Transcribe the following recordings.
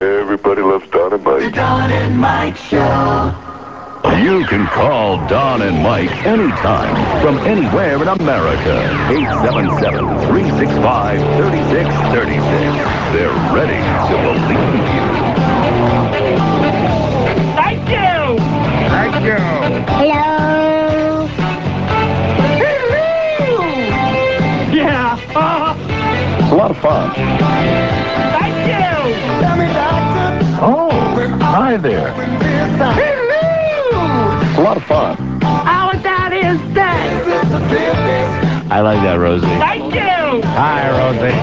Everybody loves Don and Mike. The Don and Mike Show. You can call Don and Mike anytime from anywhere in America. 877-365-3636. They're ready to believe you. Thank you. Thank you. Hello. Yeah. It's a lot of fun. Thank you. Oh, hi there. It's a lot of fun. Our dad is dead. I like that, Rosie. Thank you. Hi, Rosie.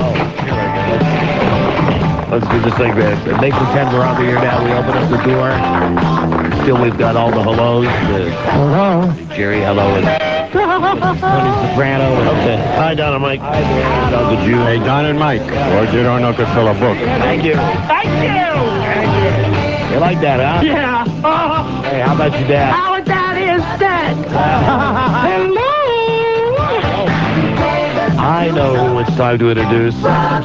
Let's do this like this. They pretend we're on the air now. We open up the door. Still, we've got all the hellos. Hello. Jerry, hello. And Tony Soprano. Okay. Hi, Don and Mike. Hi there. Uncle Jew. Hey, Don and Mike. Roger Rono could fill a book. Thank you. Thank you. You like that, huh? Yeah. Hey, how about your dad? Our dad is dead. Hello. I know who it's time to introduce. How's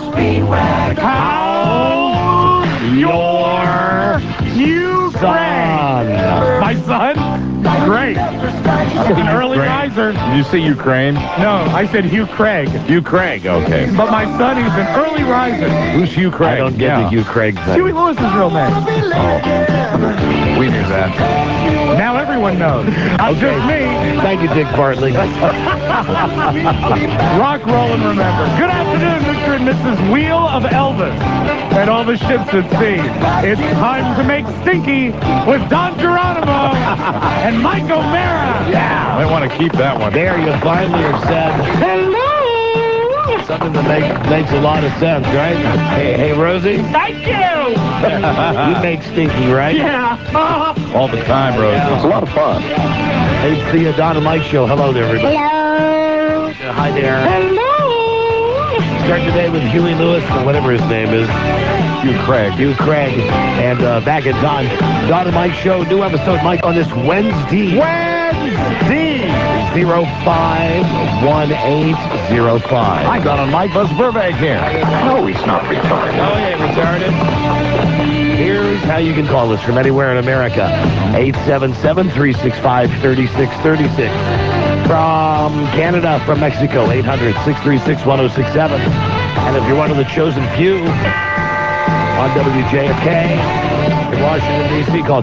your Son. My son? Great. He's an early riser. Did you say Ukraine? No, I said Hugh Craig. Hugh Craig, okay. But my son, he's an early riser. Who's Hugh Craig? I don't get the Hugh Craig thing. Huey Lewis's real name. We knew that. Now everyone knows. Not just me. Thank you, Dick Bartley. Rock, roll, and remember. Good afternoon, Mr. and Mrs. Wheel of Elvis and all the ships at sea. It's time to make stinky with Don Geronimo and Mike O'Mara. Yeah. I want to keep that one. There, you finally have said something that makes a lot of sense, right? Hey, Rosie? Thank you. You make stinky, right? Yeah. All the time, Rose. It's a lot of fun. Hey, it's the Don and Mike Show. Hello there, everybody. Hello. Hi there. Hello. Start today with Huey Lewis, or whatever his name is. Hugh Craig. Hugh Craig. And back at Don and Mike Show. New episode, Mike, on this Wednesday. 051805. Hi, Don and Mike. Buzz Burbank here. No, he's not retarded. Oh, yeah, retarded. Here's how you can call us from anywhere in America. 877-365-3636. From Canada, from Mexico, 800-636-1067. And if you're one of the chosen few on WJFK, in Washington, D.C., call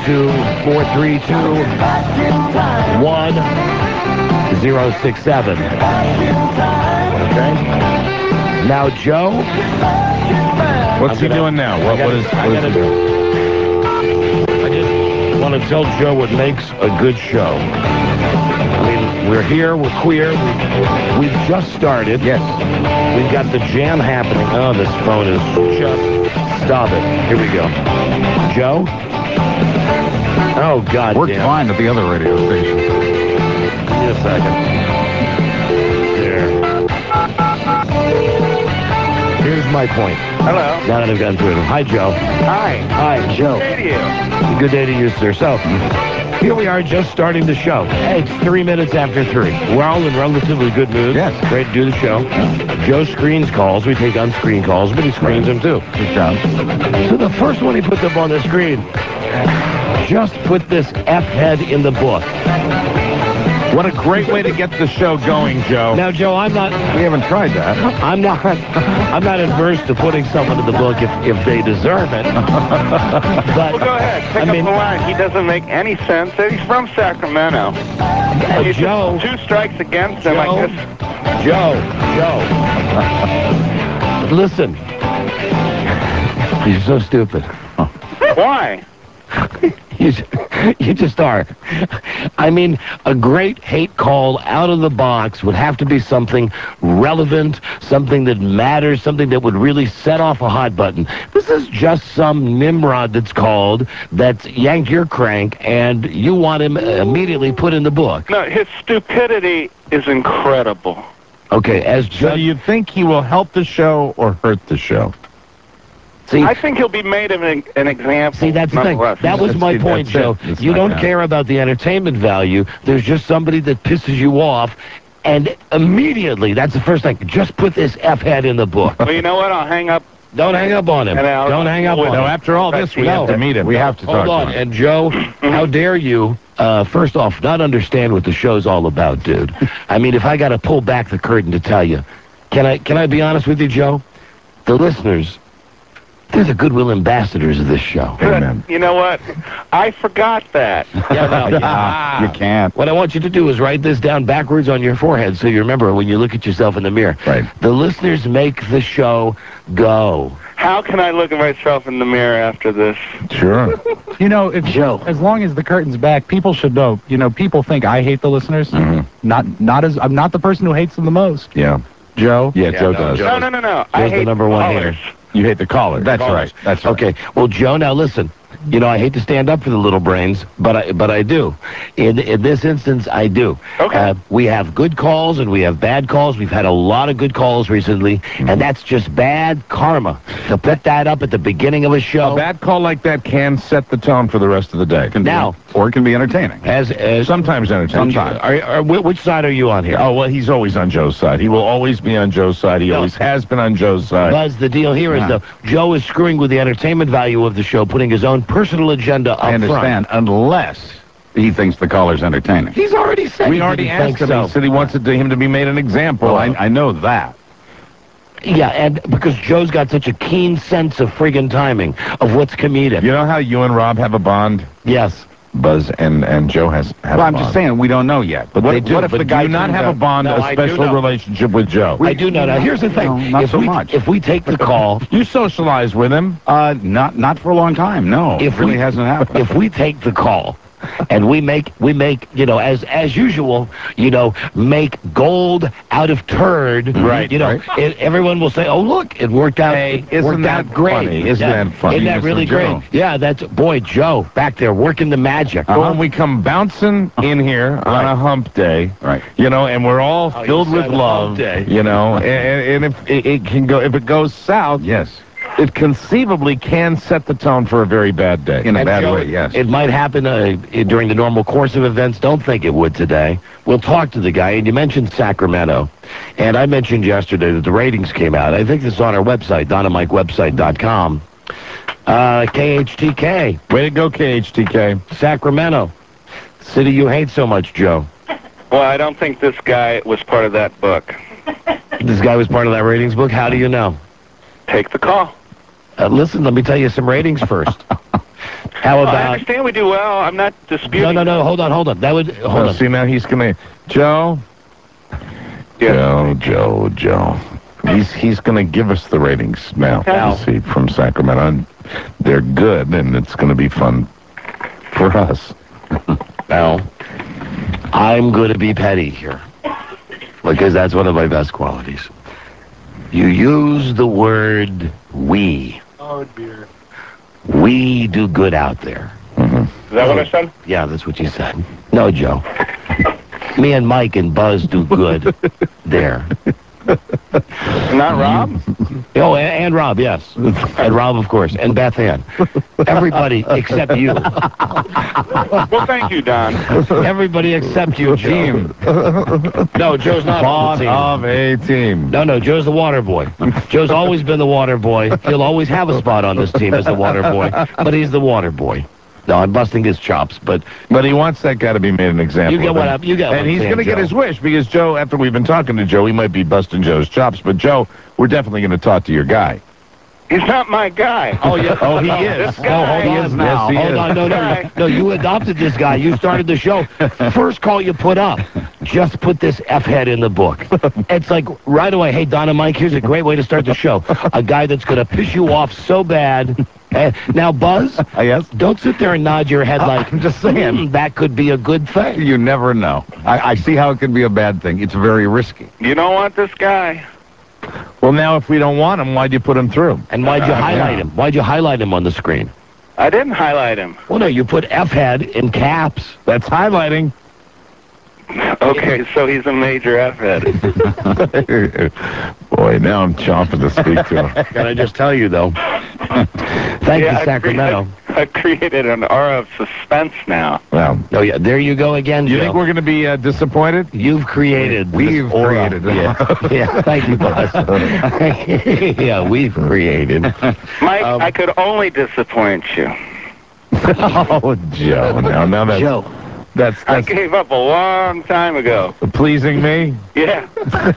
202-432-1067. Okay? Now, Joe. What's he doing now? What is he doing? I just want to tell Joe what makes a good show. I mean, we're here, we're queer, we've just started. Yes. We've got the jam happening. Oh, this phone is just... Stop it. Here we go. Joe? Oh, God Worked damn. fine at the other radio station. Give me a second. There. Here's my point. Hello. Now that I've gotten through it. Hi, Joe. Hi. Hi, Joe. Good day to you. Good day to you, sir. So, here we are just starting the show. Hey, it's 3 minutes after 3. We're all in relatively good mood. Yes. Ready to do the show. Joe screens calls. We take on-screen calls, but he screens them too. Good job. So the first one he puts up on the screen, just put this F-head in the book. What a great way to get the show going, Joe. Now, Joe, We haven't tried that. I'm not adverse to putting someone in the book if they deserve it. But Well, go ahead. Pick up the line. He doesn't make any sense. He's from Sacramento. He's Joe, 2 strikes against him, I guess. Joe. Listen. You're so stupid. Why? You just are. I mean, a great hate call out of the box would have to be something relevant, something that matters, something that would really set off a hot button. This is just some Nimrod that's called, that's yanked your crank, and you want him immediately put in the book. No, his stupidity is incredible. Okay, as So Judge... do you think he will help the show or hurt the show? See, I think he'll be made of an example. See, that's the thing. nonetheless. That was my point, Joe. You don't care about the entertainment value. There's just somebody that pisses you off, and immediately, that's the first thing. Just put this F-head in the book. Well, you know what? I'll hang up Don't hang up on him. And I'll- Don't hang up well, on No, him. after all this, we have to meet him. We have to talk Hold on. to him. And Joe, how dare you, first off, not understand what the show's all about, dude. I mean, if I got to pull back the curtain to tell you, can I be honest with you, Joe? The listeners, they're the goodwill ambassadors of this show. Amen. You know what? I forgot that. Yeah, no. You can't. What I want you to do is write this down backwards on your forehead so you remember when you look at yourself in the mirror. Right. The listeners make the show go. How can I look at myself in the mirror after this? Sure. You know, if Joe. as long as the curtain's back, people should know. You know, people think I hate the listeners. Not as I'm not the person who hates them the most. Yeah. Joe. Yeah, Joe does. No. I Joe's the hate number one callers. hater. You hate the caller. That's Callers. right. That's right. Okay. Well, Joe, now listen. You know, I hate to stand up for the little brains, but I do. In this instance, I do. Okay. We have good calls and we have bad calls. We've had a lot of good calls recently, and that's just bad karma to put that up at the beginning of a show. A bad call like that can set the tone for the rest of the day. Now, Or it can be entertaining. as Sometimes entertaining. Sometimes. which side are you on here? Oh, well, he's always on Joe's side. He will always be on Joe's side. He No. always has been on Joe's side. Buzz, the deal here is though Joe is screwing with the entertainment value of the show, putting his own personal agenda up I understand, unless he thinks the caller's entertaining. front. He's already said We he already didn't asked think him. so. He said he wants him to be made an example Well, of. I know that. Yeah, and because Joe's got such a keen sense of friggin' timing of what's comedic. You know how you and Rob have a bond? Yes. Buzz and Joe have Well, a I'm bond. just saying, we don't know yet. But what, they do. what if But the guy do you not turns have a out- bond, No, a I do special know. relationship with Joe? I do know. Now, here's the thing. No, not if so we, much. If we take the call, You socialize with him. Not for a long time, no. If It really we- hasn't happened. if we take the call, and we make, you know, as usual, you know, make gold out of turd. Right, You know, right. everyone will say, "Oh, look, it worked out. Hey, it isn't worked that out great. funny? Isn't that funny? Isn't that Genius really of great? Joe. Yeah, that's boy Joe back there working the magic. But when we come bouncing in here on a hump day, Right. you know, and we're all Oh, you filled with said hump love, day. you know, and if it can go, if it goes south, Yes. it conceivably can set the tone for a very bad day. In a And bad Joe, way, yes. It might happen during the normal course of events. Don't think it would today. We'll talk to the guy. And you mentioned Sacramento. And I mentioned yesterday that the ratings came out. I think this is on our website, DonnaMikeWebsite.com. KHTK, Way to go, KHTK. Sacramento. City you hate so much, Joe. Well, I don't think this guy was part of that book. This guy was part of that ratings book. How do you know? Take the call. Listen, let me tell you some ratings first. How I about... understand we do well. I'm not disputing. No, hold on. That would... Hold on. See, now he's gonna, Joe. Yeah. Joe. He's gonna give us the ratings now. Now. You see, from Sacramento, and they're good, and it's gonna be fun for us. Now, I'm going to be petty here, because that's one of my best qualities. You use the word we. Oh dear. We do good out there. Is that what I said? Yeah, that's what you said. No, Joe. Me and Mike and Buzz do good there. Not Rob? Oh, and Rob, yes. And Rob, of course. And Beth Ann. Everybody except you. Well, thank you, Don. Everybody except you, Joe. No, Joe's not on the Part team. of a team. No, Joe's the water boy. Joe's always been the water boy. He'll always have a spot on this team as the water boy, but he's the water boy. No, I'm busting his chops, but But he wants that guy to be made an example. you get of what him. you get. what And I'm he's saying, going to get Joe. his wish because Joe, after we've been talking to Joe, he might be busting Joe's chops. But Joe, we're definitely going to talk to your guy. He's not my guy. Oh yeah. Oh, he No, is. this guy- Hold he on. is now. Hold on. No. Guy. No, you adopted this guy. You started the show. First call you put up. Just put this F-head in the book. It's like right away, hey, Donna Mike, here's a great way to start the show. A guy that's going to piss you off so bad. Now, Buzz, Yes? don't sit there and nod your head like, I'm just saying. that could be a good thing. You never know. I see how it could be a bad thing. It's very risky. You don't want this guy. Well, now if we don't want him, why'd you put him through? And why'd you highlight him? Why'd you highlight him on the screen? I didn't highlight him. Well, no, you put F-head in caps. That's highlighting. Okay, so he's a major F-head. Boy, now I'm chomping to speak to him. Can I just tell you, though? Thank you, Sacramento. I created an aura of suspense now. Well, Oh, yeah, there you go again, you Joe. think we're going to be disappointed? You've created We've this aura. created. Yeah, thank you, boss. Yeah, we've created. Mike, I could only disappoint you. Oh, Joe. Now that's... Joe. I gave up a long time ago. Pleasing me? Yeah.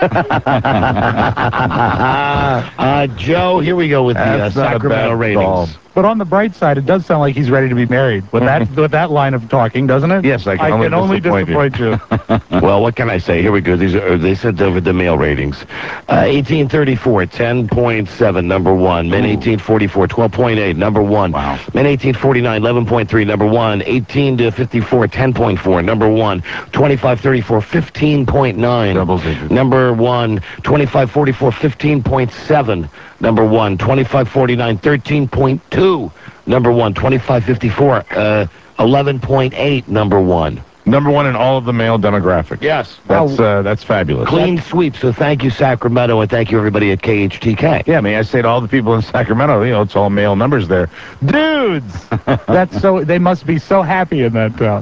Joe, here we go with the That's not a Sacramento bad ratings. call. But on the bright side, it does sound like he's ready to be married with that line of talking, doesn't it? Yes, I can only disappoint you. Well, what can I say? Here we go. They sent over the male ratings. 1834, 10.7, number one. Men 1844, 12.8, number one. Wow. Men 1849, 11.3, number one. 18 to 54, 10.4, number one. 2534, 15.9. Double digits. Number one. 2544, 15.7. Number one. 2549, 13.2. Number one. 2554, 11.8. Number one. Number one in all of the male demographics. Yes. That's fabulous. Clean sweep. So thank you, Sacramento, and thank you, everybody at KHTK. Yeah, I mean, I say to all the people in Sacramento, it's all male numbers there. Dudes! That's so. They must be so happy in that town.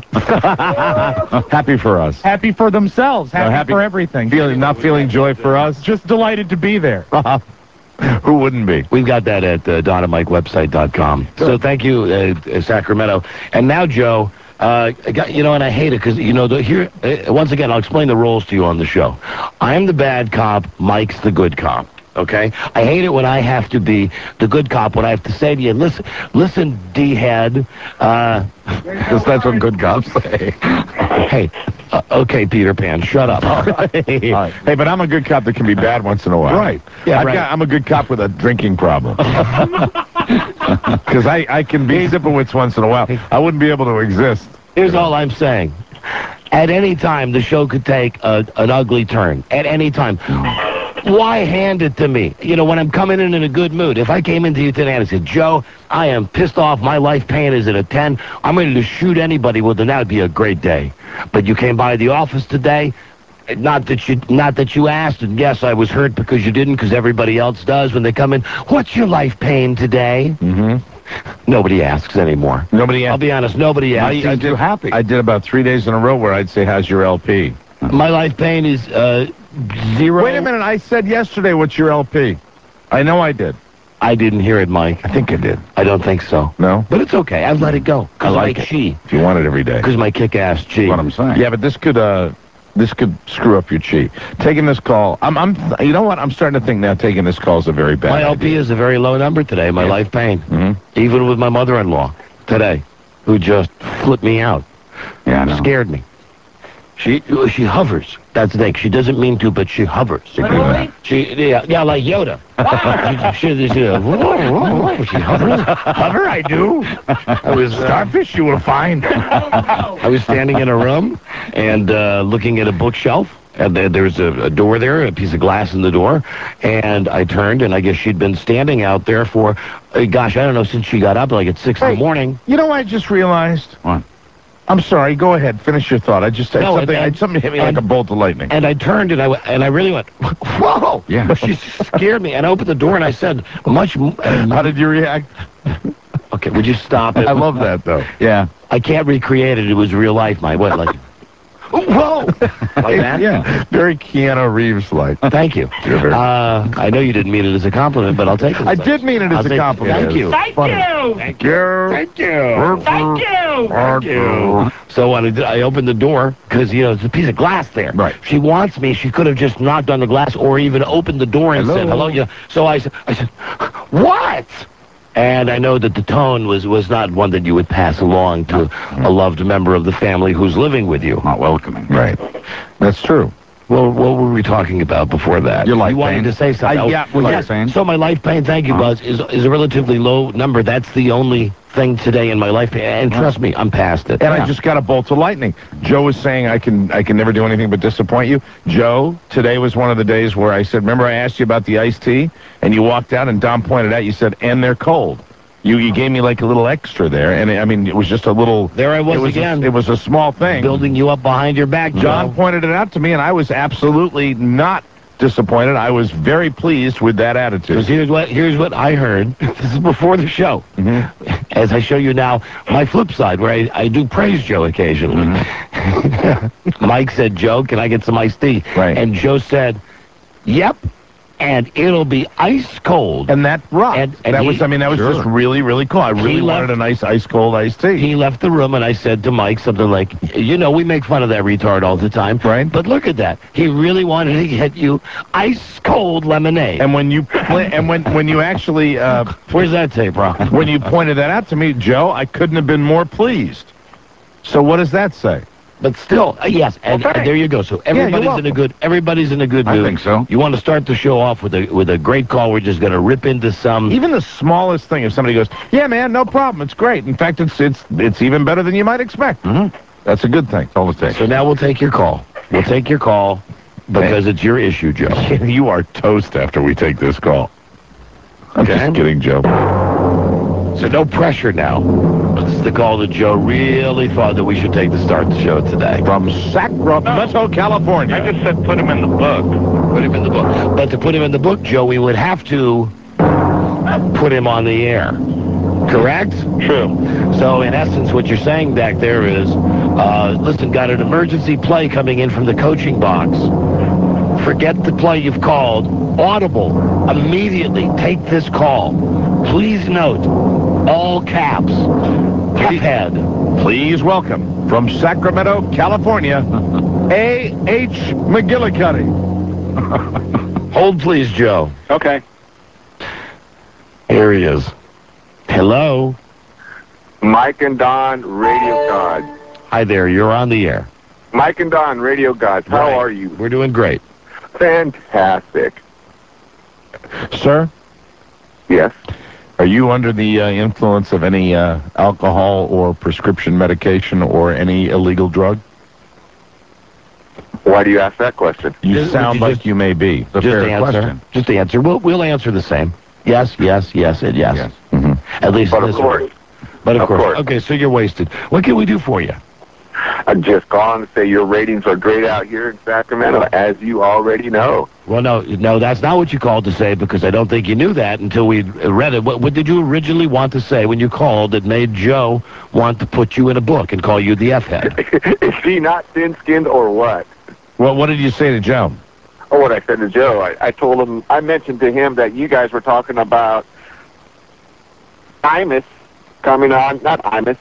Happy for us. Happy for themselves. Happy for everything. Not feeling joy for us? Just delighted to be there. Who wouldn't be? We've got that at DonandMikeWebsite.com. So thank you, Sacramento. And now, Joe, and I hate it because, here, once again, I'll explain the roles to you on the show. I'm the bad cop, Mike's the good cop. Okay? I hate it when I have to be the good cop, when I have to say to you, listen, D-head. Because that's what good cops say. Hey, okay, Peter Pan, shut up. Hey, but I'm a good cop that can be bad once in a while. Right. Yeah, I'm a good cop with a drinking problem. Because I can be Zipowitz once in a while. I wouldn't be able to exist. Here's all I'm saying. At any time, the show could take an ugly turn. At any time. Why hand it to me? When I'm coming in a good mood. If I came into you today and I said, Joe, I am pissed off. My life pain is at a 10. I'm ready to shoot anybody. Well, then that would be a great day. But you came by the office today. Not that you asked, and yes, I was hurt because you didn't, because everybody else does when they come in. What's your life pain today? Mm-hmm. Nobody asks anymore. Nobody asks. I'll be honest, nobody asks. I did happy. I did about 3 days in a row where I'd say, how's your LP? My life pain is 0. Wait a minute, I said yesterday, what's your LP? I know I did. I didn't hear it, Mike. I think I did. I don't think so. No? But it's okay. I've let it go. I like it. If you want it every day. Because my kick-ass chi. That's what I'm saying. Yeah, but this could screw up your chi. Taking this call, you know what? I'm starting to think now taking this call is a very bad My LP idea. is a very low number today, my life pain. Mm-hmm. Even with my mother-in-law today, who just flipped me out. Yeah, I know. Scared me. She hovers. That's the thing. She doesn't mean to, but she hovers. Literally? Yeah, like Yoda. she hovers. Hover, I do. I was starfish. You will find. I was standing in a room and looking at a bookshelf. And there's a door there, a piece of glass in the door. And I turned, and I guess she'd been standing out there for, gosh, I don't know, since she got up, like at 6 in the morning. You know what I just realized? What? I'm sorry. Go ahead. Finish your thought. Something hit me like a bolt of lightning. And I turned, and I really went, whoa! Yeah. But she scared me. And I opened the door, and I said, How did you react? Okay, would you stop it? I love that, though. Yeah. I can't recreate it. It was real life, like, whoa! Like that? Yeah. Very Keanu Reeves-like. Thank you. You're very... I know you didn't mean it as a compliment, but I'll take it. I did mean it as a compliment. Thank you. Thank you. Thank you. Thank you. Thank you. Thank you. So when I opened the door, because, it's a piece of glass there. Right. She wants me. She could have just knocked on the glass or even opened the door and said, hello. So I said, what? And I know that the tone was not one that you would pass along to a loved member of the family who's living with you. Not welcoming. Right. That's true. Well, what were we talking about before that? Your life You wanted pain. to say something. Yeah, well, you're saying. So my life pain, thank you, Buzz, is a relatively low number. That's the only thing today in my life. And trust me, I'm past it. And I just got a bolt of lightning. Joe was saying I can never do anything but disappoint you. Joe, today was one of the days where I said, remember I asked you about the iced tea? And you walked out and Dom pointed out, you said, and they're cold. You gave me like a little extra there, and I mean, it was just a little... There I was again. It was a small thing. Building you up behind your back, John Joe. pointed it out to me, and I was absolutely not disappointed. I was very pleased with that attitude. Because here's what I heard. This is before the show. As I show you now, my flip side, where I do praise Joe occasionally. Mike said, Joe, can I get some iced tea? Right. And Joe said, yep, and it'll be ice cold. And that rocked. And that was just really, really cool. I really wanted a nice ice cold iced tea. He left the room, and I said to Mike something like, you know, we make fun of that retard all the time. Right. But look at that. He really wanted to get you ice cold lemonade. And when you when you actually where's that tape, Rob? When you pointed that out to me, Joe, I couldn't have been more pleased. So what does that say? But still, yes, and there you go. So everybody's in a good mood. I think so. You want to start the show off with a great call. We're just going to rip into some. Even the smallest thing, if somebody goes, yeah, man, no problem, it's great. In fact, it's even better than you might expect. That's a good thing. All it takes. So now we'll take your call. We'll take your call because it's your issue, Joe. You are toast after we take this call. I'm just kidding, Joe. So no pressure now. This is the call that Joe really thought that we should take to start the show today. From Sacramento, California. I just said put him in the book. Put him in the book. But to put him in the book, Joe, we would have to put him on the air. Correct? True. So, in essence, what you're saying back there is, listen, got an emergency play coming in from the coaching box. Forget the play you've called. Audible. Immediately take this call. Please note, all caps. F-head. Please welcome, from Sacramento, California, A.H. McGillicuddy. Hold, please, Joe. Okay. Here he is. Hello? Mike and Don, Radio Gods. Hi there, you're on the air. Mike and Don, Radio Gods. How are you? We're doing great. Fantastic. Sir? Yes? Are you under the influence of any alcohol or prescription medication or any illegal drug? Why do you ask that question? You sound like you may be. It's a fair question. Just answer. We'll answer the same. Yes, yes, yes, and yes. At least But in of this course. one. But of course. course. Okay, so you're wasted. What can we do for you? I'm just calling to say your ratings are great out here in Sacramento, as you already know. Well, no, that's not what you called to say, because I don't think you knew that until we read it. What did you originally want to say when you called that made Joe want to put you in a book and call you the F-head? Is she not thin-skinned or what? Well, what did you say to Joe? Oh, what I said to Joe, I told him, I mentioned to him that you guys were talking about Imus coming on, not Imus.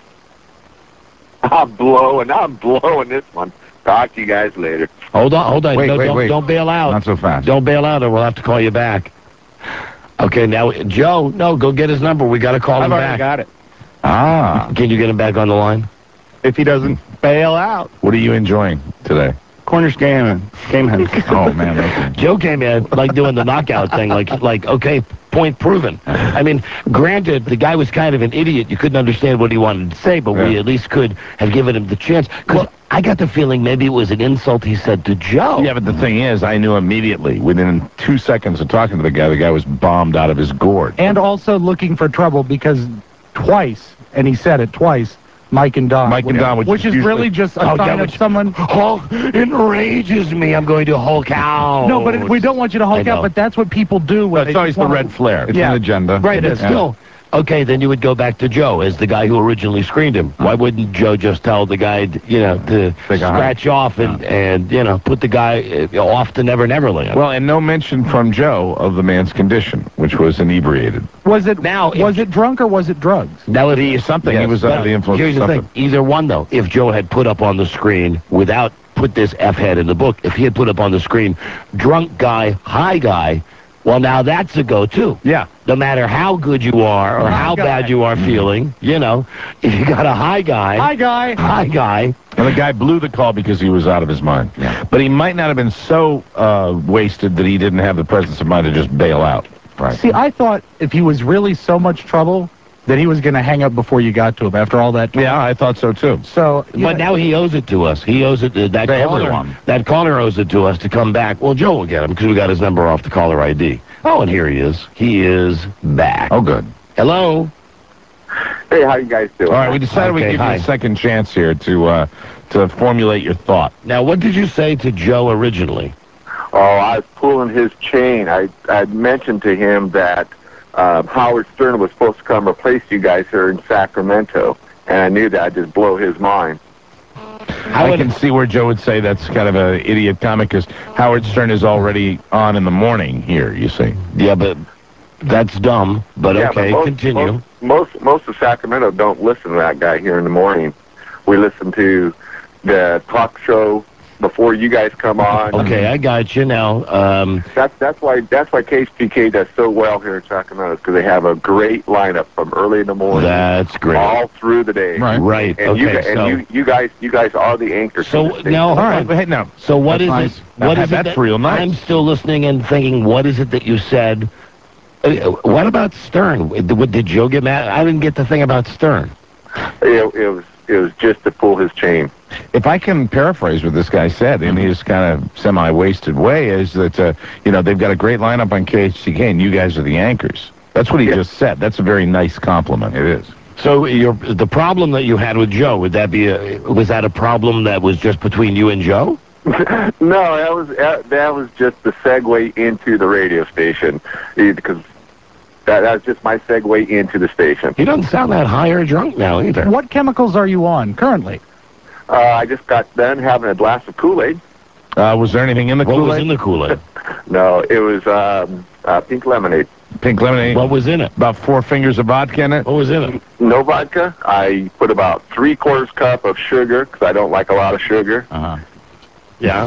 I'm blowing this one. Talk to you guys later. Hold on. Wait. Don't bail out. Not so fast. Don't bail out, or we'll have to call you back. Okay, now, Joe, no, go get his number. We got to call him back. I've already got it. Ah. Can you get him back on the line? If he doesn't bail out. What are you enjoying today? Cornish game. Oh, man. Okay. Joe came in like doing the knockout thing, like okay, point proven. I mean, granted, the guy was kind of an idiot. You couldn't understand what he wanted to say, but we at least could have given him the chance. Because I got the feeling maybe it was an insult he said to Joe. Yeah, but the thing is, I knew immediately. Within 2 seconds of talking to the guy was bombed out of his gourd. And also looking for trouble because twice, and he said it twice, Mike and Don. Which is really just a sign of someone... Hulk enrages me. I'm going to Hulk out. No, but we don't want you to Hulk out, but that's what people do. When That's always the red flare. It's an agenda. Right, but still... Okay, then you would go back to Joe as the guy who originally screened him. Why wouldn't Joe just tell the guy, to scratch off and put the guy off to Never Neverland? Well, and no mention from Joe of the man's condition, which was inebriated. Was it drunk or was it drugs? Now, if He was under the influence here's of the something. thing. Either one, though. If Joe had put up on the screen without put this F-head in the book, if he had put up on the screen, drunk guy, high guy, well, now that's a go, too. Yeah. No matter how good you are or how bad you are feeling, if you got a high guy. And the guy blew the call because he was out of his mind. Yeah. But he might not have been so wasted that he didn't have the presence of mind to just bail out. Right. See, I thought if he was really so much trouble that he was going to hang up before you got to him after all that time. Yeah, I thought so, too. So, But now he owes it to us. He owes it to that caller. everyone. That caller owes it to us to come back. Well, Joe will get him because we got his number off the caller ID. Oh, and here he is. He is back. Oh, good. Hello? Hey, how you guys doing? All right, we decided we'd give you a second chance here to formulate your thought. Now, what did you say to Joe originally? Oh, I was pulling his chain. I mentioned to him that Howard Stern was supposed to come replace you guys here in Sacramento, and I knew that I'd just blow his mind. I can see where Joe would say that's kind of an idiot comment, because Howard Stern is already on in the morning here, you see. Yeah, but that's dumb, but yeah, okay, but continue. Most of Sacramento don't listen to that guy here in the morning. We listen to the talk show before you guys come on. Okay, I got you now. That's why KHTK does so well here in Sacramento, because they have a great lineup from early in the morning. That's great. All through the day. Right. And Okay. you guys are the anchors. So now, all right. Hey, now. So what is nice. it? What is it? That's real nice. I'm still listening and thinking. What is it that you said? What about Stern? Did Joe get mad? I didn't get the thing about Stern. It was just to pull his chain. If I can paraphrase what this guy said in his kind of semi-wasted way, is that, they've got a great lineup on KHTK, and you guys are the anchors. That's what he just said. That's a very nice compliment. It is. So the problem that you had with Joe, was that a problem that was just between you and Joe? No, that was just the segue into the radio station, because that was just my segue into the station. He doesn't sound that high or drunk now either. What chemicals are you on currently? I just got done having a glass of Kool-Aid. Was there anything in the Kool-Aid? What was in the Kool-Aid? No, it was pink lemonade. Pink lemonade. What was in it? About 4 fingers of vodka in it. What was in it? No vodka. I put about 3/4 cup of sugar, because I don't like a lot of sugar. Yeah.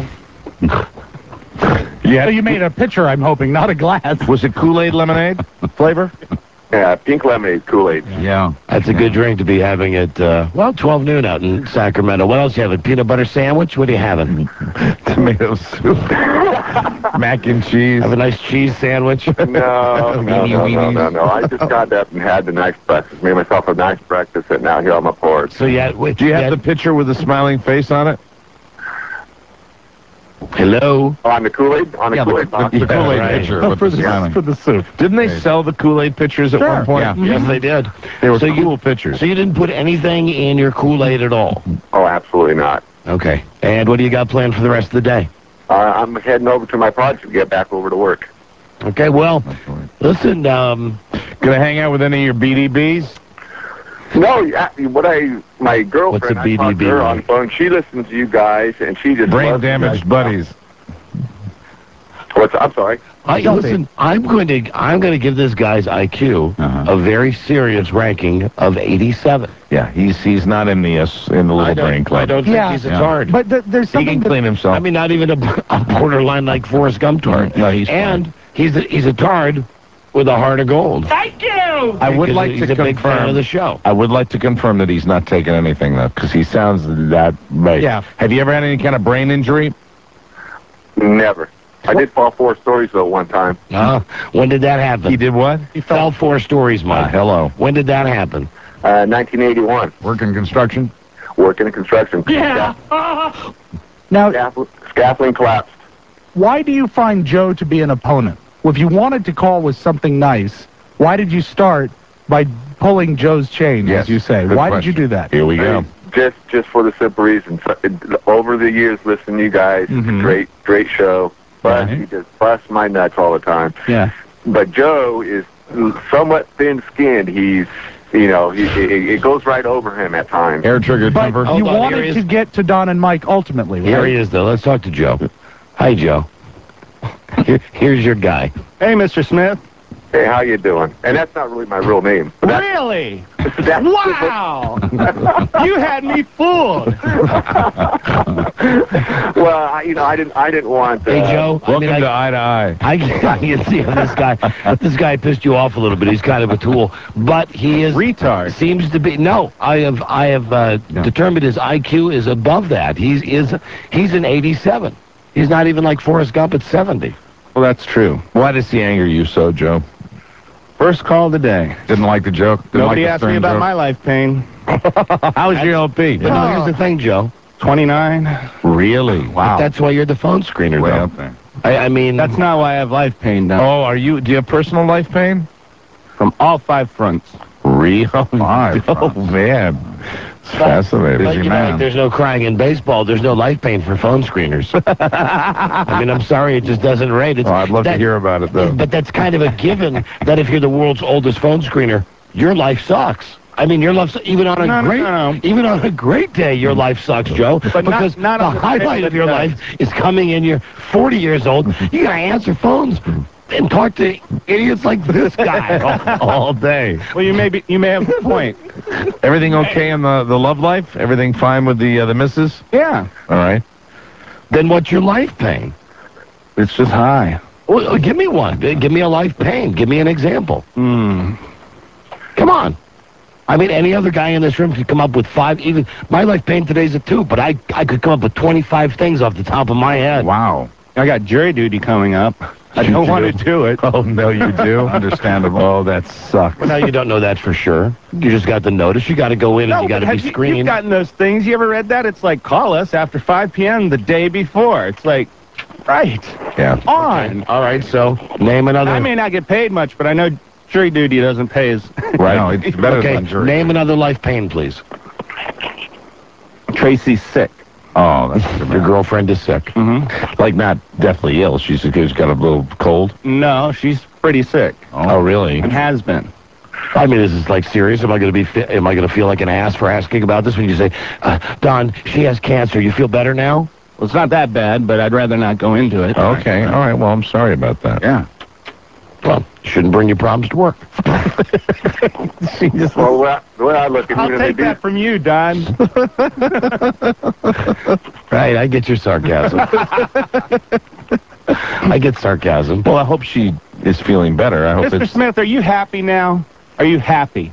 So you made a pitcher, I'm hoping, not a glass. Was it Kool-Aid lemonade flavor? Yeah, pink lemonade Kool-Aid. Yeah. That's a good drink to be having at, 12 noon out in Sacramento. What else you having? Peanut butter sandwich? What are you having? Tomato soup. Mac and cheese. Have a nice cheese sandwich? No. I just got up and had the nice breakfast. Made myself a nice breakfast, and now here on my porch. So do you have the picture with the smiling face on it? Hello? On the Kool-Aid? On the Kool-Aid box? The Kool-Aid picture with the smiling. For the soup. Didn't they sell the Kool-Aid pictures at one point? Yeah. Yes, they did. They were cool pictures. So you didn't put anything in your Kool-Aid at all? Oh, absolutely not. Okay. And what do you got planned for the rest of the day? I'm heading over to my project to get back over to work. Okay, well, listen, gonna hang out with any of your BDBs? No, my girlfriend, What's a I talked to her on the phone. She listens to you guys, and she just brain damaged buddies. I'm sorry. Listen, I'm going to give this guy's IQ a very serious ranking of 87. Yeah, he's not in the little brain club. I don't think he's a tard. But there's something. He can clean himself. I mean, not even a borderline like Forrest Gump tard. No, he's and he's a tard with a heart of gold. Thank you! I would like to confirm. He's a big fan of the show. I would like to confirm that he's not taking anything, though, because he sounds that right. Yeah. Have you ever had any kind of brain injury? Never. I did fall 4 stories, though, one time. When did that happen? He did what? He fell 4 stories, Mike. Hello. When did that happen? 1981. Working construction? Working in construction. Yeah. Now, scaffolding collapsed. why do you find Joe to be an opponent? Well, if you wanted to call with something nice, why did you start by pulling Joe's chain, as you say? Why did you do that? Here we go. Just for the simple reason. Over the years, listening to you guys, it's a great show. But he just busts my nuts all the time. Yeah. But Joe is somewhat thin-skinned. It goes right over him at times. Hair trigger temper. But you wanted to get to Don and Mike ultimately, right? Here he is, though. Let's talk to Joe. Hi, Joe. Here's your guy. Hey, Mr. Smith. Hey, how you doing? And that's not really my real name. Really? Wow! You had me fooled. Well, I didn't want. Hey, Joe. Welcome to Eye to Eye. I can see how this guy pissed you off a little bit. He's kind of a tool, but he is retard. Seems to be. No, I have determined his IQ is above that. He's an 87. He's not even like Forrest Gump at 70. Well, that's true. Why does he anger you so, Joe? First call of the day. Didn't like the joke? Nobody asked me about my life pain. How was your LP? But no, here's the thing, Joe. 29. Really? Wow. But that's why you're the phone screener, Way though. up there. I mean... That's not why I have life pain, though. Oh, do you have personal life pain? From all 5 fronts. Rio? Five. Oh, man. It's fascinating. But, you know, there's no crying in baseball. There's no life pain for phone screeners. I mean, I'm sorry, it just doesn't rate. It's, I'd love to hear about it, though. But that's kind of a given that if you're the world's oldest phone screener, your life sucks. I mean, your life, even on a great day, your life sucks, Joe. But because not the on the highlight day of your that life is coming in. You're 40 years old. You gotta answer phones and talk to idiots like this guy all day. Well, you may have a point. Everything okay in the love life? Everything fine with the missus? Yeah. All right. Then what's your life pain? It's just high. Well, give me one. Give me a life pain. Give me an example. Come on. I mean, any other guy in this room could come up with 5. Even my life pain today's a 2, but I could come up with 25 things off the top of my head. Wow. I got jury duty coming up. I don't want to do it. Oh, no, you do? Understandable. Oh, that sucks. Well, now you don't know that for sure. You just got the notice. You got to go in and you got to be screened. You've gotten those things. You ever read that? It's like, call us after 5 p.m. the day before. It's like, right. Yeah. On. Okay. All right, so name another. I may not get paid much, but I know jury duty doesn't pay as... Right. No, it's better Okay, than jury. name another life pain, please. Tracy's sick. Oh, that's Your girlfriend is sick. Mm-hmm. like not deathly ill. She's got a little cold. No, she's pretty sick. Oh, really? And has been. I mean, is this like serious? Am I going to feel like an ass for asking about this when you say, Don, she has cancer. You feel better now? Well, it's not that bad, but I'd rather not go into it. Okay. All right. Well, I'm sorry about that. Yeah. Well, you shouldn't bring your problems to work. Well, the way I look at I'll it, take that from you, Don. Right, I get your sarcasm. I get sarcasm. Well, I hope she is feeling better. I hope Mr. Smith, are you happy now? Are you happy?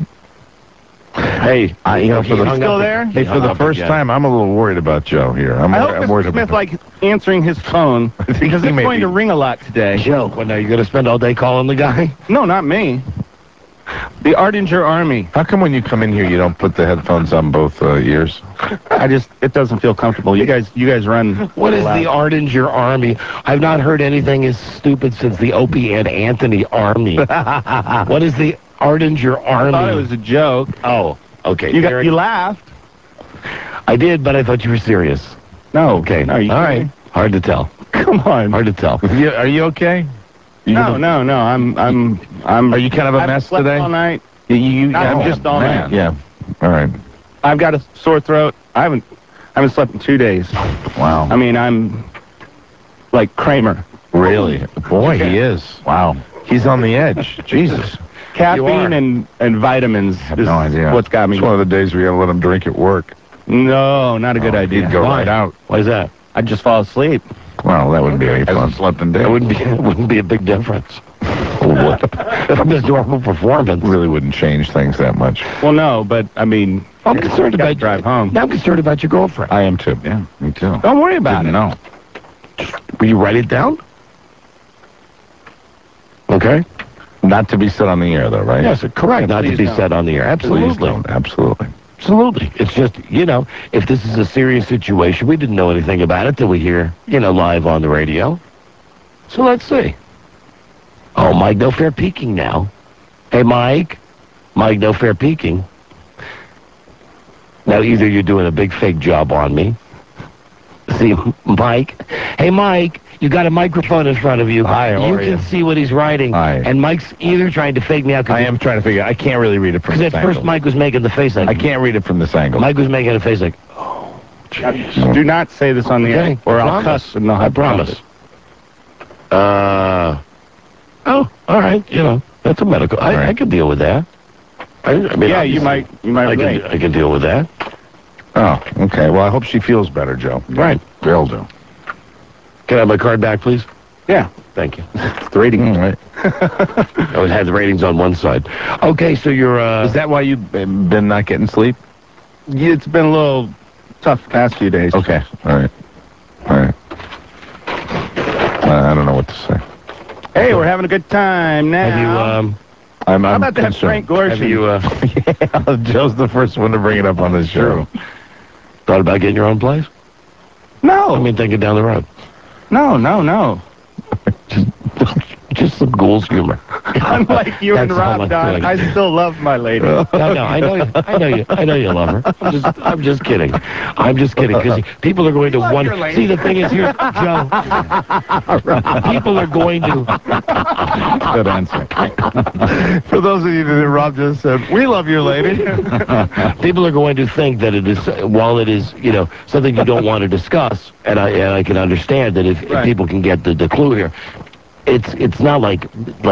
Hey, for the still there? Hey, for the first time, I'm a little worried about Joe here. I hope I'm worried Mr. Smith about like answering his phone because he it's may going be. to ring a lot today. Joe, what, now you're going to spend all day calling the guy? No, not me. The Ardinger Army. How come when you come in here you don't put the headphones on both ears? It doesn't feel comfortable. You guys run. What is the Ardinger Army? I've not heard anything as stupid since the Opie and Anthony Army. What is the Ardinger Army? I thought it was a joke. Oh, okay. You laughed. I did, but I thought you were serious. No. Okay. No, you all right. Hard to tell. Come on. Hard to tell. Are you okay? No. I'm. Are you kind of a mess slept today? all night. I'm just all night. Yeah. All right. I've got a sore throat. I haven't slept in 2 days. Wow. I mean, I'm like Kramer. Really? Boy, he is. Wow. He's on the edge. Jesus. Caffeine and vitamins is no idea. what's got me. It's one of the days we gotta let him drink at work. No, not a good idea. He'd go right out. Why is that? I'd just fall asleep. Well, that wouldn't be any fun. Slept in It day. wouldn't be a big difference. From his normal performance. Really wouldn't change things that much. Well, no, but I mean, I'm concerned gotta about drive home. Now I'm concerned about your girlfriend. I am too. Yeah, me too. Don't worry about Didn't it. know. Will you write it down? Okay. Not to be said on the air, though, right? Yes, correct. Not to Please be don't. said on the air. Please Absolutely. don't. Absolutely. Absolutely. It's just, if this is a serious situation, we didn't know anything about it till we hear, live on the radio. So let's see. Oh, Mike, no fair peeking now. Hey, Mike. Mike, no fair peeking. Now, either you're doing a big fake job on me. See, Mike. Hey, Mike, you got a microphone in front of you. Hi, how you are can you? see what he's writing. Hi. And Mike's either trying to fake me out. I am trying to figure. I can't really read it from Because this at first angle. Mike was making the face like... I can't read it from this angle. Mike was making a face like, oh, jeez. Do not say this on the Okay, air, or I I'll promise. cuss and they'll I have to promise. cut it. Oh, all right. That's a medical. I can deal with that. I mean, Yeah, you might relate. I can deal with that. Oh, okay. Well, I hope she feels better, Joe. Right. Will do. Can I have my card back, please? Yeah. Thank you. The rating. All right. I would have the ratings on one side. Okay, so you're... Is that why you've been not getting sleep? Yeah, it's been a little tough the past few days. Okay. All right. All right. I don't know what to say. Hey, we're having a good time now. Have you... I'm How about that concerned. Frank Gorshin? Have you Yeah, Joe's the first one to bring it up on this show. thought about getting your own place? No. I mean, thinking down the road. No. Just some ghoul's humor. Unlike you and That's all Rob, I'm Don, doing. I still love my lady. No, I know you love her. I'm just kidding. I'm just kidding because people are going to wonder. See, the thing is here, Joe. People are going to. Good answer. For those of you that Rob just said, we love your lady. People are going to think that it is, while it is, something you don't want to discuss, and I can understand that if people can get the clue here. It's not like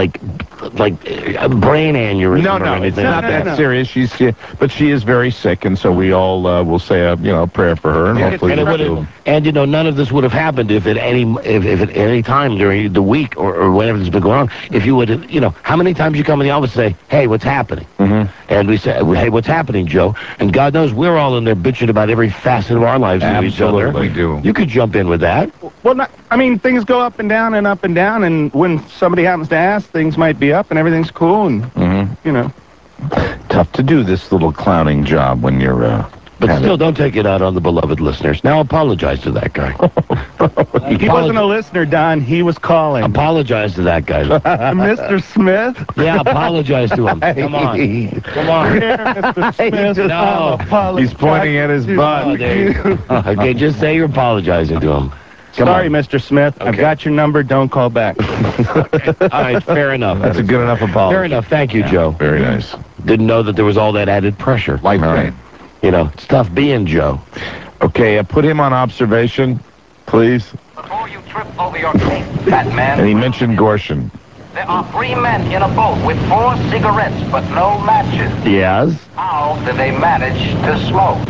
a brain aneurysm or anything. It's not that serious. But she is very sick, and so we all will say a prayer for her, and hopefully none of this would have happened if at any time during the week or whenever this has been going on, if you would have, how many times you come in the office and say, hey, what's happening? And we say, hey, what's happening, Joe? And God knows we're all in there bitching about every facet of our lives to each other. Absolutely do. You could jump in with that. Well, things go up and down, and when somebody happens to ask, things might be up and everything's cool, and, Tough to do this little clowning job when you're, But still, don't take it out on the beloved listeners. Now apologize to that guy. He wasn't a listener, Don. He was calling. Apologize to that guy. Mr. Smith? Yeah, apologize to him. Come on. Come on. Mr. Smith. No. He's pointing at his butt. Oh, there you go. Okay, just say you're apologizing to him. Sorry, Mr. Smith. I've got your number. Don't call back. All right, fair enough. That's a good enough apology. Fair enough. Thank you, Joe. Very nice. Didn't know that there was all that added pressure. Life pain. It's tough being Joe. Okay, put him on observation, please. Before you trip over your cape, Batman. And he mentioned Gorshin. There are 3 men in a boat with 4 cigarettes but no matches. Yes? How did they manage to smoke?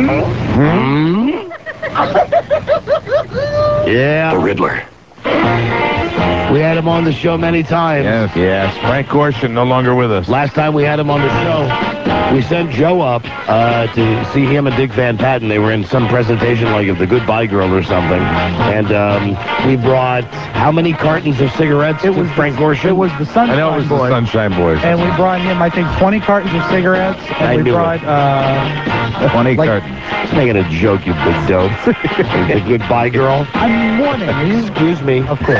Yeah. The Riddler. We had him on the show many times. Yes. Frank Gorshin, no longer with us. Last time we had him on the show, we sent Joe up to see him and Dick Van Patten. They were in some presentation like of the Goodbye Girl or something. And we brought how many cartons of cigarettes to Frank Gorshin? It was the Sunshine I know it was Boys. the Sunshine Boys. And we brought him, I think, 20 cartons of cigarettes. And we brought 20 cartons. Just making a joke, you big dope. The Goodbye Girl. I'm warning you. Excuse me. Of course.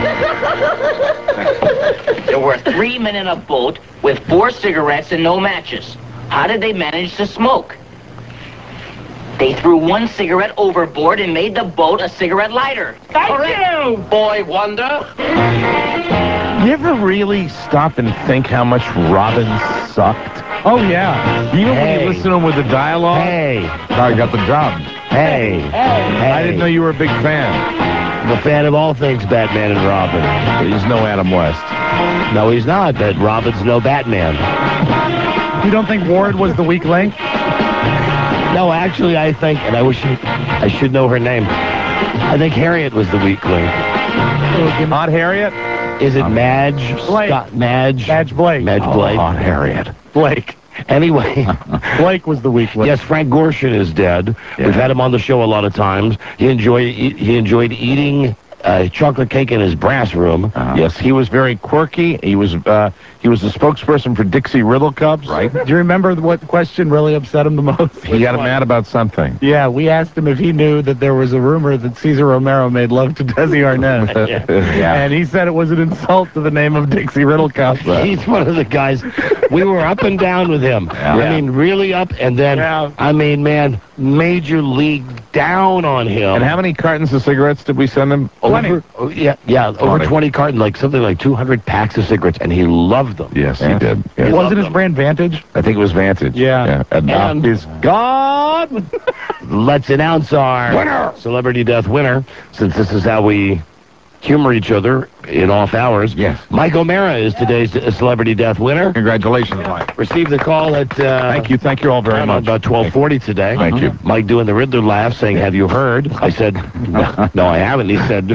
There were 3 men in a boat with 4 cigarettes and no matches. How did they manage to smoke? They threw 1 cigarette overboard and made the boat a cigarette lighter. Thank you! Boy wonder. You ever really stop and think how much Robin sucked? Oh, yeah. Even when you listen to him with the dialogue? Hey. I got the job. Hey. I didn't know you were a big fan. I'm a fan of all things Batman and Robin. He's no Adam West. No, he's not, but Robin's no Batman. You don't think Ward was the weak link? No, actually, I think, and I should know her name. I think Harriet was the weak link. Hot Harriet? Is it Madge? Blake. Madge Blake. Madge Blake. Hot Harriet. Blake. Anyway. Blake was the weak link. Yes, Frank Gorshin is dead. Yeah. We've had him on the show a lot of times. He enjoyed eating chocolate cake in his brass room. Yes, he was very quirky. He was the spokesperson for Dixie Riddle Cups. Right. Do you remember what question really upset him the most? He got mad about something. Yeah, we asked him if he knew that there was a rumor that Cesar Romero made love to Desi Arnaz. Yeah. And he said it was an insult to the name of Dixie Riddle Cups. He's one of the guys. We were up and down with him. Yeah. I mean, really up, and then, I mean, man, major league down on him. And how many cartons of cigarettes did we send him? Over 20 cartons, like something like 200 packs of cigarettes, and he loved them. Yes, he did. Yeah. Wasn't his brand Vantage? I think it was Vantage. Yeah. And he's gone. Let's announce our winner, Celebrity Death winner, since this is how we humor each other in off hours. Yes. Mike O'Mara is today's Celebrity Death winner. Congratulations, Mike. Received the call at... Thank you all very much. About 12:40 today. Thank you. Mike doing the Riddler laugh, saying, have you heard? I said, no, I haven't. He said,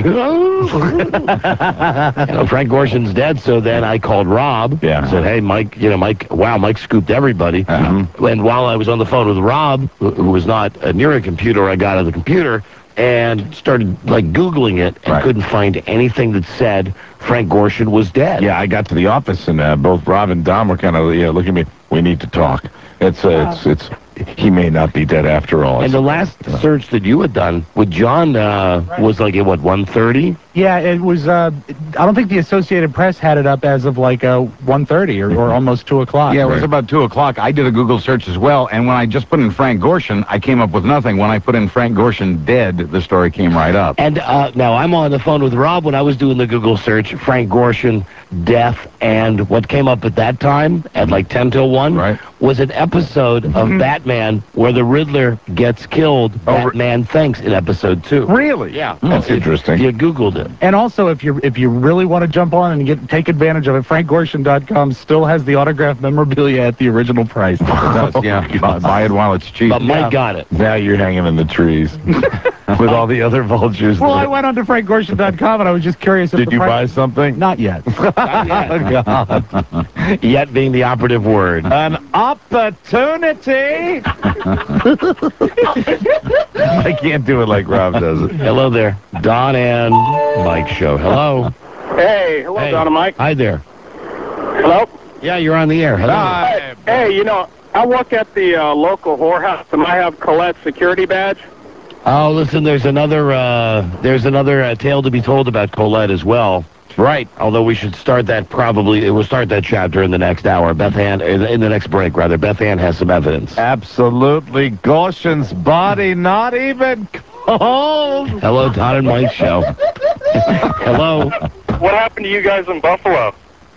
Frank Gorshin's dead, so then I called Rob. Yeah. Said, hey, Mike, Mike scooped everybody. And while I was on the phone with Rob, who was not near a computer, I got on the computer and started Googling it and couldn't find anything that said Frank Gorshin was dead. Yeah, I got to the office and both Rob and Dom were kind of looking at me. We need to talk. It's he may not be dead after all. And the last search that you had done with John was at 1:30. Yeah, it was, I don't think the Associated Press had it up as of like 1:30 or almost 2 o'clock. Yeah, it was about 2 o'clock. I did a Google search as well, and when I just put in Frank Gorshin, I came up with nothing. When I put in Frank Gorshin dead, the story came right up. And now I'm on the phone with Rob when I was doing the Google search, Frank Gorshin, death, and what came up at that time, at like 10 till 1, was an episode of Batman where the Riddler gets killed, Batman thinks, in episode 2. Really? Yeah. That's interesting. You Googled it. And also, if you really want to jump on and take advantage of it, FrankGorshin.com still has the autographed memorabilia at the original price. It does, yeah. Buy it while it's cheap. But Mike got it. Now you're hanging in the trees with all the other vultures. Well, I went on to FrankGorshin.com and I was just curious if Did you buy something? Not yet. Yet being the operative word. An opportunity. I can't do it like Rob does it. Hello there. Don and Mike show. Hello. Hey, hello, Don and Mike. Hi there. Hello? Yeah, you're on the air. Hello. Hey, you know, I work at the local whorehouse, and I have Colette's security badge. Oh, listen, there's another tale to be told about Colette as well. Right. Although we should start that we'll start that chapter in the next hour. Beth Ann, in the next break, rather. Beth Ann has some evidence. Absolutely. Gorshin's body not even cold. Hello, Don and Mike show. Hello. What happened to you guys in Buffalo?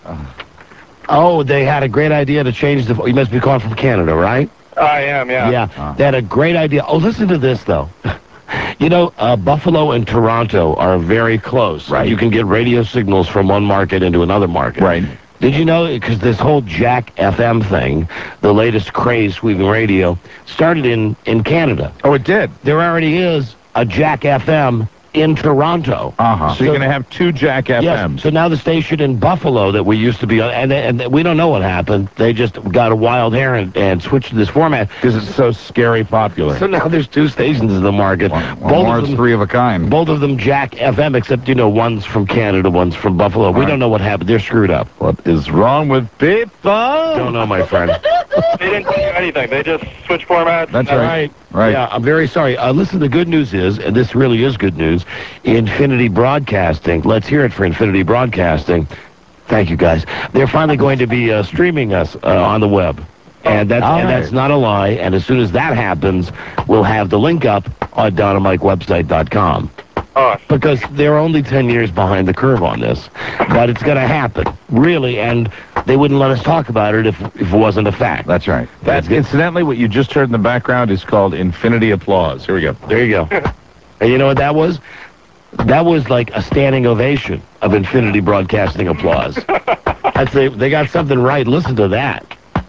Oh, they had a great idea to change the... You must be calling from Canada, right? I am, yeah. Yeah, they had a great idea. Oh, listen to this, though. You know, Buffalo and Toronto are very close. Right. You can get radio signals from one market into another market. Right. Did you know, because this whole Jack FM thing, the latest craze sweeping radio, started in Canada. Oh, it did? There already is a Jack FM in Toronto. So you're going to have 2 Jack FMs. Yes. So now the station in Buffalo that we used to be on, and we don't know what happened. They just got a wild hair and switched to this format. Because it's so scary popular. So now there's 2 stations in the market. Both of them, 3 of a kind. Both of them Jack FM, except, you know, one's from Canada, one's from Buffalo. We don't know what happened. They're screwed up. What is wrong with people? Don't know, my friend. They didn't do anything. They just switched formats. That's right. Right. Yeah, I'm very sorry. Listen, the good news is, and this really is good news, Infinity Broadcasting. Let's hear it for Infinity Broadcasting. Thank you, guys. They're finally going to be streaming us on the web. And that's not a lie. And as soon as that happens, we'll have the link up on DonandMikeWebsite.com. Because they're only 10 years behind the curve on this. But it's going to happen, really, and they wouldn't let us talk about it if it wasn't a fact. That's right. That's incidentally, what you just heard in the background is called Infinity Applause. Here we go. There you go. And you know what that was? That was like a standing ovation of Infinity Broadcasting applause. I'd say they got something right. Listen to that.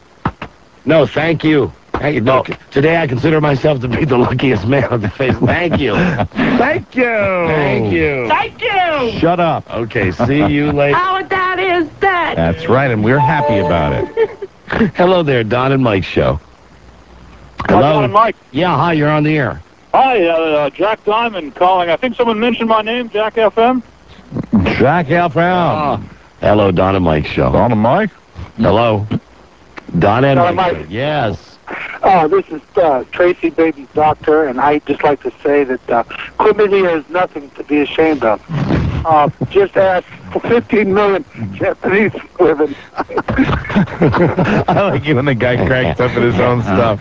No, thank you. Hey, no, today I consider myself to be the luckiest man on the face. Thank you. Thank you. Thank you. Thank you. Shut up. Okay, see you later. How that is that. That's right, and we're happy about it. Hello there, Don and Mike show. Hello. Hi, Don and Mike. Yeah, hi, you're on the air. Hi, Jack Diamond calling. I think someone mentioned my name, Jack FM. Jack FM. Hello, Don and Mike show. Don and Mike? Hello. Don and Mike. Mike. Yes. This is Tracy Baby's doctor, and I'd just like to say that chlamydia is nothing to be ashamed of. Just ask 15 million Japanese women. I like you when the guy cracks up at his own stuff.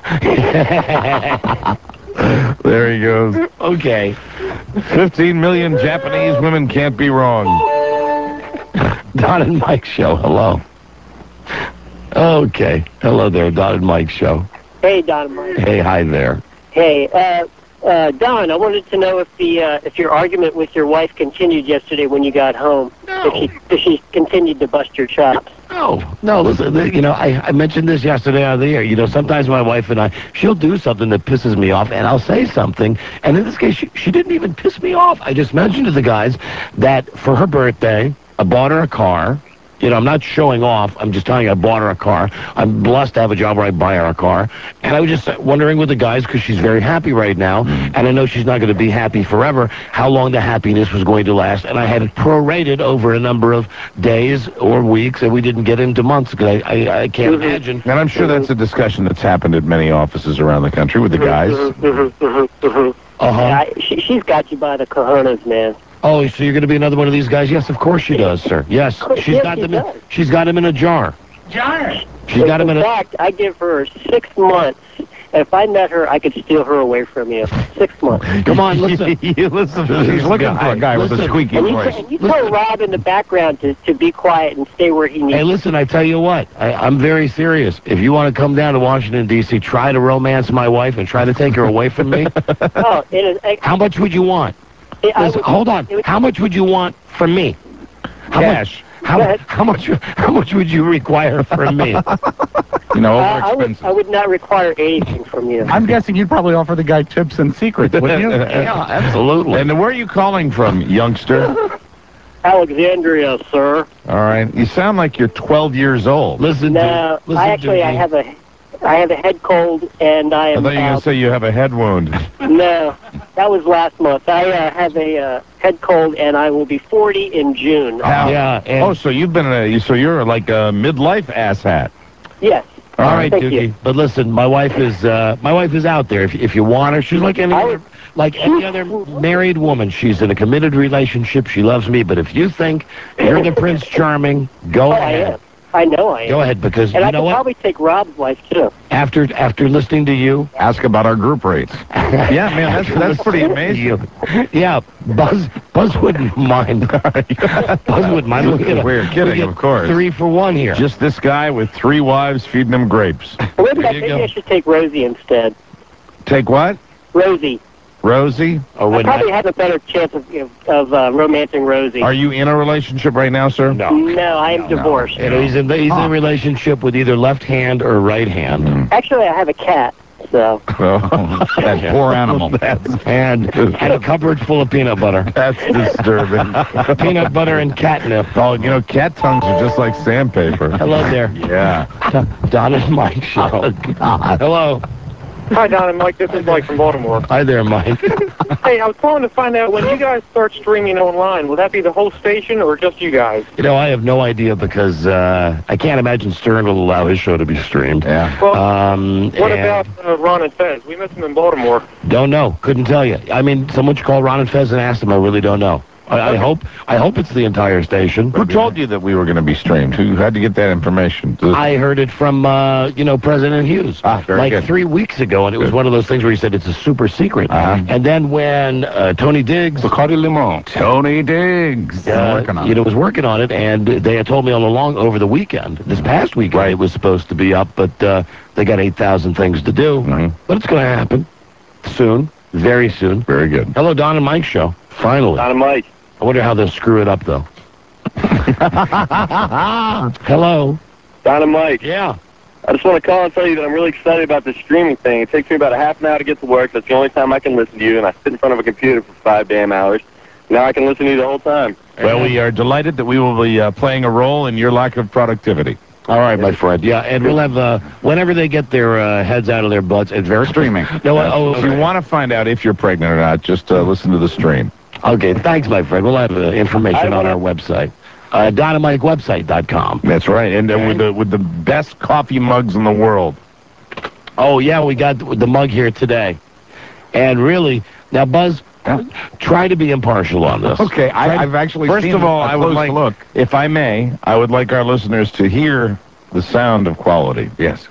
There he goes. Okay. 15 million Japanese women can't be wrong. Don and Mike show. Hello. Okay. Hello there, Don and Mike show. Hey, Don and Mike. Hey, hi there. Hey, Don, I wanted to know if your argument with your wife continued yesterday when you got home. No. If she continued to bust your chops. No, listen, you know, I mentioned this yesterday on the air. You know, sometimes my wife and she'll do something that pisses me off, and I'll say something, and in this case, she didn't even piss me off. I just mentioned to the guys that for her birthday, I bought her a car. You know, I'm not showing off. I'm just telling you I bought her a car. I'm blessed to have a job where I buy her a car. And I was just wondering with the guys, because she's very happy right now, and I know she's not going to be happy forever, how long the happiness was going to last. And I had it prorated over a number of days or weeks, and we didn't get into months, because I can't imagine. And I'm sure that's a discussion that's happened at many offices around the country with the guys. Yeah, she's got you by the cojones, man. Oh, so you're going to be another one of these guys? Yes, of course she does, sir. Yes, she's got them. She's got him in a jar. Jar. She's got him in In a. fact, I give her 6 months. And if I met her, I could steal her away from you. 6 months. Come on, listen. You listen to He's looking for a guy with a squeaky voice. And you tell Rob in the background to be quiet and stay where he needs. Hey, listen, I tell you what, I'm very serious. If you want to come down to Washington, D.C., try to romance my wife and try to take her away from me. Oh, it is. How much would you want? Listen, hold on. How much would you want from me? Cash. How much would you require from me? You know, overexpensive. I would not require anything from you. I'm guessing you'd probably offer the guy tips and secrets, wouldn't you? Yeah, absolutely. And where are you calling from, youngster? Alexandria, sir. All right. You sound like you're 12 years old. Listen, No, I have a head cold, and I I am. thought you were going to say you have a head wound. No, that was last month. I have a head cold, and I will be 40 in June. Yeah. Oh, so you've been so you're like a midlife asshat. Yes. All right, Thank Dookie. you. But listen, my wife is out there. If you want her, she's like any other married woman. She's in a committed relationship. She loves me. But if you think you're the Prince Charming, go ahead. I am. I know I am. Go ahead, because and you I know could what? probably take Rob's wife too. After listening to you, ask about our group rates. Yeah, man, that's pretty amazing. Yeah, Buzz wouldn't mind. Buzz wouldn't mind. We're kidding, of course. 3 for 1 here. Just this guy with 3 wives feeding him grapes. Well, maybe I should take Rosie instead. Take what? Rosie. Rosie? Or I probably have a better chance of romancing Rosie. Are you in a relationship right now, sir? No. No, I am divorced. You know, he's in a relationship with either left hand or right hand. Actually, I have a cat. So. That poor animal. And a cupboard full of peanut butter. That's disturbing. Peanut butter and catnip. Oh, you know, cat tongues are just like sandpaper. Hello there. Yeah. Don and Mike show. Oh, God. Hello. Hi, Don and Mike. This is Mike from Baltimore. Hi there, Mike. Hey, I was calling to find out, when you guys start streaming online, will that be the whole station or just you guys? You know, I have no idea because I can't imagine Stern will allow his show to be streamed. Yeah. Well, what about Ron and Fez? We miss them in Baltimore. Don't know. Couldn't tell you. I mean, someone should call Ron and Fez and ask them. I really don't know. I hope it's the entire station. Who told you that we were going to be streamed? Who had to get that information? I heard it from, President Hughes. Very good. 3 weeks ago, and it was one of those things where he said it's a super secret. And then when Tony Diggs... Tony Diggs. was working on it, and they had told me all along over the weekend, this past weekend, it was supposed to be up, but they got 8,000 things to do. But it's going to happen soon, very soon. Very good. Hello, Don and Mike show. Finally. Don and Mike. I wonder how they'll screw it up, though. Hello. Don and Mike. Yeah. I just want to call and tell you that I'm really excited about this streaming thing. It takes me about a half an hour to get to work. That's the only time I can listen to you, and I sit in front of a computer for 5 damn hours. Now I can listen to you the whole time. Well, we are delighted that we will be playing a role in your lack of productivity. All right, my friend. Yeah, and we'll have, whenever they get their heads out of their butts, it's very streaming. No, if you want to find out if you're pregnant or not, just listen to the stream. Okay, thanks, my friend. We'll have information on our website. DonandMikeWebsite.com. That's right, and with the best coffee mugs in the world. Oh, yeah, we got the mug here today. And really, now, Buzz, try to be impartial on this. Okay, I've actually First seen of all, a I would close like, look. if I may, I would like our listeners to hear the sound of quality. Yes.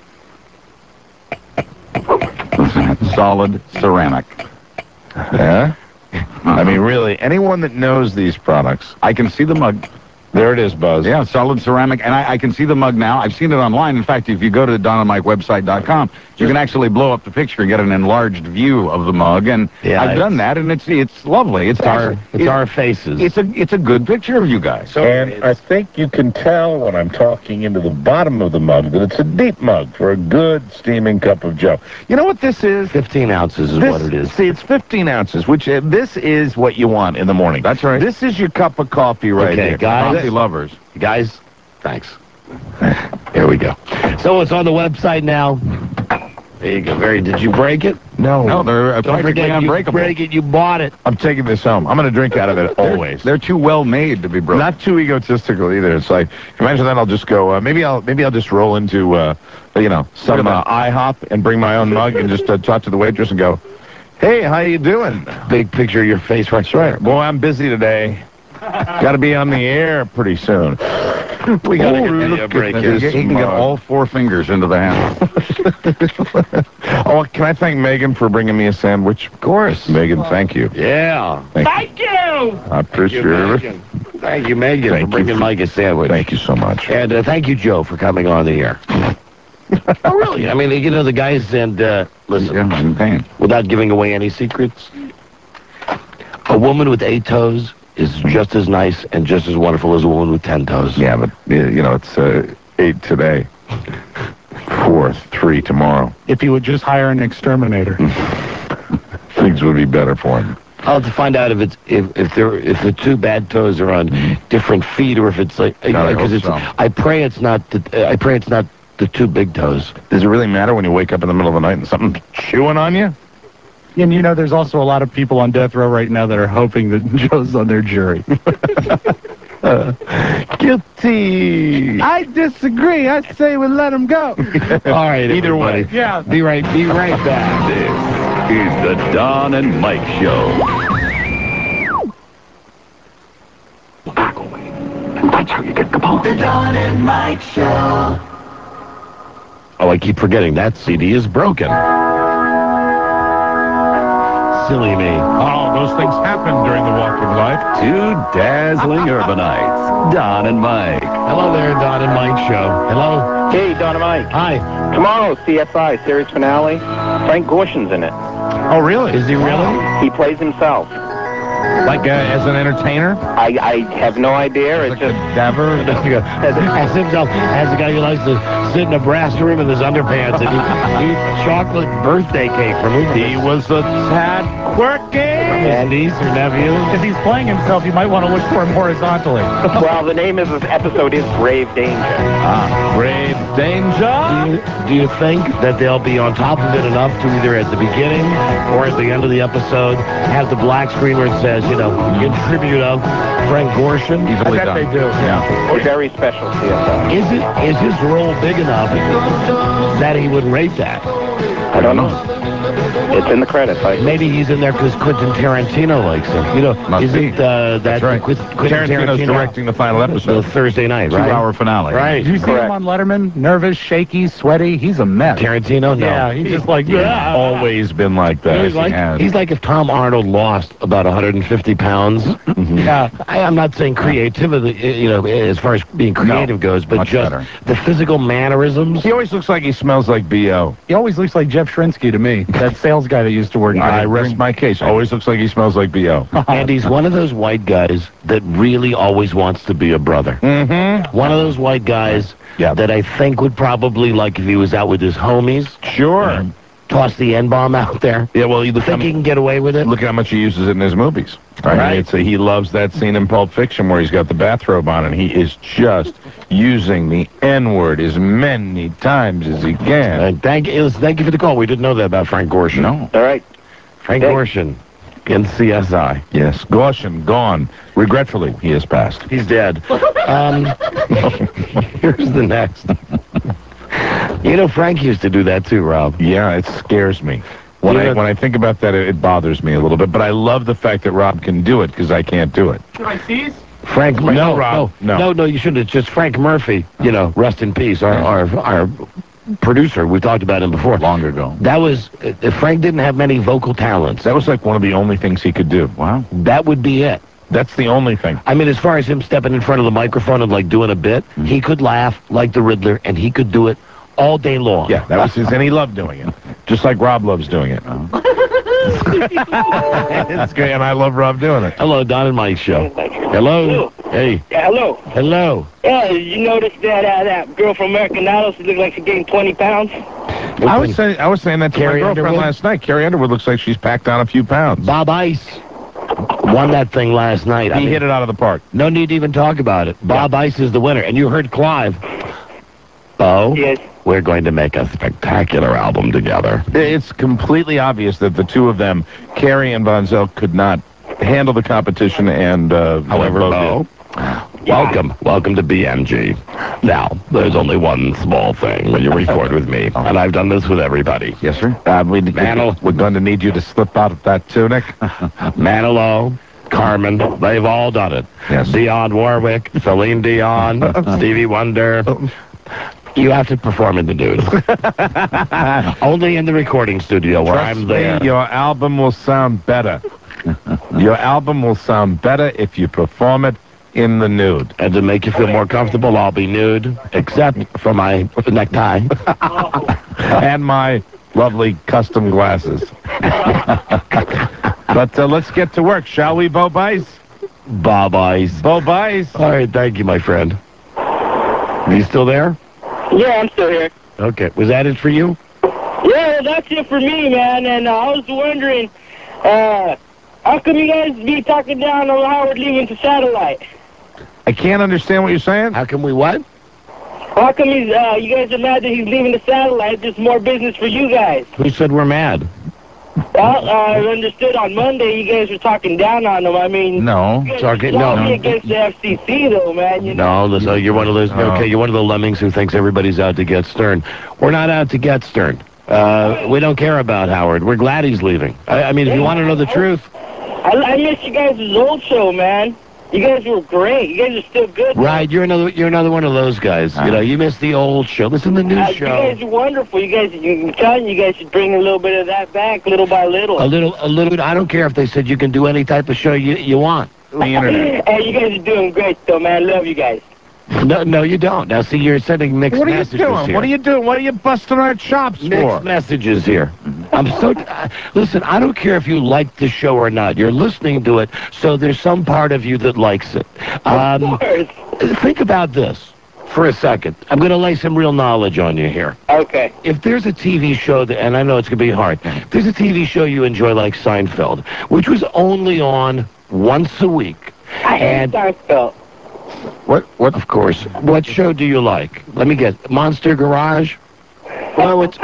Solid ceramic. Yeah? I mean, really, anyone that knows these products... I can see the mug. There it is, Buzz. Yeah, solid ceramic, and I can see the mug now. I've seen it online. In fact, if you go to DonandMikeWebsite.com, you can actually blow up the picture and get an enlarged view of the mug. And I've done that, and it's lovely. It's our faces. It's a good picture of you guys. And I think you can tell when I'm talking into the bottom of the mug that it's a deep mug for a good steaming cup of joe. You know what this is? 15 ounces is what it is. See, it's 15 ounces, which this is what you want in the morning. That's right. This is your cup of coffee right here. Guys. Coffee lovers. Guys, thanks. There we go. So it's on the website now. There you go. Did you break it? No, they're Don't practically forget, unbreakable. You break it, you bought it. I'm taking this home. I'm going to drink out of it always. They're too well made to be broken. Not too egotistical either. It's like, imagine that I'll just go, maybe I'll just roll into, some IHOP and bring my own mug and just talk to the waitress and go, Hey, how you doing? Big picture of your face right there. Boy, I'm busy today. Got to be on the air pretty soon. We got to get a break here. He can get all 4 fingers into the handle. Oh, can I thank Megan for bringing me a sandwich? Of course. Megan, thank you. Yeah. Thank you. I appreciate it. Thank you, Megan, for bringing Mike a sandwich. Thank you so much. And thank you, Joe, for coming on the air. Oh, really? I mean, you know, the guys, and listen, Yeah, I'm paying. without giving away any secrets, a woman with 8 toes is just as nice and just as wonderful as a woman with 10 toes. Yeah, but, you know, it's 8 today. 4, 3 tomorrow. If you would just hire an exterminator. Things would be better for him. I'll have to find out if the 2 bad toes are on different feet, or if it's like, because it's. I pray it's not the 2 big toes. Does it really matter when you wake up in the middle of the night and something's chewing on you? And you know, there's also a lot of people on death row right now that are hoping that Joe's on their jury. Guilty. I disagree. I say we let him go. All right. Either way. Yeah. Be right back. This is the Don and Mike Show. That's how you get the ball. The Don and Mike Show. Oh, I keep forgetting that CD is broken. Silly me. Oh, those things happen during the walk of life. 2 dazzling urbanites, Don and Mike. Hello there, Don and Mike Show. Hello. Hey, Don and Mike. Hi. Tomorrow, CSI series finale. Frank Gorshin's in it. Oh, really? Is he really? He plays himself. Like as an entertainer? I have no idea. It's just cadaver? As himself, as a guy who likes to sit in a brass room in his underpants and eat chocolate birthday cake from who? He was a tad quirky. His niece or nephew. If he's playing himself, you might want to look for him horizontally. well, the name of the episode is Grave Danger. Grave Danger? Do you think that they'll be on top of it enough to either at the beginning or at the end of the episode have the black screen where it says, you know, in tribute of Frank Gorshin? I bet they do. Yeah. A very special CSI. Is his role big enough that he would rate that? I don't know. It's in the credits. Maybe he's in there because Quentin Tarantino likes him. You know, isn't That's right. Quentin Tarantino's directing the final episode. The Thursday night, right? 2-hour finale. Right. Did you see him on Letterman? Nervous, shaky, sweaty. He's a mess. Tarantino? No. Yeah, he's just like, yeah. Always been like that. He's like if Tom Arnold lost about 150 pounds. Yeah. I'm not saying creativity, you know, as far as being creative goes, but just better. the physical mannerisms. He always looks like he smells like B.O. He always looks like Jeff Shrinsky to me, that sales guy that used to work. I rest my case. Always looks like he smells like B.O. And he's one of those white guys that really always wants to be a brother. Mm-hmm. One of those white guys that I think would probably, like if he was out with his homies. Sure. Toss the N-bomb out there. Yeah, well, you think he can get away with it? Look at how much he uses it in his movies. Right. He loves that scene in Pulp Fiction where he's got the bathrobe on and he is just using the N-word as many times as he can. Thank you for the call. We didn't know that about Frank Gorshin. No. All right. Frank Gorshin in CSI. Yes, Gorshin, gone. Regretfully, he has passed. He's dead. Here's the next. You know, Frank used to do that too, Rob. Yeah, it scares me. When I think about that, it bothers me a little bit. But I love the fact that Rob can do it because I can't do it. Should I seize? Frank, no, Rob, no, you shouldn't. It's just Frank Murphy. You know, rest in peace. Our producer. We talked about him before. Long ago. That was Frank didn't have many vocal talents. That was like one of the only things he could do. Wow. That would be it. That's the only thing. I mean, as far as him stepping in front of the microphone and like doing a bit, he could laugh like the Riddler, and he could do it all day long. Yeah, that was his, and he loved doing it, just like Rob loves doing it. It's great, and I love Rob doing it. Hello, Don and Mike Show. Hello. Hey. Yeah, hello. Hello. Yeah, you notice that girl from American Idol, she looked like she gained 20 pounds? I was saying that to my girlfriend last night. Carrie Underwood looks like she's packed on a few pounds. Bob Ice won that thing last night. He hit it out of the park. No need to even talk about it. Bob Ice is the winner. And you heard Clive. Bo, yes. We're going to make a spectacular album together. It's completely obvious that the two of them, Carrie and Von Zell, could not handle the competition, and however, Bo, Welcome to BMG. Now, there's only one small thing when you record with me, and I've done this with everybody. Yes, sir. We're going to need you to slip out of that tunic. Manilow, Carmen, they've all done it. Yes. Dionne Warwick, Celine Dion, Stevie Wonder. You have to perform in the nude. Only in the recording studio where I'm there. Me, your album will sound better. Your album will sound better if you perform it in the nude. And to make you feel more comfortable, I'll be nude, except for my necktie. And my lovely custom glasses. But let's get to work, shall we, Bo Bice? Bob Ice. Bo Bice. All right, thank you, my friend. Are you still there? Yeah, I'm still here. Okay, was that it for you? Yeah, that's it for me, man. And I was wondering, how come you guys be talking down on Howard leaving to satellite? I can't understand what you're saying. How come we what? How come you guys are mad that he's leaving the satellite? There's more business for you guys. Who said we're mad? Well, I understood on Monday you guys were talking down on him. I mean, no, you guys me against the FCC, though, man. You know? No, so you're one of those. Okay, you're one of the lemmings who thinks everybody's out to get Stern. We're not out to get Stern. We don't care about Howard. We're glad he's leaving. I mean, if you want to know the truth, I miss you guys' old show, man. You guys were great. You guys are still good. Right, you're another one of those guys. You know, you missed the old show. Listen to the new show. You guys are wonderful. I'm telling you guys should bring a little bit of that back, little by little. A little. I don't care if they said you can do any type of show you want. The internet. Hey, you guys are doing great, though, man. Love you guys. No, you don't. Now, see, you're sending mixed messages here. What are you doing? What are you busting our chops for? Mixed messages here. I'm so... listen, I don't care if you like the show or not. You're listening to it, so there's some part of you that likes it. Of course. Think about this for a second. I'm going to lay some real knowledge on you here. Okay. If there's a TV show, and I know it's going to be hard, if there's a TV show you enjoy like Seinfeld, which was only on once a week. I hate Seinfeld. What? Of course. What show do you like? Let me guess. Monster Garage? Well, what's...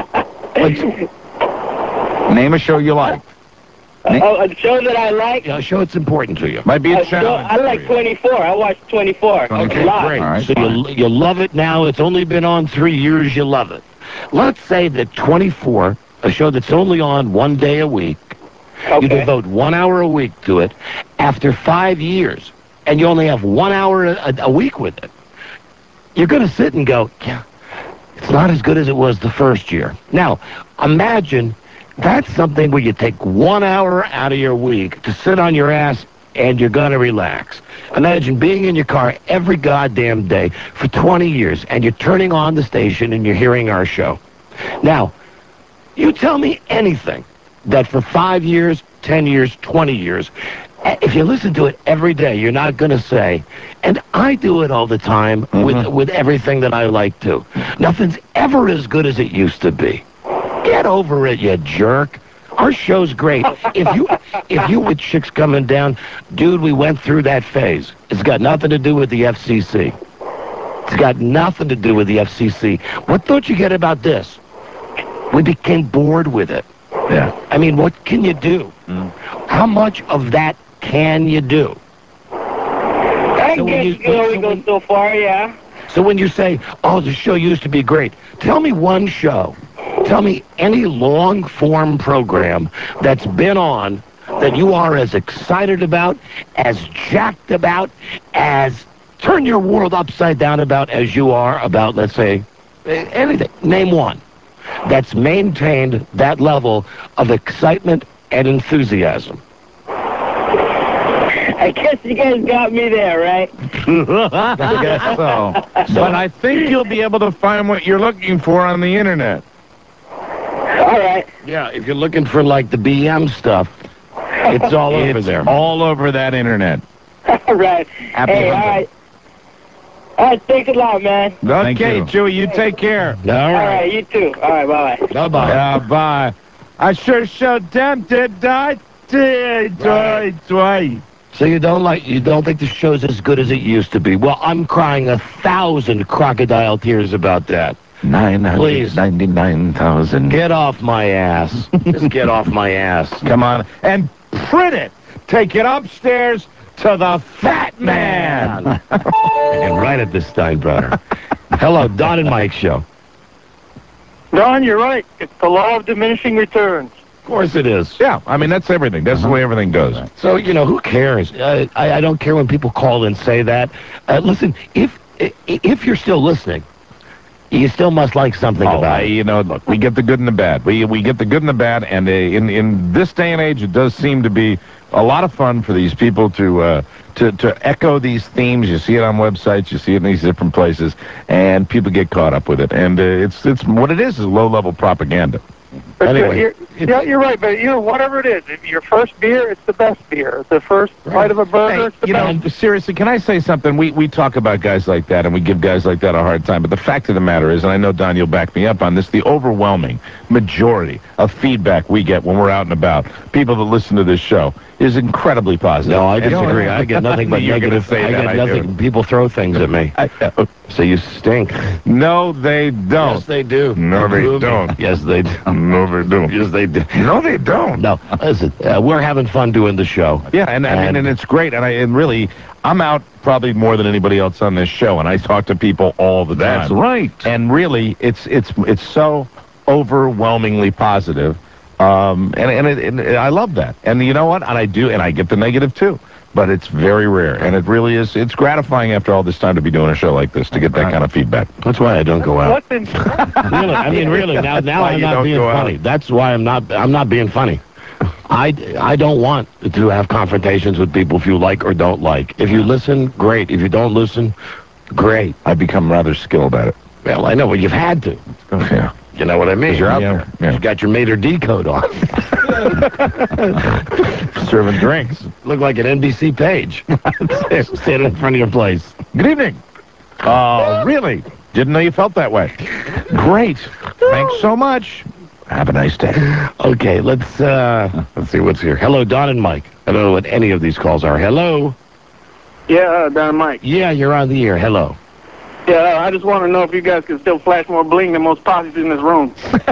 Name a show you like. A show that I like? Yeah, a show that's important to you. Might be a challenge. I like 24. I watch 24. Okay, a lot. great. All right, so you love it now. It's only been on 3 years. You love it. Let's say that 24, a show that's only on 1 day a week, you devote 1 hour a week to it. After 5 years, and you only have 1 hour a week with it, you're going to sit and go, yeah, it's not as good as it was the first year. Now, imagine that's something where you take 1 hour out of your week to sit on your ass and you're going to relax. Imagine being in your car every goddamn day for 20 years and you're turning on the station and you're hearing our show. Now, you tell me anything that for 5 years, 10 years, 20 years, if you listen to it every day, you're not going to say, and I do it all the time with everything that I like to. Nothing's ever as good as it used to be. Get over it, you jerk. Our show's great. If you with chicks coming down, dude, we went through that phase. It's got nothing to do with the FCC. It's got nothing to do with the FCC. What don't you get about this? We became bored with it. Yeah. I mean, what can you do? How much of that can you do? I guess you can only go so far, yeah. So when you say, oh, the show used to be great, tell me one show. Tell me any long-form program that's been on that you are as excited about, as jacked about, as turn your world upside down about as you are about, let's say, anything. Name one that's maintained that level of excitement and enthusiasm. I guess you guys got me there, right? I guess so. But I think you'll be able to find what you're looking for on the internet. All right. Yeah, if you're looking for, like, the BM stuff, it's all over there. All over that internet. All right. Hey, all right. All right, thanks a lot, man. Okay, Chewy, you take care. All right, you too. All right, bye-bye. Bye-bye. Bye. I sure showed tempted. So you don't think the show's as good as it used to be? Well, I'm crying 1,000 crocodile tears about that. 999,000. Get off my ass. Just get off my ass. Come on. And print it. Take it upstairs to the Fat Man. And right at the Steinbrenner. Hello, Don and Mike Show. Don, you're right. It's the law of diminishing returns. Of course it is. Yeah, I mean, that's everything. That's the way everything goes. So, you know, who cares? I don't care when people call and say that. Listen, if you're still listening, you still must like something about it. You know, look, we get the good and the bad. We get the good and the bad, and in this day and age, it does seem to be a lot of fun for these people to echo these themes. You see it on websites, you see it in these different places, and people get caught up with it. And it's what it is low-level propaganda. Anyway, you're right, but, you know, whatever it is, if your first beer, it's the best beer. The first bite of a burger, it's the best. Know, seriously, can I say something? We talk about guys like that, and we give guys like that a hard time, but the fact of the matter is, and I know, Don, you'll back me up on this, the overwhelming majority of feedback we get when we're out and about, people that listen to this show, is incredibly positive. No, I disagree. I get nothing but negative. I get nothing. People throw things at me. I know. So you stink. No, they don't. Yes, they do. No, they don't. Yes, they do. No, they don't. Yes, they do. No, they don't. No, listen, we're having fun doing the show. Yeah, and I mean, and it's great. And really, I'm out probably more than anybody else on this show, and I talk to people all the time. That's right. And really, it's so overwhelmingly positive. And I love that. And you know what? And I get the negative too. But it's very rare, and it really is. It's gratifying after all this time to be doing a show like this to get that kind of feedback. That's why I don't go out. Listen, Really, I mean, really. Now I'm not being funny. That's why I'm not being funny. I don't want to have confrontations with people if you like or don't like. If you listen, great. If you don't listen, great. I've become rather skilled at it. Well, I know, but you've had to. Yeah. You know what I mean? You're out there. Yeah. You got your Mater D coat on. Serving drinks. Look like an NBC page. Standing in front of your place. Good evening. Oh, really? Didn't know you felt that way. Great. Thanks so much. Have a nice day. Okay, let's see what's here. Hello, Don and Mike. I don't know what any of these calls are. Hello? yeah, Don Mike. Yeah, you're on the air. Hello. Yeah, I just want to know if you guys can still flash more bling than most posses in this room.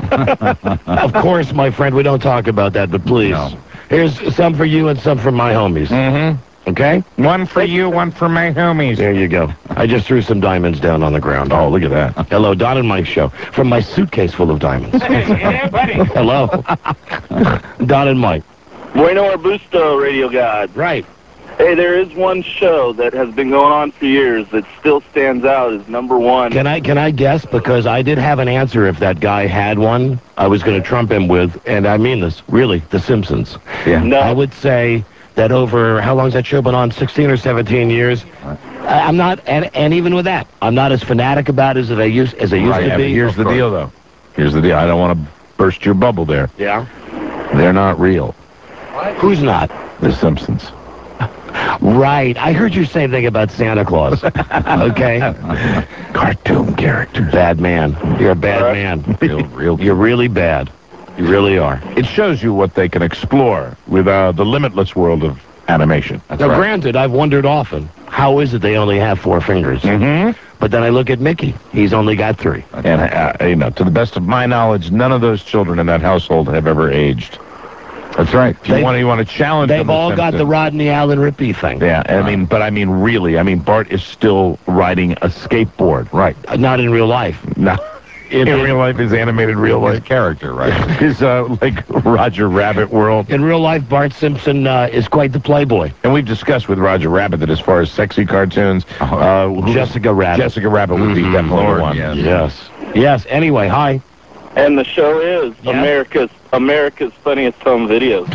Of course, my friend, we don't talk about that, but please. No. Here's some for you and some for my homies. Mm-hmm. Okay? One for you, one for my homies. There you go. I just threw some diamonds down on the ground. Oh, look at that. Hello, Don and Mike Show. From my suitcase full of diamonds. Yeah, buddy. Hello. Don and Mike. Bueno Arbusto, Radio God. Right. Hey, there is one show that has been going on for years that still stands out as number one. Can I guess? Because I did have an answer if that guy had one. I was going to trump him with, and I mean this, really, The Simpsons. Yeah. No. I would say that over, how long has that show been on? 16 or 17 years? I'm not, and even with that, I'm not as fanatic about it as I used to be. Here's the deal, though. Here's the deal. I don't want to burst your bubble there. Yeah? They're not real. Who's not? The Simpsons. Right. I heard you say thing about Santa Claus. Okay? Cartoon characters. Bad man. You're a bad man. You're really bad. You really are. It shows you what they can explore with the limitless world of animation. Now, granted, I've wondered often, how is it they only have 4 fingers? Mm-hmm. But then I look at Mickey. He's only got 3. And, to the best of my knowledge, none of those children in that household have ever aged. That's right. You want to challenge them. They've all got the Rodney Allen Rippey thing. Yeah, I mean, really, Bart is still riding a skateboard. Right. Not in real life. No. In real life, his animated real life character, right? His, like, Roger Rabbit world. In real life, Bart Simpson is quite the playboy. And we've discussed with Roger Rabbit that as far as sexy cartoons, Jessica Rabbit. Jessica Rabbit would be definitely the one. Yes. Anyway, hi. And the show is America's funniest home videos.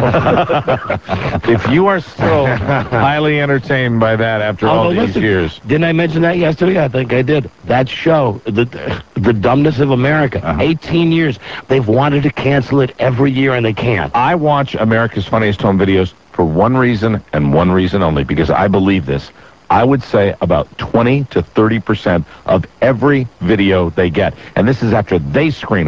If you are still highly entertained by that after all these years. Didn't I mention that yesterday? I think I did. That show, The Dumbness of America, 18 years. They've wanted to cancel it every year, and they can't. I watch America's Funniest Home Videos for one reason and one reason only, because I believe this. I would say about 20 to 30% of every video they get, and this is after they screen them,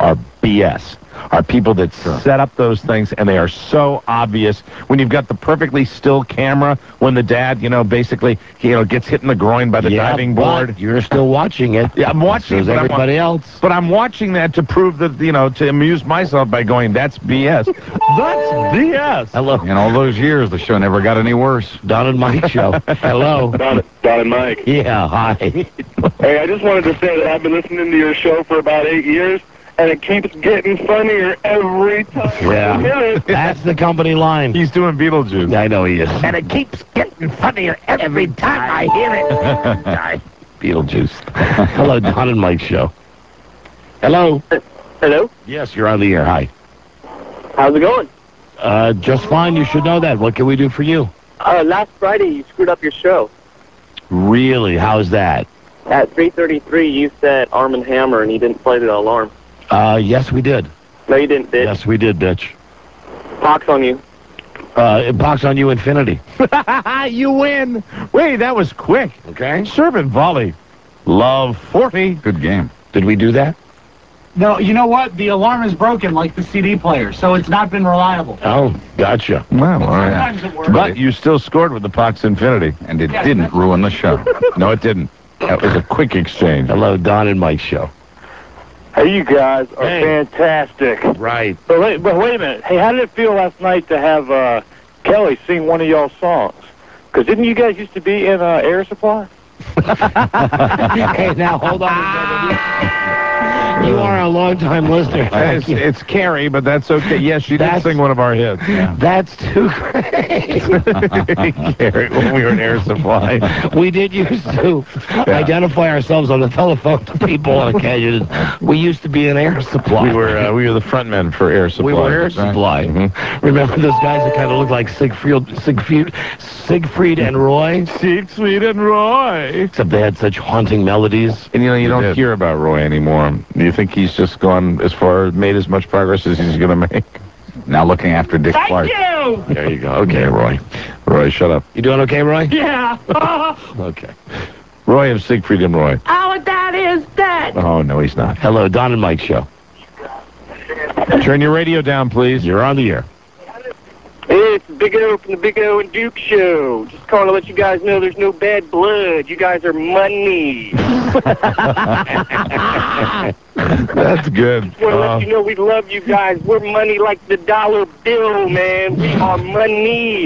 are BS. Are people that set up those things, and they are so obvious. When you've got the perfectly still camera, when the dad, basically, gets hit in the groin by the diving board. But you're still watching it. Yeah, I'm watching it. So is everybody else. But I'm watching that to prove that, to amuse myself by going, that's BS. That's BS. Hello. In all those years, the show never got any worse. Don and Mike show. Hello. Don and Mike. Yeah, hi. Hey, I just wanted to say that I've been listening to your show for about 8 years, and it keeps getting funnier every time I hear it. That's the company line. He's doing Beetlejuice. I know he is. And it keeps getting funnier every time I hear it. Beetlejuice. Hello, Don and Mike show. Hello. Hello? Yes, you're on the air. Hi. How's it going? Just fine. You should know that. What can we do for you? Last Friday, you screwed up your show. Really? How's that? At 3:33, you said Arm & Hammer, and you didn't play the alarm. Yes, we did. No, you didn't, bitch. Yes, we did, bitch. Pox on you. Pox on you, infinity. You win. Wait, that was quick. Okay. Servant volley. Love 40. Good game. Did we do that? No, you know what? The alarm is broken like the CD player, so it's not been reliable. Oh, gotcha. Well, all right. Sometimes it works. But you still scored with the Pox Infinity. And it didn't ruin the show. No, it didn't. That was a quick exchange. Hello, Don and Mike show. Hey, you guys are fantastic. Right. But wait a minute. Hey, how did it feel last night to have Kelly sing one of y'all's songs? Because didn't you guys used to be in Air Supply? Hey, now hold on. You are a long-time listener. It's Carrie, but that's okay. Yes, she did sing one of our hits. Yeah. That's too great. Carrie, when we were in Air Supply. We did used to identify ourselves on the telephone to people on occasion. We used to be in Air Supply. We were the front men for Air Supply. We were Air Supply. Mm-hmm. Remember those guys that kind of looked like Siegfried and Roy? Siegfried and Roy. Except they had such haunting melodies. And you don't hear about Roy anymore. Do you think he's just gone made as much progress as he's going to make? Now looking after Dick Clark. You! There you go. Okay, Roy. Roy, shut up. You doing okay, Roy? Yeah. Okay. Roy of Siegfried and Roy. Our dad is dead. Oh, no, he's not. Hello, Don and Mike show. Turn your radio down, please. You're on the air. Hey, it's Big O from the Big O and Duke show. Just calling to let you guys know there's no bad blood. You guys are money. That's good. Just want to let you know we love you guys. We're money like the dollar bill, man. We are money.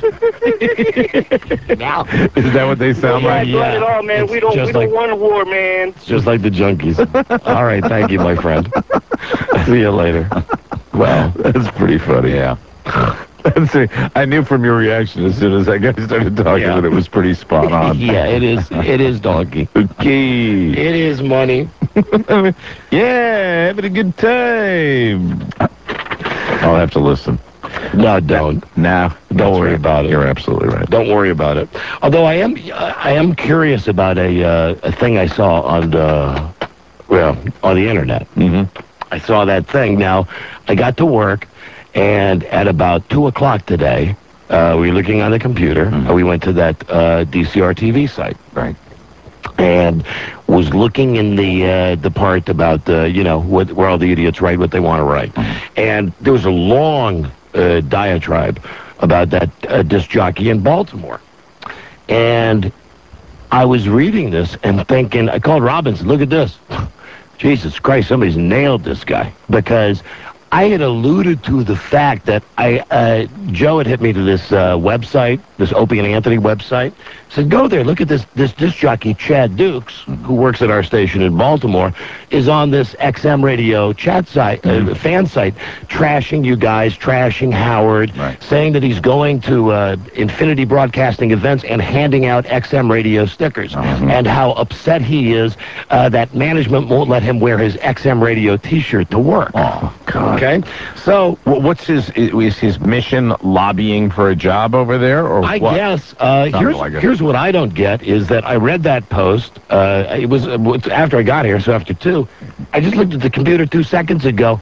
Now, is that what they sound like? Yeah. At all, man. We don't want war, man. It's just like the junkies. All right, thank you, my friend. See you later. Well, that's pretty funny. Yeah. I knew from your reaction as soon as I started talking that it was pretty spot on. Yeah, it is. It is donkey. Okay. It is money. Yeah, having a good time. I'll have to listen. No, don't. Nah, don't worry about it. You're absolutely right. Don't worry about it. Although I am curious about a thing I saw on the internet. Mm-hmm. I saw that thing. Now, I got to work. And at about 2 o'clock today, we were looking on the computer. We went to that DCR TV site. Right. And was looking in the part about, where all the idiots write what they want to write. And there was a long diatribe about that disc jockey in Baltimore. And I was reading this and thinking, I called Robinson, look at this. Jesus Christ, somebody's nailed this guy. Because I had alluded to the fact that Joe had hit me to this website, this Opie and Anthony website. Said, go there, look at this disc jockey, Chad Dukes, who works at our station in Baltimore, is on this XM radio chat site, fan site, trashing you guys, trashing Howard, saying that he's going to Infinity Broadcasting events and handing out XM radio stickers, and how upset he is that management won't let him wear his XM radio T-shirt to work. Oh, God. Okay, so what's is his mission lobbying for a job over there, or I what? guess here's what I don't get is that I read that post. It was after I got here, so after 2, I just looked at the computer 2 seconds ago.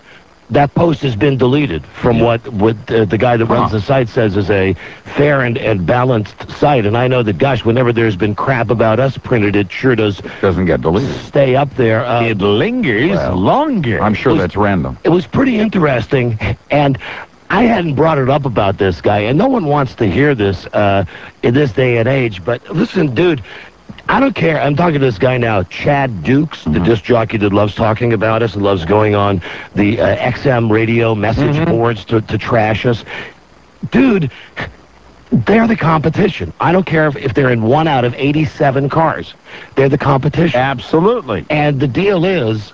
that post has been deleted from what the guy that runs the site says is a fair and balanced site. And I know that, gosh, whenever there's been crap about us printed, it sure doesn't get deleted. Stay up there. It lingers longer. I'm sure that's random. It was pretty interesting, and I hadn't brought it up about this guy, and no one wants to hear this in this day and age. But listen, dude, I don't care. I'm talking to this guy now, Chad Dukes, the disc jockey that loves talking about us and loves going on the XM radio message boards to trash us. Dude, they're the competition. I don't care if they're in 1 out of 87 cars. They're the competition. Absolutely. And the deal is,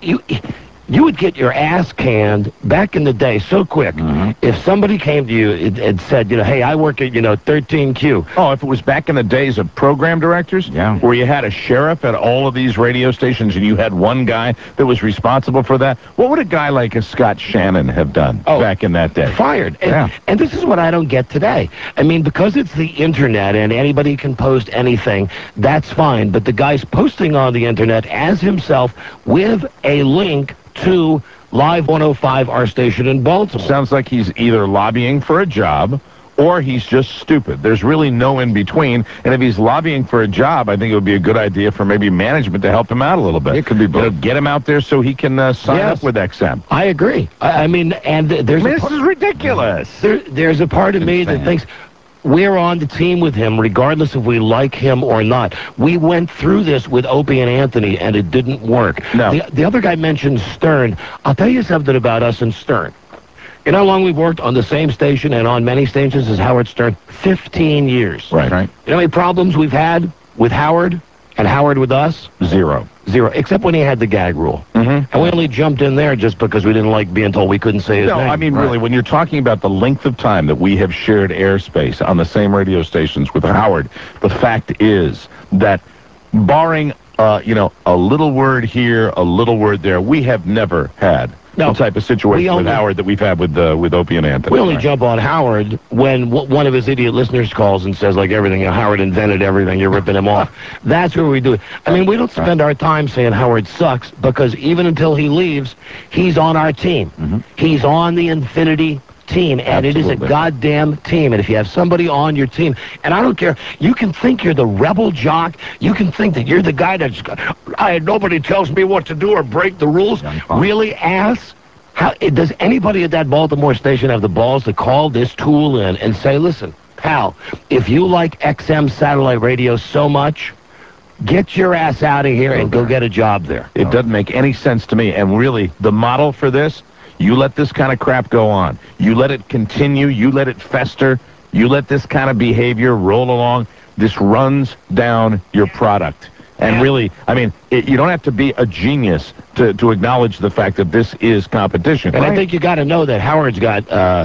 you would get your ass canned back in the day so quick if somebody came to you and said, hey, I work at, 13Q. Oh, if it was back in the days of program directors, where you had a sheriff at all of these radio stations and you had one guy that was responsible for that, what would a guy like a Scott Shannon have done back in that day? Fired. And this is what I don't get today. I mean, because it's the internet and anybody can post anything, that's fine. But the guy's posting on the internet as himself with a link to Live 105, our station in Baltimore. Sounds like he's either lobbying for a job or he's just stupid. There's really no in between. And if he's lobbying for a job, I think it would be a good idea for maybe management to help him out a little bit. It could be both. Get him out there so he can sign up with XM. I agree. I mean, and there's this is ridiculous. There's a part of me that thinks we're on the team with him, regardless if we like him or not. We went through this with Opie and Anthony, and it didn't work. No. The other guy mentioned Stern. I'll tell you something about us and Stern. You know how long we've worked on the same station and on many stations as Howard Stern? 15 years. Right. You know how many problems we've had with Howard and Howard with us? Zero, except when he had the gag rule. And we only jumped in there just because we didn't like being told we couldn't say his name. No, I mean, really, when you're talking about the length of time that we have shared airspace on the same radio stations with Howard, the fact is that barring, a little word here, a little word there, we have never had the type of situation with Howard that we've had with Opie and Anthony. We only jump on Howard when one of his idiot listeners calls and says, like, everything, Howard invented everything, you're ripping him off. That's where we do it. I mean, we don't spend our time saying Howard sucks, because even until he leaves, he's on our team. He's on the Infinity team, and it is a goddamn team. And if you have somebody on your team, and I don't care, you can think you're the rebel jock, you can think that you're the guy that's, nobody tells me what to do or break the rules. Really, ass? Does anybody at that Baltimore station have the balls to call this tool in and say, listen, pal, if you like XM satellite radio so much, get your ass out of here and go get a job there. It doesn't make any sense to me. And really, the model for this, you let this kind of crap go on. You let it continue. You let it fester. You let this kind of behavior roll along. This runs down your product. And really, I mean, you don't have to be a genius to acknowledge the fact that this is competition. And I think you got to know that Howard's got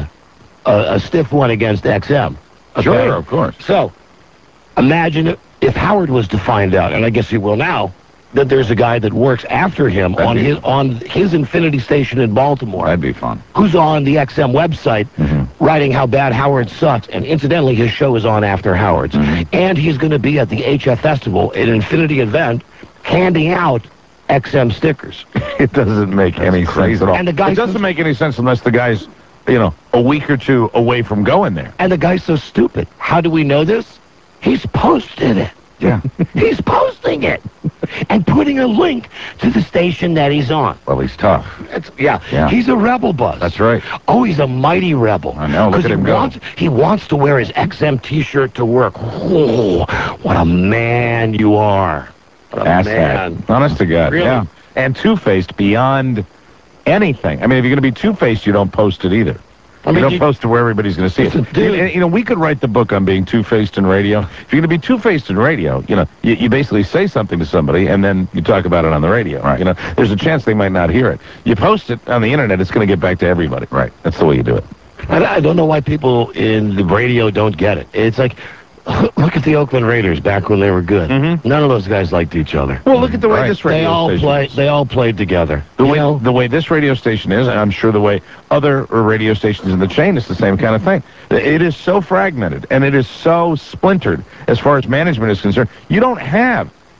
a stiff one against XM. Okay? Sure, of course. So, imagine if Howard was to find out, and I guess he will now, that there's a guy that works after him on his Infinity station in Baltimore. That'd be fun. Who's on the XM website writing how bad Howard sucks. And incidentally, his show is on after Howard's. And he's going to be at the HF Festival, an Infinity event, handing out XM stickers. It doesn't make any sense at all. And the guy it doesn't make any sense unless the guy's, a week or two away from going there. And the guy's so stupid. How do we know this? He's posted it. Yeah. He's posting it and putting a link to the station that he's on. Well, he's tough. Yeah. He's a rebel buzz. That's right. Oh, he's a mighty rebel. I know. Look at him go. He wants to wear his XM T-shirt to work. Oh, what a man you are. What a man. Honest to God. Really? Yeah. And two-faced beyond anything. I mean, if you're going to be two-faced, you don't post it either. I mean, you don't post to where everybody's going to see it. Dude. We could write the book on being two-faced in radio. If you're going to be two-faced in radio, you basically say something to somebody, and then you talk about it on the radio. Right. There's a chance they might not hear it. You post it on the internet, it's going to get back to everybody. Right. That's the way you do it. I don't know why people in the radio don't get it. It's like, look at the Oakland Raiders back when they were good. None of those guys liked each other. Well, look at the way this radio station is. They all played together. The way this radio station is, and I'm sure the way other radio stations in the chain is the same kind of thing. It is so fragmented, and it is so splintered as far as management is concerned. You don't have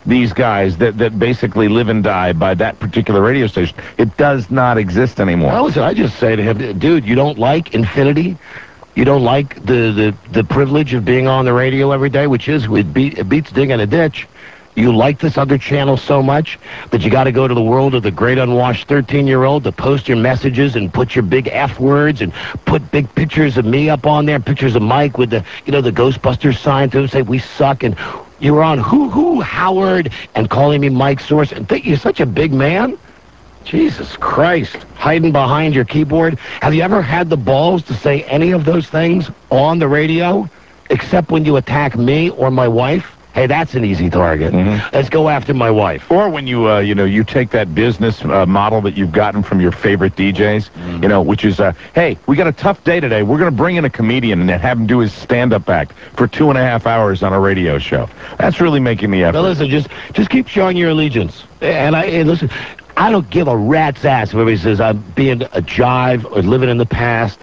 these guys that basically live and die by that particular radio station. It does not exist anymore. Well, listen, I just say to him, dude, you don't like infinity? You don't like the privilege of being on the radio every day, which is, it beats digging a ditch. You like this other channel so much that you got to go to the world of the great unwashed 13-year-old to post your messages and put your big F words and put big pictures of me up on there, pictures of Mike with the, the Ghostbusters sign to him, say we suck, and you were on Howard and calling me Mike Source and think you're such a big man? Jesus Christ, hiding behind your keyboard. Have you ever had the balls to say any of those things on the radio, except when you attack me or my wife? Hey, that's an easy target. Let's go after my wife. Or when you, you take that business model that you've gotten from your favorite DJs, which is, hey, we got a tough day today. We're going to bring in a comedian and have him do his stand-up act for 2.5 hours on a radio show. That's really making the effort. Now, listen, just keep showing your allegiance. And listen, I don't give a rat's ass if everybody says I'm being a jive or living in the past.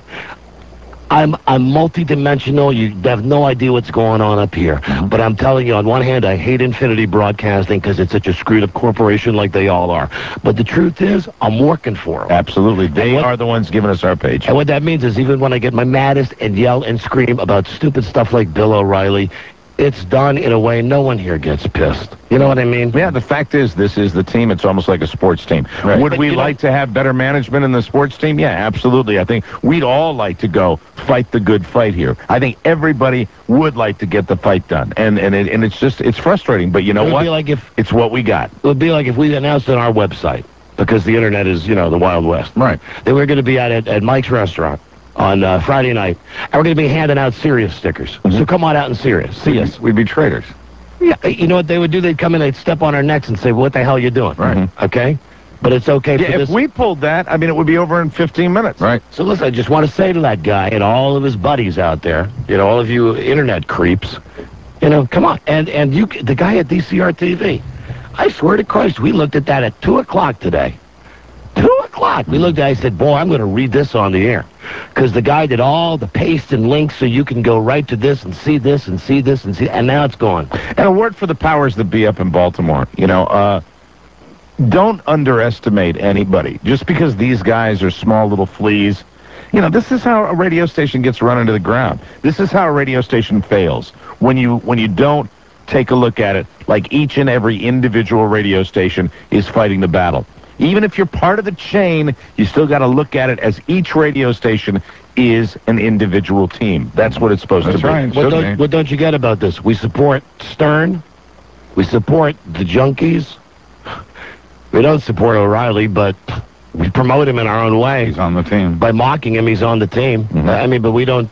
I'm multi-dimensional. You have no idea what's going on up here. But I'm telling you, on one hand, I hate Infinity Broadcasting because it's such a screwed-up corporation like they all are. But the truth is, I'm working for them. Absolutely. They are the ones giving us our page. And what that means is even when I get my maddest and yell and scream about stupid stuff like Bill O'Reilly, it's done in a way no one here gets pissed. You know what I mean? Yeah, the fact is, this is the team. It's almost like a sports team. Right. Would we like to have better management in the sports team? Yeah, absolutely. I think we'd all like to go fight the good fight here. I think everybody would like to get the fight done. And it's frustrating, but you know what? Like it's what we got. It would be like if we announced on our website, because the internet is, the Wild West. Right. That we're going to be at Mike's restaurant on Friday night, and we're going to be handing out Sirius stickers. So come on out and see us. We'd be traitors. Yeah, you know what they would do? They'd come in, they'd step on our necks and say, what the hell are you doing? Right. Okay? But it's okay for this. If we pulled that, I mean, it would be over in 15 minutes. Right. So listen, I just want to say to that guy and all of his buddies out there, all of you internet creeps, come on. And you, the guy at DCR TV, I swear to Christ, we looked at that at 2 o'clock today. 2 o'clock. We looked at it, I said, boy, I'm going to read this on the air. Because the guy did all the paste and links so you can go right to this and see this and see this and see, and now it's gone. And a word for the powers that be up in Baltimore. Don't underestimate anybody. Just because these guys are small little fleas, this is how a radio station gets run into the ground. This is how a radio station fails. When you don't take a look at it like each and every individual radio station is fighting the battle. Even if you're part of the chain, you still got to look at it as each radio station is an individual team. That's what it's supposed to be. Right. What don't you get about this? We support Stern. We support the Junkies. We don't support O'Reilly, but we promote him in our own way. He's on the team. By mocking him, he's on the team. I mean, but we don't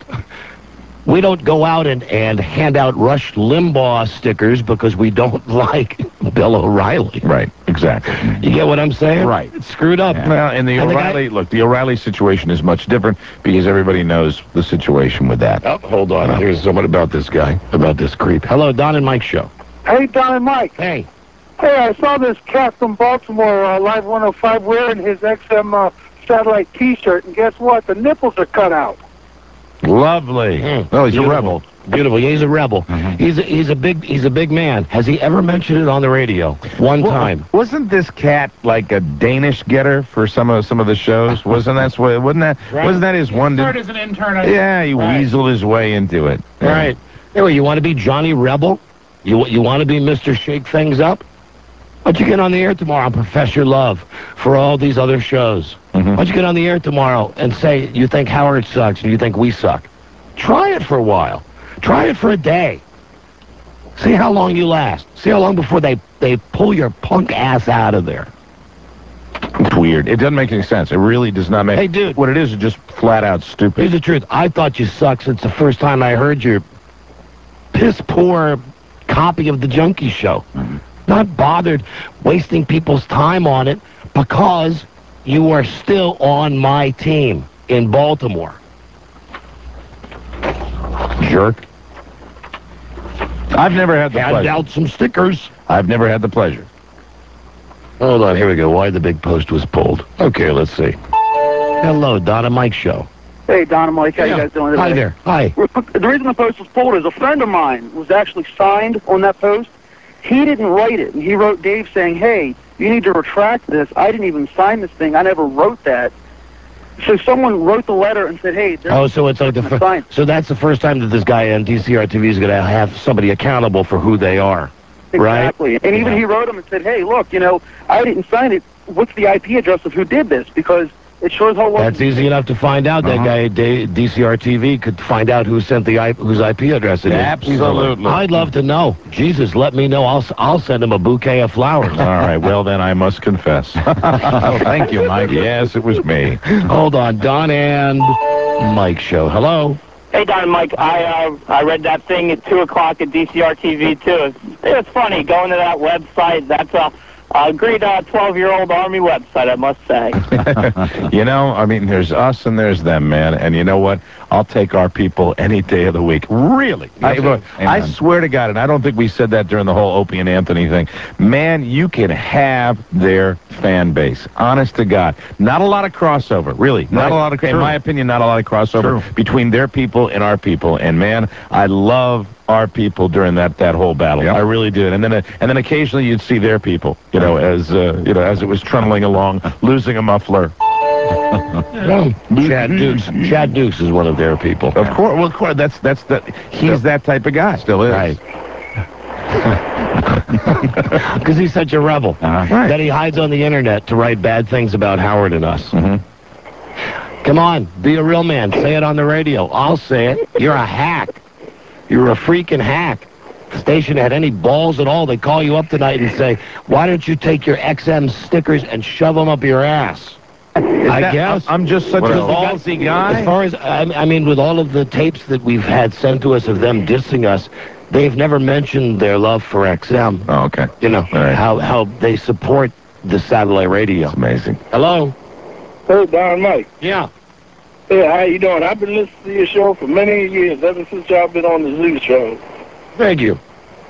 go out and hand out Rush Limbaugh stickers because we don't like Bill O'Reilly. Right, exactly. You get what I'm saying? Right. It's screwed up. Yeah. Well, and the O'Reilly situation is much different because everybody knows the situation with that. Oh, hold on. Here's someone about this guy, about this creep. Hello, Don and Mike show. Hey, Don and Mike. Hey. Hey, I saw this cat from Baltimore, Live 105, wearing his XM satellite T-shirt, and guess what? The nipples are cut out. Lovely. Well, he's a rebel. Beautiful. Yeah, he's a rebel. He's a big man. Has he ever mentioned it on the radio? One time. Wasn't this cat like a Danish getter for some of the shows? Wasn't that his one? Started as an intern. Yeah, he weaseled his way into it. Yeah. Right. Anyway, you want to be Johnny Rebel? You want to be Mr. Shake Things Up? Why don't you get on the air tomorrow and profess your love for all these other shows? Why don't you get on the air tomorrow and say you think Howard sucks and you think we suck? Try it for a while. Try it for a day. See how long you last. See how long before they pull your punk ass out of there. It's weird. It doesn't make any sense. It really does not make... Hey, dude. What it is just flat out stupid. Here's the truth. I thought you sucked since the first time I heard your piss-poor copy of The Junkie Show. Not bothered wasting people's time on it because you are still on my team in Baltimore. Jerk. I've never had the pleasure. Hand out some stickers. I've never had the pleasure. Hold on, here we go. Why the big post was pulled. Okay, let's see. Hello, Don and Mike show. Hey, Don and Mike, how you guys doing today? Hi there. Hi. The reason the post was pulled is a friend of mine was actually signed on that post, he didn't write it. And he wrote Dave saying, hey, you need to retract this. I didn't even sign this thing. I never wrote that. So someone wrote the letter and said, hey, there's so it's like so that's the first time that this guy on DCR TV is going to have somebody accountable for who they are, exactly. right? And even he wrote him and said, hey, look, you know, I didn't sign it. What's the IP address of who did this? Because it shows how long... That's easy enough to find out. That guy, DCR TV, could find out who sent whose IP address it is. Absolutely. I'd love to know. Jesus, let me know. I'll send him a bouquet of flowers. All right, well, then I must confess. Thank you, Mike. Yes, it was me. Hold on. Don and Mike show. Hello. Hey, Don and Mike, I read that thing at 2 o'clock at DCR TV, too. It's funny, going to that website. That's a great 12-year-old Army website, I must say. You know, I mean, there's us and there's them, man. And you know what? I'll take our people any day of the week. Really. I swear to God, and I don't think we said that during the whole Opie and Anthony thing. Man, you can have their fan base. Honest to God. Not a lot of crossover, really. Not a lot of, in my opinion, not a lot of crossover between their people and our people. And, man, I love our people during that whole battle. I really did. And then occasionally you'd see their people, you know, as it was trundling along, losing a muffler. Chad Dukes is one of their people. Of course. Well, of course. He's that type of guy. Still is. Right. Because he's such a rebel that he hides on the internet to write bad things about Howard and us. Come on, be a real man. Say it on the radio. I'll say it. You're a hack. You're a freaking hack. If the station had any balls at all, they'd call you up tonight and say, why don't you take your XM stickers and shove them up your ass? I guess. I'm just such a ballsy guy. As far as, I mean, with all of the tapes that we've had sent to us of them dissing us, they've never mentioned their love for XM. Oh, okay. You know, how they support the satellite radio. It's amazing. Hello? Hey, Don Mike. Yeah. Hey, how you doing? I've been listening to your show for many years, ever since y'all been on the Zoo show. Thank you.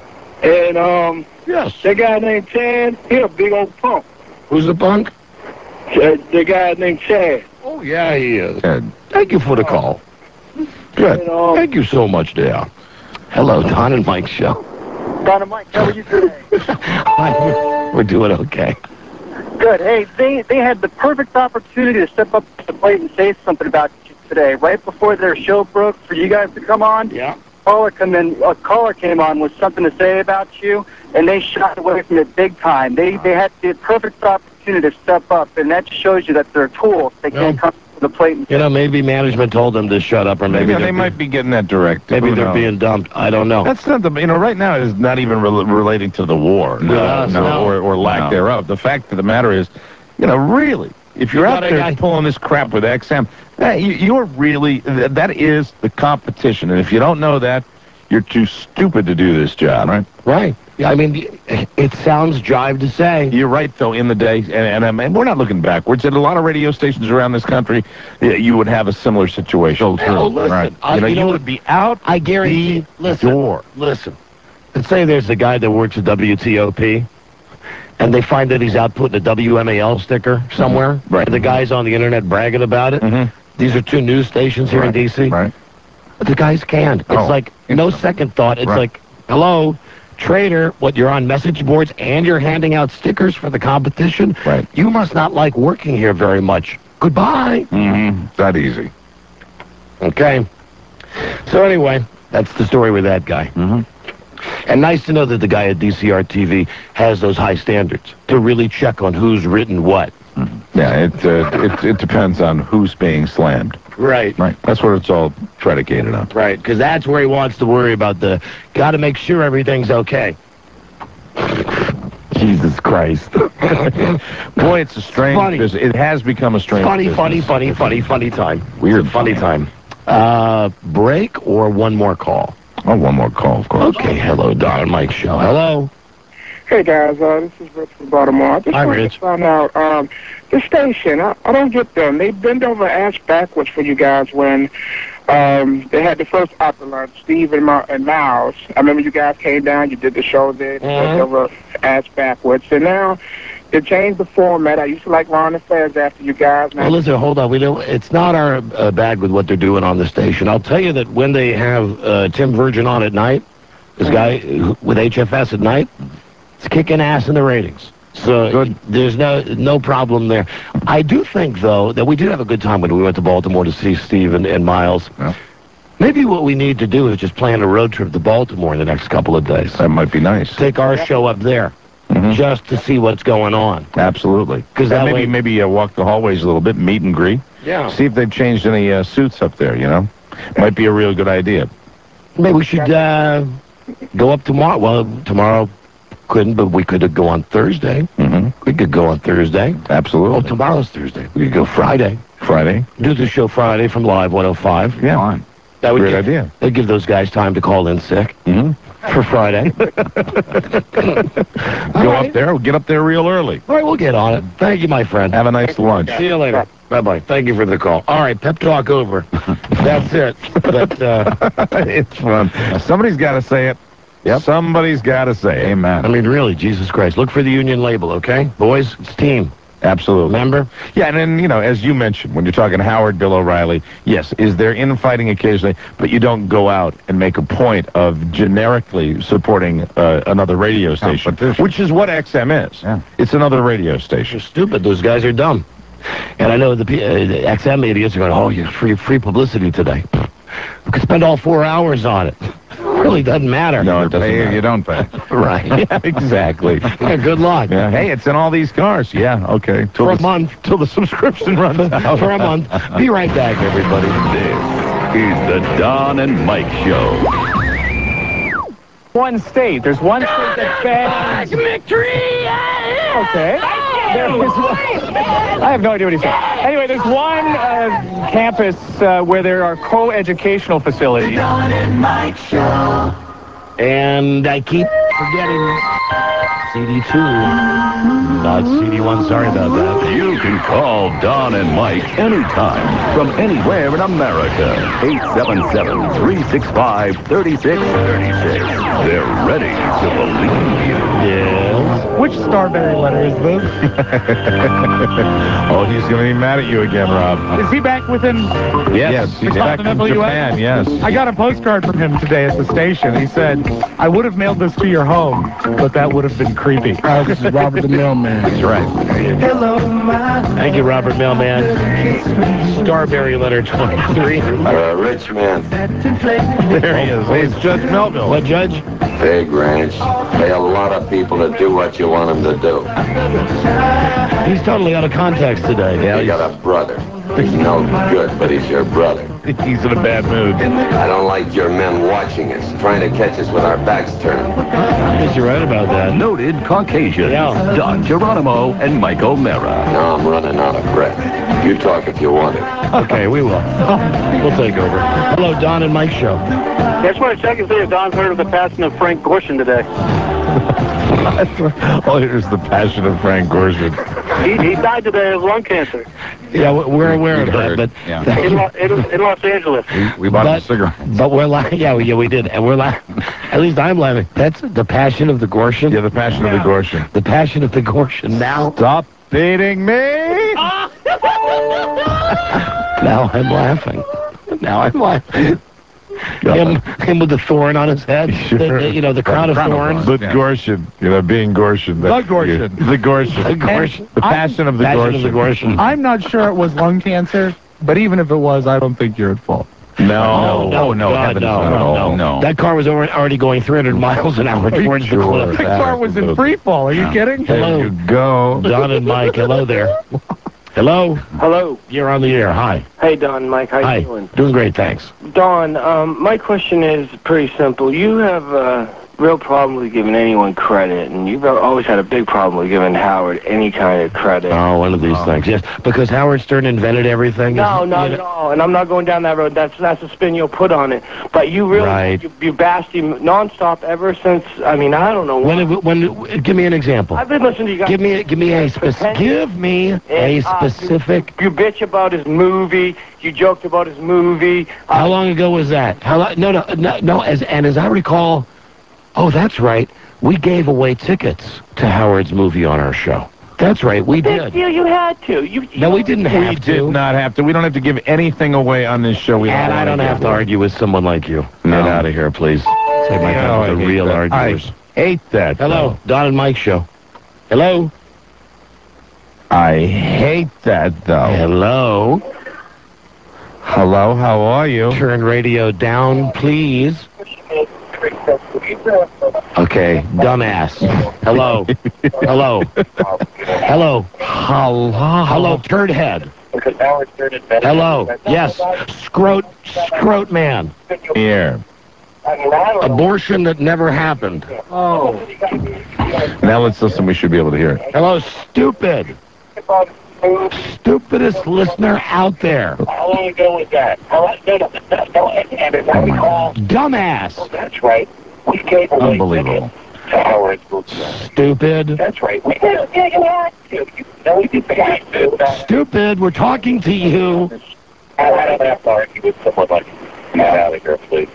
And, yes, that guy named Chad, he a big old punk. Who's the punk? The guy named Chad. Oh, yeah, he is. Thank you for the call. Good. And, thank you so much, dear. Hello, Don and Mike show. Don and Mike, how are you today? We're doing okay. Good. Hey, they had the perfect opportunity to step up to the plate and say something about you today, right before their show broke for you guys to come on. Yeah. A caller came on with something to say about you, and they shied away from it big time. They had the perfect opportunity to step up, and that shows you that they're tools. They can't come to the plate and you know, maybe management told them to shut up, or maybe they might be getting that direct. Maybe they're being dumped. I don't know. That's not the, you know, right now is not even relating to the war, or lack thereof. The fact of the matter is, you know, really, if you're out there pulling this crap with XM, you're really, that is the competition. And if you don't know that, you're too stupid to do this job. Right. Right. Yeah, I mean, it sounds jive to say. You're right, though, in the day, and we're not looking backwards. At a lot of radio stations around this country, you would have a similar situation. Oh, listen, right. You would be out I guarantee, the door. Listen, let's say there's a guy that works at WTOP, and they find that he's out putting a WMAL sticker somewhere, Right. and the guy's on the internet bragging about it. These are two news stations here in D.C. Right. But the guys can't. It's like no second thought. It's like, hello, traitor, what, you're on message boards and you're handing out stickers for the competition? Right. You must not like working here very much. Goodbye. That easy. Okay. So anyway, that's the story with that guy. And nice to know that the guy at DCR TV has those high standards to really check on who's written what. Yeah, it depends on who's being slammed. Right. Right. That's what it's all predicated on. Right, because that's where he wants to worry about got to make sure everything's okay. Jesus Christ. Boy, it's a strange... Funny. It has become a strange Funny time. Weird funny time. Break or one more call? Oh, one more call, of course. Okay, hello, Don and Mike show. Hello. Hey, guys, this is Rich from Baltimore. I just wanted to find out, the station, I don't get them. They bend over ass backwards for you guys when they had the first opera lunch, Steve and Miles. I remember you guys came down, you did the show there, bent over ass backwards. And now they changed the format. I used to like Ron and Fez after you guys. Well, listen, hold on. It's not our bag with what they're doing on the station. I'll tell you that when they have Tim Virgin on at night, This guy with HFS at night, it's kicking ass in the ratings. So there's no problem there. I do think, though, that we did have a good time when we went to Baltimore to see Steve and Miles. Yeah. Maybe what we need to do is just plan a road trip to Baltimore in the next couple of days. That might be nice. Take our show up there just to see what's going on. Absolutely. Because that way, maybe walk the hallways a little bit, meet and greet. Yeah. See if they've changed any suits up there, you know? Might be a real good idea. maybe we should go up tomorrow. Well, tomorrow couldn't, but we could go on Thursday. We could go on Thursday. Absolutely. Oh, tomorrow's Thursday. We could go Friday. Friday. Do the show Friday from Live 105. Yeah. Fine. That would Great idea. That'd give those guys time to call in sick for Friday. Go up there. We'll get up there real early. All right, we'll get on it. Thank you, my friend. Have a nice lunch. See you later. Bye-bye. Thank you for the call. All right, pep talk over. That's it. But it's fun. Somebody's got to say it. Yep. Somebody's got to say it. Amen. I mean, really, Jesus Christ. Look for the union label, okay? Boys, it's team. Absolutely. Remember? Yeah, and then, you know, as you mentioned, when you're talking Howard, Bill O'Reilly, yes, is there infighting occasionally, but you don't go out and make a point of generically supporting another radio station, which is what XM is. Yeah. It's another radio station. They're stupid. Those guys are dumb. And I know the XM idiots are going, oh, you free publicity today. We could spend all 4 hours on it. It really doesn't matter. No, it doesn't matter. You don't pay. Right. Yeah, exactly. Yeah, good luck. Yeah. Hey, it's in all these cars. Yeah, okay. For a month. Till the subscription runs out. For a month. Be right back, everybody. This is the Don and Mike Show. One state. There's one state that bans... Okay. I have no idea what he said. Anyway, there's one campus where there are co-educational facilities. Don and Mike Show. And I keep forgetting CD2, not CD1. Sorry about that. You can call Don and Mike anytime from anywhere in America. 877-365-3636. They're ready to believe you. Yes. Which Starberry letter is this? Oh, he's going to be mad at you again, Rob. Is he back within... Yes, he's back from Japan, yes. I got a postcard from him today at the station. He said, I would have mailed this to your home, but that would have been creepy. This is Robert the Mailman. That's right. Hello, my... Thank you, Robert Mailman. Starberry letter 23. Rich man. There he is. Hey, it's Judge Melville. What, Judge? Big ranch. Pay a lot of people to do what you want them to do. He's totally out of context today. You got a brother. He's no good, but he's your brother. He's in a bad mood. I don't like your men watching us, trying to catch us with our backs turned. I guess you're right about that. Noted Caucasian, Don Geronimo and Mike O'Mara. Now I'm running out of breath. You talk if you want it. Okay, we will. We'll take over. Hello, Don and Mike Show. I just want to check and see if Don's heard of the passing of Frank Gorshin today. Oh, here's the passion of Frank Gorshin. He died today of lung cancer. Yeah, we're aware of that, but In Los Angeles. We bought him a cigarette. But we're laughing. Yeah, we did, and we're laughing. At least I'm laughing. That's the passion of the Gorshin. Yeah, the passion of the Gorshin. The passion of the Gorshin. Now, stop beating me. Now I'm laughing. Now I'm laughing. Him with the thorn on his head. Sure. The crown of thorns. The Gorshin. Being Gorshin. The Gorshin. The Gorshin. The Gorshin. The passion of the Gorshin. I'm not sure it was lung cancer, but even if it was, I don't think you're at fault. No. No. That car was already going 300 miles an hour towards the cliff. The car was in free fall. Are you kidding? Hello. There you go. Don and Mike, hello there. Hello? Hello. You're on the air. Hi. Hey, Don, Mike. How Hi. you doing? Doing great, thanks. Don, my question is pretty simple. You have a real problem with giving anyone credit, and you've always had a big problem with giving Howard any kind of credit. Oh, one of these things. Yes, because Howard Stern invented everything. No, not at all. And I'm not going down that road. That's the spin you'll put on it. But you really, you bashed him nonstop ever since. I mean, I don't know. When give me an example. I've been listening to you guys. Give me a specific. You bitch about his movie. You joked about his movie. How long ago was that? How long? No. As I recall. Oh, that's right. We gave away tickets to Howard's movie on our show. That's right, we did. You had to. No, we didn't have to. We did not have to. We don't have to give anything away on this show. And I don't have to argue with someone like you. Get out of here, please. They might have the real arguers. I hate that. Hello, Don and Mike show. Hello. I hate that, though. Hello. Hello, how are you? Turn radio down, please. Okay, dumbass. Hello. Hello. Hello. Hello, turd head. Hello. Yes. Scrote man. Here. Abortion that never happened. Oh. Now let's listen. We should be able to hear it. Hello, stupid. Stupidest listener out there. How long ago was that? Dumbass. That's right. We gave away Unbelievable. Stupid. That's right. We did. No, we did. Stupid. We're talking to you. I don't have far. If you would someone like get out of here, please.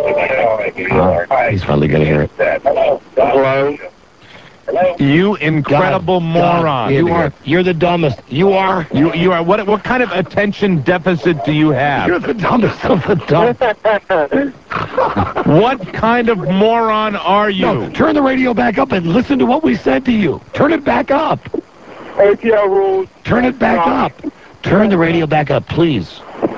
He's finally going to hear it. Hello. Hello. You incredible moron. You're the dumbest. You are. You are. What kind of attention deficit do you have? You're the dumbest of the dumb. What kind of moron are you? No, turn the radio back up and listen to what we said to you. Turn it back up. ATL rules. Turn it back up. Turn the radio back up, please.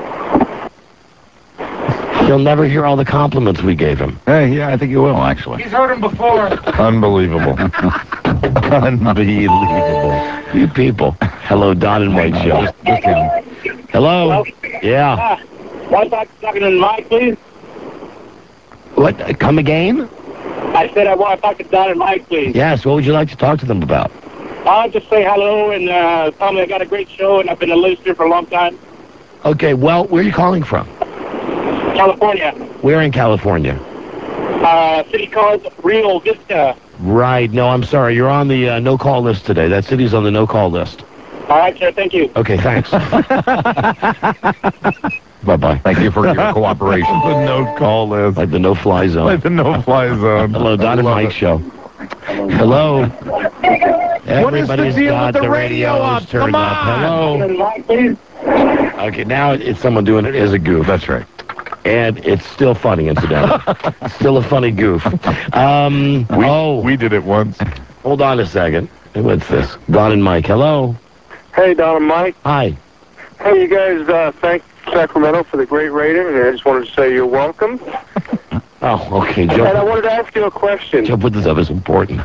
He'll never hear all the compliments we gave him. Hey, yeah, I think you will, actually. He's heard him before. Unbelievable. Unbelievable. You people. Hello, Don and Mike show. Hello? Yeah. Want to talk to Mike, please? What? Come again? I said I want to talk to Don and Mike, please. Yes, what would you like to talk to them about? I'll just say hello and tell me I got a great show and I've been a listener for a long time. Okay, well, where are you calling from? California. Where in California? City called Rio Vista. Right. No, I'm sorry. You're on the no-call list today. That city's on the no-call list. All right, sir. Thank you. Okay, thanks. Bye-bye. Thank you for your cooperation. The no-call list. Like the no-fly zone. Like the no-fly zone. Hello, Don and Mike show. Hello. What is the deal with the radio up? Come on. Hello. Okay, now it's someone doing it as a goof. That's right. And it's still funny, incidentally. Still a funny goof. We did it once. Hold on a second. What's this? Don and Mike. Hello. Hey, Don and Mike. Hi. Hey, you guys, thank Sacramento for the great rating, and I just wanted to say you're welcome. Oh, okay, Joe. And I wanted to ask you a question. Joe put this up as important.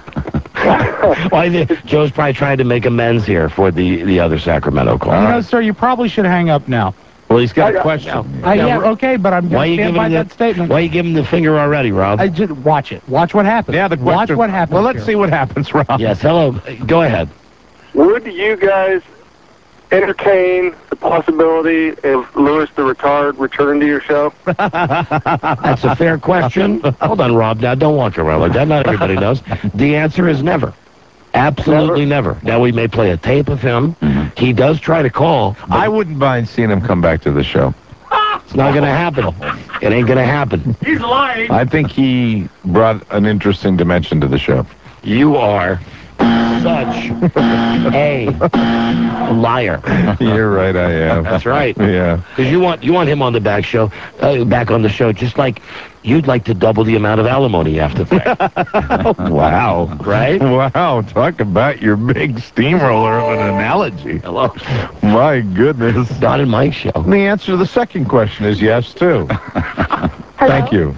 Joe's probably trying to make amends here for the other Sacramento call. You know, sir, you probably should hang up now. Well, he's got a question. Yeah, okay, but I'm going to stand by that statement. Why are you giving the finger already, Rob? I just watch it. Watch what happens. Yeah, the question. Watch what happens. Well, let's see what happens, Rob. Yes, hello. Go ahead. Would you guys entertain the possibility of Louis the Retard returning to your show? That's a fair question. Hold on, Rob. Now, don't walk around like that. Not everybody knows. The answer is never. Absolutely never. Now, we may play a tape of him. Mm-hmm. He does try to call. I wouldn't mind seeing him come back to the show. It's not going to happen. It ain't going to happen. He's lying. I think he brought an interesting dimension to the show. You are such a liar. You're right, I am. That's right. Yeah. Because you want him on the back on the show, just like you'd like to double the amount of alimony you have to pay. Wow. Right? Wow. Talk about your big steamroller of an analogy. Hello. My goodness. Don and Mike show. And the answer to the second question is yes, too. Thank you.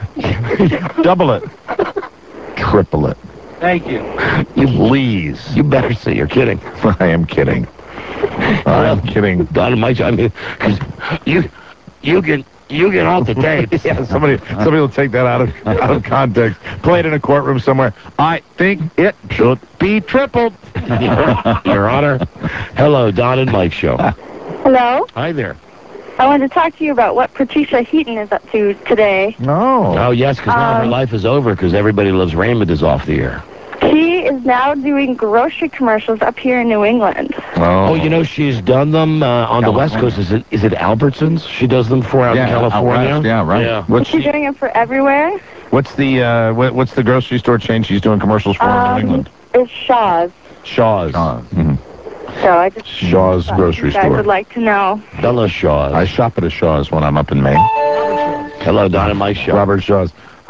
Double it. Triple it. Thank you. Please. You better say you're kidding. I am kidding. I'm kidding. Don and Mike, I mean, because you get off the tape. Yeah, somebody will take that out of context. Play it in a courtroom somewhere. I think it should be tripled. Your Honor. Hello, Don and Mike show. Hello. Hi there. I wanted to talk to you about what Patricia Heaton is up to today. Oh, yes, because now her life is over because Everybody Loves Raymond is off the air. She is now doing grocery commercials up here in New England. Oh, you know, she's done them on the West Coast. Is it Albertsons? She does them for out in California? Out west, yeah, right. Yeah. Is she doing them for everywhere? What's the grocery store chain she's doing commercials for in New England? It's Shaw's. Shaw's. So I just Shaw's grocery store. I would like to know. Bella Shaw's. I shop at a Shaw's when I'm up in Maine. Hello, Don and Mike show. Robert Shaw's.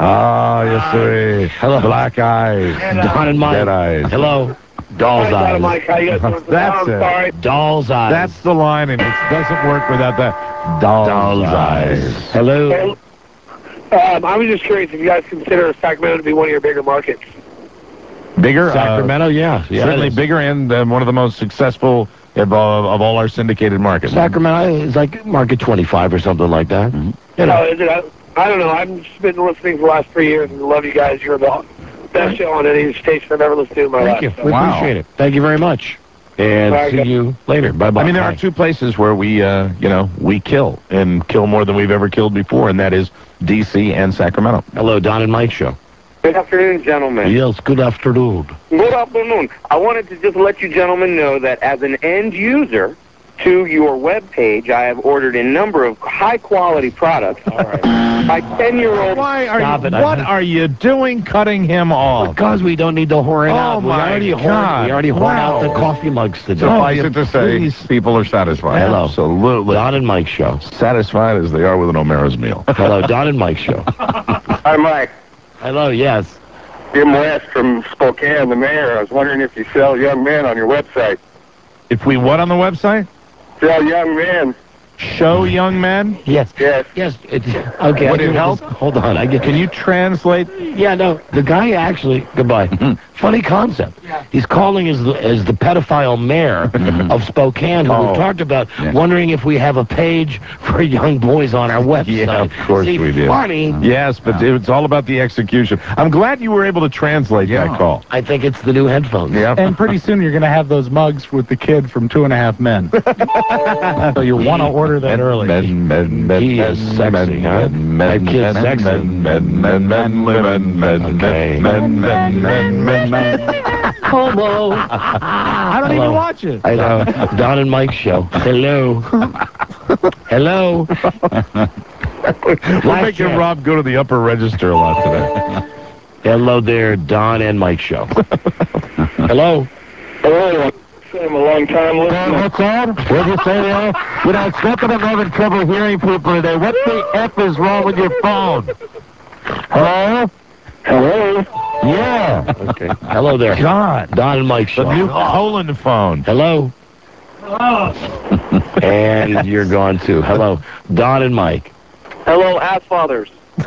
Ah, yes, sir. Hello. Black eyes. Don and Mike. Dead eyes. Hello. Doll's Hi, Don eyes. and Mike. How you guys doing? That's I'm it. sorry. Doll's eyes. That's the line, and it doesn't work without that. Doll's eyes. Hello. I was just curious if you guys consider Sacramento to be one of your bigger markets. Bigger? Sacramento, yeah. Certainly bigger and one of the most successful of all our syndicated markets. Sacramento is like market 25 or something like that. Mm-hmm. You know. Is it? I don't know. I've just been listening for the last 3 years and love you guys. You're the best show on any station I've ever listened to in my life. Thank you. We appreciate it. Thank you very much. And Bye, see guys. you later. Bye-bye. I mean, there are two places where we, we kill and kill more than we've ever killed before, and that is D.C. and Sacramento. Hello, Don and Mike Show. Good afternoon, gentlemen. Yes, good afternoon. Good afternoon. I wanted to just let you gentlemen know that as an end user to your web page, I have ordered a number of high-quality products. All right. My 10-year-old... What are you doing cutting him off? Because we don't need to whore it out. my We God. already whored out the coffee mugs today. Suffice it to say, people are satisfied. Hello. Absolutely. Don and Mike Show. Satisfied as they are with an O'Mara's meal. Hello, Don and Mike Show. Hi, Mike. Hello, yes. Jim West from Spokane, the mayor. I was wondering if you sell young men on your website. If we what on the website? Sell young men. Show young men? Yes. Yes. Yes. Okay. Would it help? Hold on. Can you translate? Yeah, no. The guy actually... Goodbye. Funny concept. He's calling as the pedophile mayor of Spokane, who we talked about, wondering if we have a page for young boys on our website. Yeah, of course See, we do. Funny. Yes, but it's all about the execution. I'm glad you were able to translate that call. I think it's the new headphones. Yeah. And pretty soon you're going to have those mugs with the kid from 2.5 Men. So you'll want to order that early. He is sexy, huh? That kid's sexy. Homo. I don't even watch it. I know. Don and Mike Show. Hello. Hello. We're making Rob go to the upper register a lot today. Hello there, Don and Mike Show. Hello. Hello. I'm a long time listener. What's that? What did you say there? You know, it's not that I'm having trouble hearing people today. What the F is wrong with your phone? Hello? Hello. Yeah. Okay. Hello there. God. Don and Mike Show. The new Poland phone. Hello. And you're gone too. Hello. Don and Mike. Hello, ass fathers.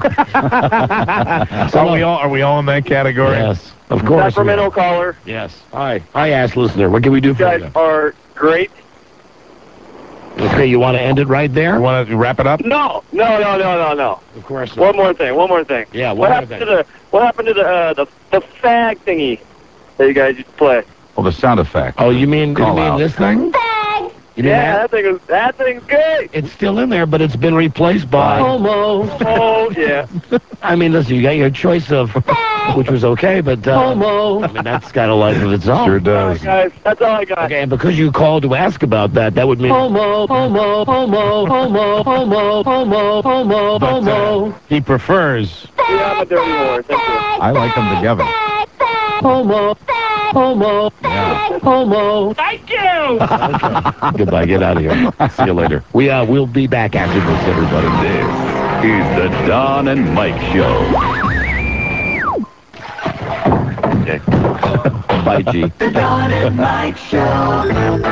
Are we all in that category? Yes. Of course. Sacramento caller. Yes. Hi. Hi, ass listener. What can we do You for guys you? are great. Okay, you want to end it right there? You want to wrap it up? No. Of course not. One more thing. Yeah, What happened to the fag thingy that you guys used to play? Well, the sound effect. Oh, you mean Call out. this thing? You mean Yeah, that thing's great. It's still in there, but it's been replaced by Homo. Oh yeah. I mean, listen, you got your choice of, which was okay, but Homo. I mean, that's got a life of its own. Sure does. All right, guys, that's all I got. Okay, and because you called to ask about that, that would mean Homo, Homo, Homo, Homo, Homo, Homo, Homo, Homo. He prefers. We have a dirty war. Thank you. I like them together. Homo, Homo, Homo. Thank you! Okay. Goodbye. Get out of here. See you later. We'll be back after this, everybody. This is the Don and Mike Show. Okay. Bye, G. The Don and Mike Show.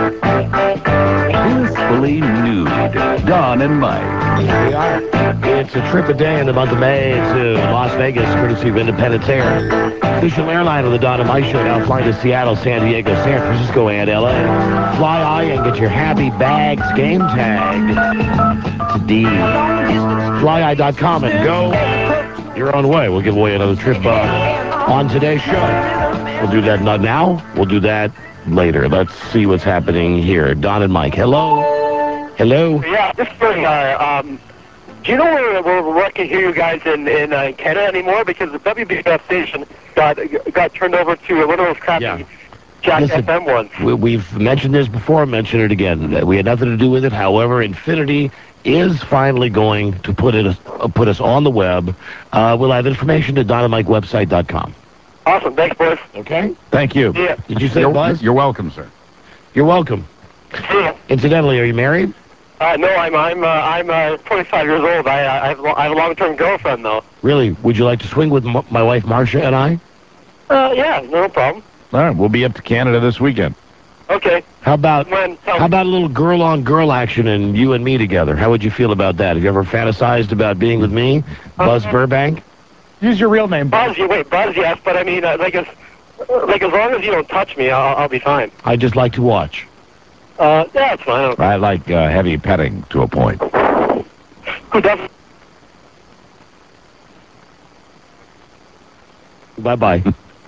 Blissfully nude. Don and Mike. We are. It's a trip a day in the month of May to Las Vegas, courtesy of Independence Air. Official airline of the Don and Mike Show, now flying to Seattle, San Diego, San Francisco, and L.A. Fly high and get your Happy Bags game tag today. FlyEye.com and go your own way. We'll give away another trip on today's show. We'll do that not now. We'll do that later. Let's see what's happening here. Don and Mike. Hello? Hello? Yeah, this is do you know where I can hear you guys in Canada anymore? Because the WBF station got turned over to one of those crappy Jack Listen, FM ones. We've mentioned this before, mention it again. We had nothing to do with it. However, Infinity is finally going to put us on the web. We'll have information at DonandMikeWebsite.com. Awesome. Thanks, boys. Okay? Thank you. Yeah. Did you say Buzz? You're welcome, sir. You're welcome. Yeah. Incidentally, are you married? No, I'm 25 years old. I have a long-term girlfriend, though. Really? Would you like to swing with my wife, Marcia, and I? Yeah, no problem. All right, we'll be up to Canada this weekend. Okay. How about a little girl-on-girl action and you and me together? How would you feel about that? Have you ever fantasized about being with me, Buzz Burbank? Use your real name, Buzz. Buzz, yes, but I mean, like as long as you don't touch me, I'll be fine. I just like to watch. Yeah, that's fine. I like heavy petting to a point. Who doesn't? Bye-bye.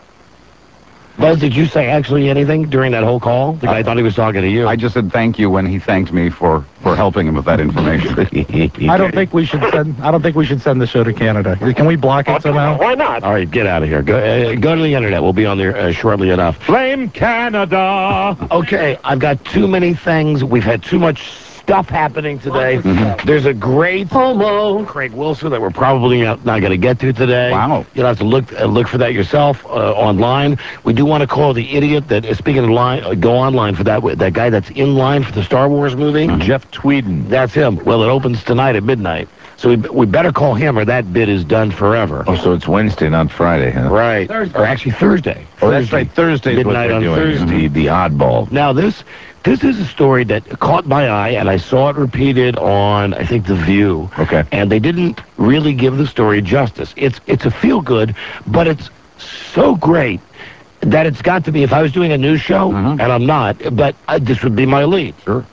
Buzz, did you say actually anything during that whole call? The guy thought he was talking to you. I just said thank you when he thanked me for helping him with that information. I don't think we should send the show to Canada. Can we block it somehow? Why not? All right, get out of here. Go to the internet. We'll be on there shortly enough. Blame Canada. Okay, I've got too many things. We've had too much stuff happening today. There's a great homo, Craig Wilson, that we're probably not going to get to today. Wow. You'll have to look for that yourself online. We do want to call the idiot that is speaking of line, go online for that guy that's in line for the Star Wars movie. Jeff Tweeden. That's him. Well, it opens tonight at midnight. So we better call him or that bid is done forever. Oh, so it's Wednesday, not Friday, huh? Right. Or actually Thursday. Oh, that's right. Thursday is what Midnight they're on doing. Thursday. The oddball. Now, this is a story that caught my eye, and I saw it repeated on, I think, The View. Okay. And they didn't really give the story justice. It's a feel-good, but it's so great that it's got to be, if I was doing a news show, and I'm not, but this would be my lead. Sure.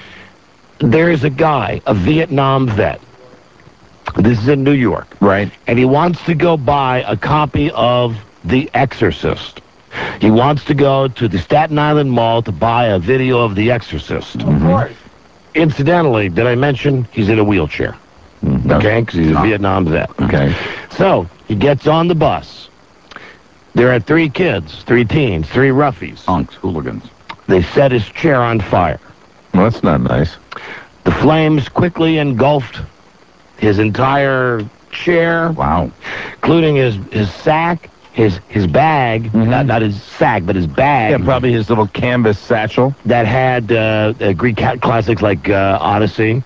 There is a guy, a Vietnam vet. This is in New York. Right. And he wants to go buy a copy of The Exorcist. He wants to go to the Staten Island Mall to buy a video of The Exorcist. Of course. Incidentally, did I mention he's in a wheelchair? Okay, because he's a Vietnam vet. Okay. So he gets on the bus. There are 3 kids, 3 teens, 3 roughies. Punks, hooligans. They set his chair on fire. Well, that's not nice. The flames quickly engulfed his entire chair. Wow. Including his sack, his bag, not his sack, but his bag. Yeah, probably his little canvas satchel. That had Greek classics like Odyssey.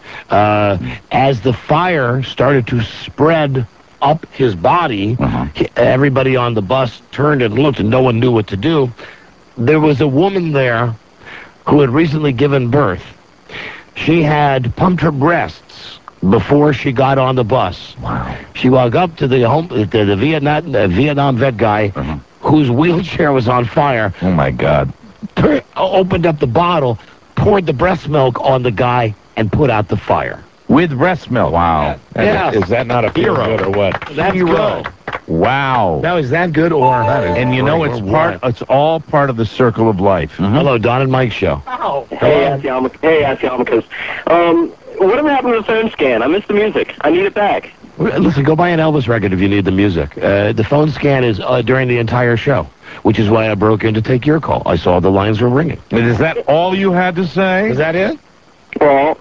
As the fire started to spread up his body, everybody on the bus turned and looked, and no one knew what to do. There was a woman there who had recently given birth. She had pumped her breasts before she got on the bus. Wow. She walked up to the Vietnam vet guy whose wheelchair was on fire. Oh, my God. Opened up the bottle, poured the breast milk on the guy, and put out the fire. With breast milk. Wow. Yeah. Is that not a hero good or what? That's good. Wow. Now, is that good or... And you know, it's all part of the circle of life. Hello, Don and Mike show. Hey, Asiamicus. Whatever happened to the phone scan? I missed the music. I need it back. Listen, go buy an Elvis record if you need the music. The phone scan is during the entire show, which is why I broke in to take your call. I saw the lines were ringing. And is that all you had to say? Is that it? Well,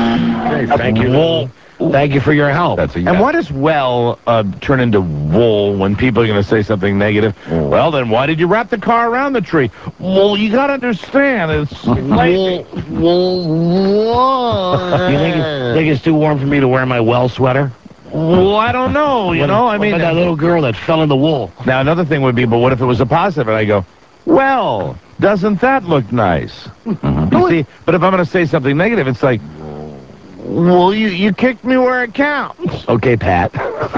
thank you. Wool. Thank you for your help. That's And why does well turn into wool when people are going to say something negative? Well, then why did you wrap the car around the tree? Well, you got to understand, it's You think it's too warm for me to wear my well sweater? Well, I don't know, I mean... that little girl that fell in the wool. Now, another thing would be, but what if it was a positive? And I go, well, doesn't that look nice? You see, but if I'm going to say something negative, it's like, well, you kicked me where it counts. Okay, Pat.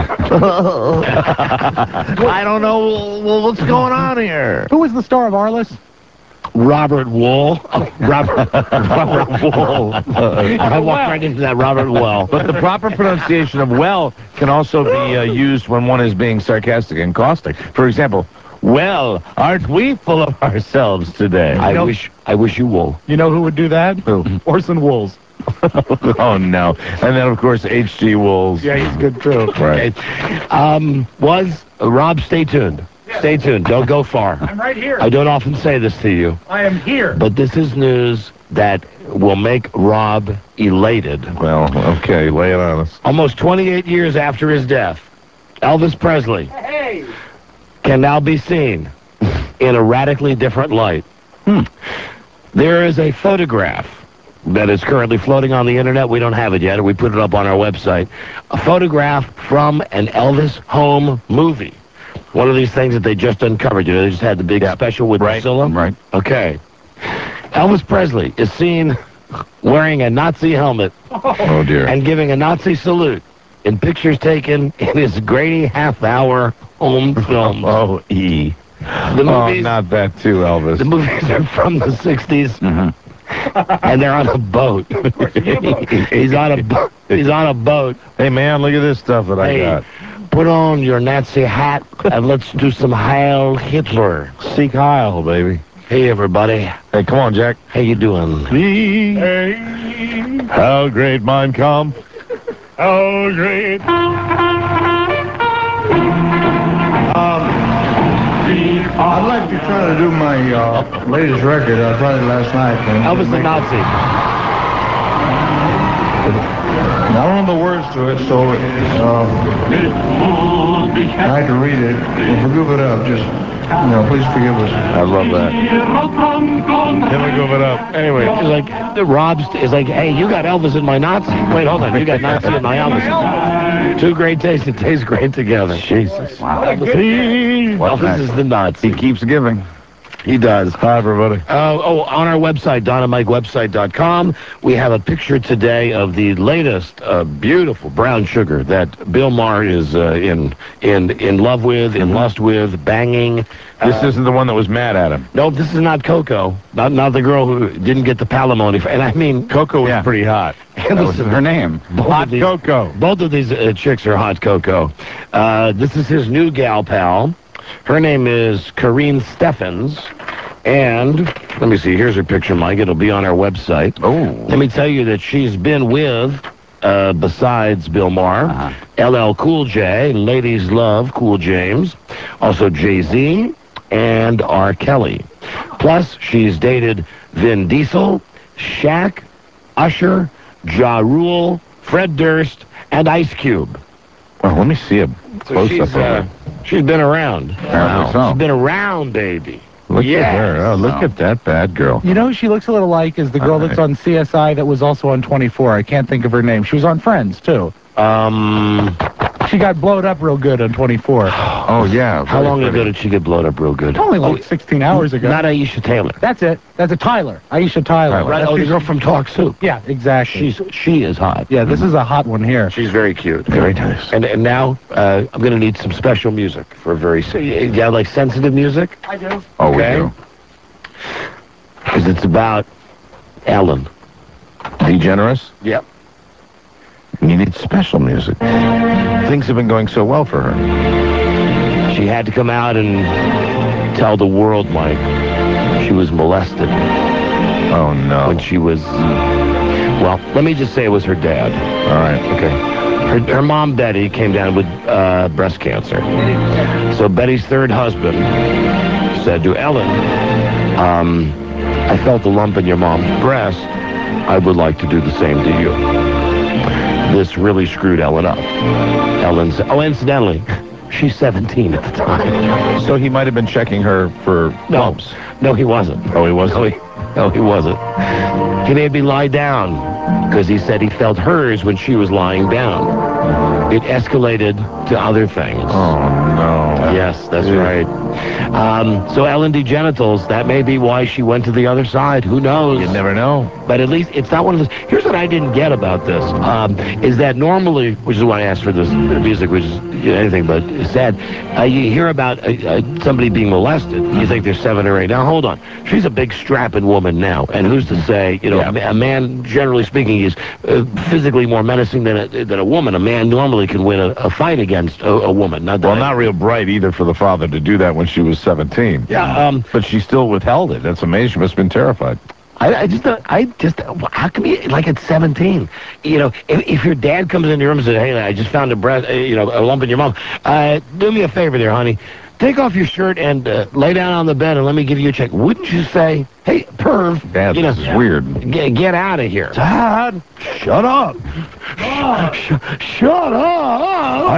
I don't know what's going on here. Who was the star of Arliss? Robert Wool. Robert Wool. I walked right into that Robert Well. But the proper pronunciation of well can also be used when one is being sarcastic and caustic. For example, well, aren't we full of ourselves today? I wish you wool. You know who would do that? Who? Orson Welles. Oh, no. And then, of course, H.G. Wools. Yeah, he's good, too. Right. Okay. Rob, stay tuned. Yeah. Stay tuned. Don't go far. I'm right here. I don't often say this to you. I am here. But this is news that will make Rob elated. Well, okay, lay it on us. Almost 28 years after his death, Elvis Presley can now be seen in a radically different light. There is a photograph that is currently floating on the internet. We don't have it yet. We put it up on our website. A photograph from an Elvis home movie. One of these things that they just uncovered. You know, they just had the big special with Priscilla. Right. Okay. Elvis Presley is seen wearing a Nazi helmet. Oh, dear. And giving a Nazi salute in pictures taken in his grainy half-hour home films. Oh, E. The movies, not that too, Elvis. The movies are from the 60s. And they're on a boat. He's on a boat. He's on a boat. Hey, man, look at this stuff that I got. Put on your Nazi hat and let's do some Heil Hitler. Seek Heil, baby. Hey, everybody. Hey, come on, Jack. How you doing? Hey. How great Mein Kampf. How great. I'd like to try to do my latest record. I tried it last night. Elvis the Nazi. I don't know the words to it, so I had to read it. Well, forgive it up. Just, please forgive us. I love that. Never give it up. Anyway, it's like the Rob's is like, hey, you got Elvis in my Nazi. Wait, hold on, you got Nazi in my Elvis. Two great tastes that taste great together. Jesus. Wow. Elvis is the Nazi. He keeps giving. He does. Hi, everybody. On our website, DonandMikeWebsite.com, we have a picture today of the latest beautiful brown sugar that Bill Maher is in love with, in lust with, banging. This isn't the one that was mad at him. No, this is not Coco. Not the girl who didn't get the palimony. And I mean, Coco was pretty hot. That was her name. Hot Coco. Both of these chicks are hot Coco. This is his new gal pal. Her name is Karine Steffens, and let me see, here's her picture, Mike. It'll be on our website. Oh. Let me tell you that she's been with, besides Bill Maher, LL Cool J, Ladies Love Cool James, also Jay-Z, and R. Kelly. Plus, she's dated Vin Diesel, Shaq, Usher, Ja Rule, Fred Durst, and Ice Cube. Well, let me see a close-up. She's been around. Wow. She's been around, baby. Look at her. Oh, look at that bad girl. You know who she looks a little like is the girl that's on CSI that was also on 24. I can't think of her name. She was on Friends, too. She got blowed up real good on 24. Oh, yeah. How long ago did she get blowed up real good? Only like 16 hours ago. Not Aisha Taylor. That's it. That's a Tyler. Aisha Tyler. Right. Oh, the girl from Talk Soup. Yeah, exactly. She is hot. Yeah, this is a hot one here. She's very cute. Very nice. And now I'm going to need some special music for very... You have, like, sensitive music? I do. Oh, we do. Because it's about Ellen. DeGeneres? Yep. You need special music. Things have been going so well for her. She had to come out and tell the world, Mike, she was molested. Oh, no. When she was... Well, let me just say it was her dad. All right. Okay. Her mom, Betty, came down with breast cancer. So Betty's third husband said to Ellen, I felt a lump in your mom's breast. I would like to do the same to you. This really screwed Ellen up. Ellen said, oh, incidentally, she's 17 at the time. So he might have been checking her for lumps. No, he wasn't. Oh, he wasn't? No, he wasn't. He made me lie down because he said he felt hers when she was lying down. It escalated to other things. Oh, no. Yes, that's right. So Ellen DeGenitals, that may be why she went to the other side. Who knows? You never know. But at least it's not one of those. Here's what I didn't get about this, is that normally, which is why I asked for this music, which is anything but sad, you hear about somebody being molested. You think there's 7 or 8. Now, hold on. She's a big strapping woman now. And who's to say, a man, generally speaking, is physically more menacing than a woman. A man normally can win a fight against a woman. Not real bright either for the father to do that when she was 17. Yeah. But she still withheld it. That's amazing. She must have been terrified. I just, how come you, like at 17, if your dad comes in your room and says, hey, I just found a lump in your mom, do me a favor there, honey. Take off your shirt and lay down on the bed and let me give you a check. Wouldn't you say, hey, perv, Dad, this is weird. Get out of here. Dad, shut up. Shut up. I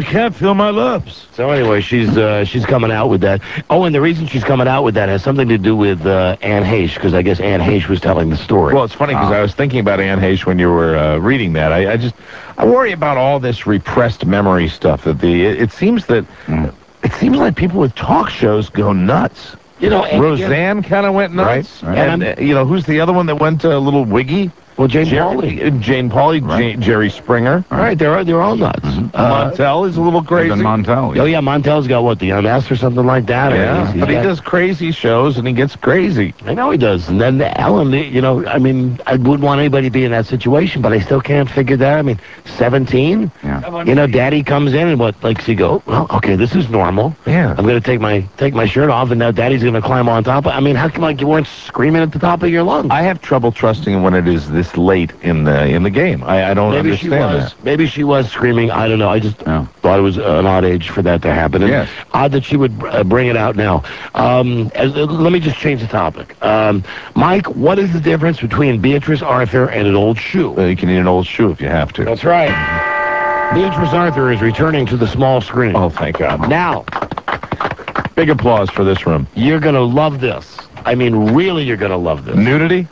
I can't feel my lips. So anyway, she's coming out with that. Oh, and the reason she's coming out with that has something to do with Anne Heche, because I guess Anne Heche was telling the story. Well, it's funny because I was thinking about Anne Heche when you were reading that. I worry about all this repressed memory stuff. That it seems that it seems like people with talk shows go nuts. You know, Roseanne kind of went nuts. Right. And you know, who's the other one that went a little wiggy? Well, Jane Pauley. Right. Jerry Springer. All right, they're all nuts. Montel is a little crazy. Montel. Oh, yeah, Montel's got, what, the MS or something like that? Yeah, but he does crazy shows, and he gets crazy. I know he does. And then Ellen, you know, I mean, I wouldn't want anybody to be in that situation, but I still can't figure that. I mean, 17? Yeah. You know, Daddy comes in, and what, like, she go, well, okay, this is normal. Yeah. I'm going to take my shirt off, and now Daddy's going to climb on top. I mean, how come, like, you weren't screaming at the top of your lungs? I have trouble trusting when it is this late in the game. I don't understand that. Maybe she was screaming. I don't know. I just thought it was an odd age for that to happen. And yes. Odd that she would bring it out now. Let me just change the topic. Mike, what is the difference between Beatrice Arthur and an old shoe? You can eat an old shoe if you have to. That's right. Beatrice Arthur is returning to the small screen. Oh, thank God. Now, big applause for this room. You're going to love this. I mean, really, you're going to love this. Nudity?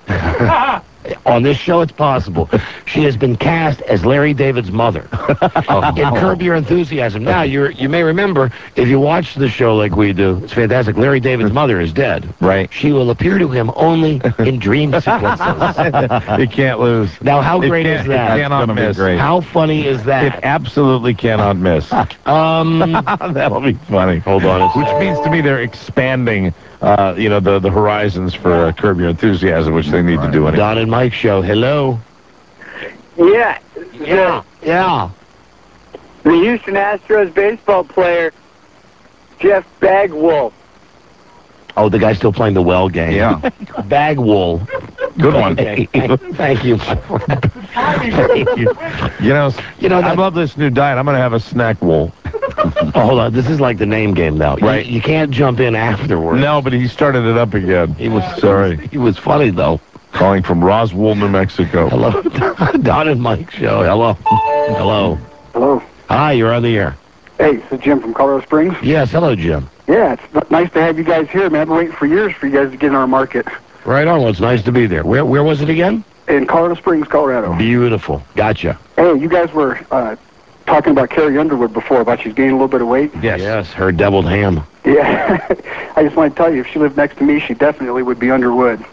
On this show, it's possible. She has been cast as Larry David's mother in Curb Your Enthusiasm. Now, you may remember, if you watch the show like we do, it's fantastic. Larry David's mother is dead. Right. She will appear to him only in dream sequences. You can't lose. Now, how great is that? It cannot miss. How funny is that? It absolutely cannot miss. That'll be funny. Hold on. Which means to me they're expanding you know, the horizons for Curb Your Enthusiasm, which they need to do anyway. Don and Mike show. Hello. Yeah. Yeah. The Houston Astros baseball player, Jeff Bagwell. Oh, the guy's still playing the well game. Yeah. Bagwell. Good one. Thank you. Thank you. You know, I love this new diet. I'm going to have a snack wool. Oh, hold on. This is like the name game now. Right. You can't jump in afterwards. No, but he started it up again. He was sorry. He was funny, though. Calling from Roswell, New Mexico. Hello. Don and Mike show. Hello. Hello. Hello. Hi, you're on the air. Hey, this is Jim from Colorado Springs. Yes, hello, Jim. Yeah, it's nice to have you guys here, man. I've been waiting for years for you guys to get in our market. Right on. Well, it's nice to be there. Where was it again? In Colorado Springs, Colorado. Beautiful. Gotcha. Hey, you guys were talking about Carrie Underwood before, about she's gaining a little bit of weight. Yes, her deviled ham. Yeah. I just want to tell you, if she lived next to me, she definitely would be Underwood.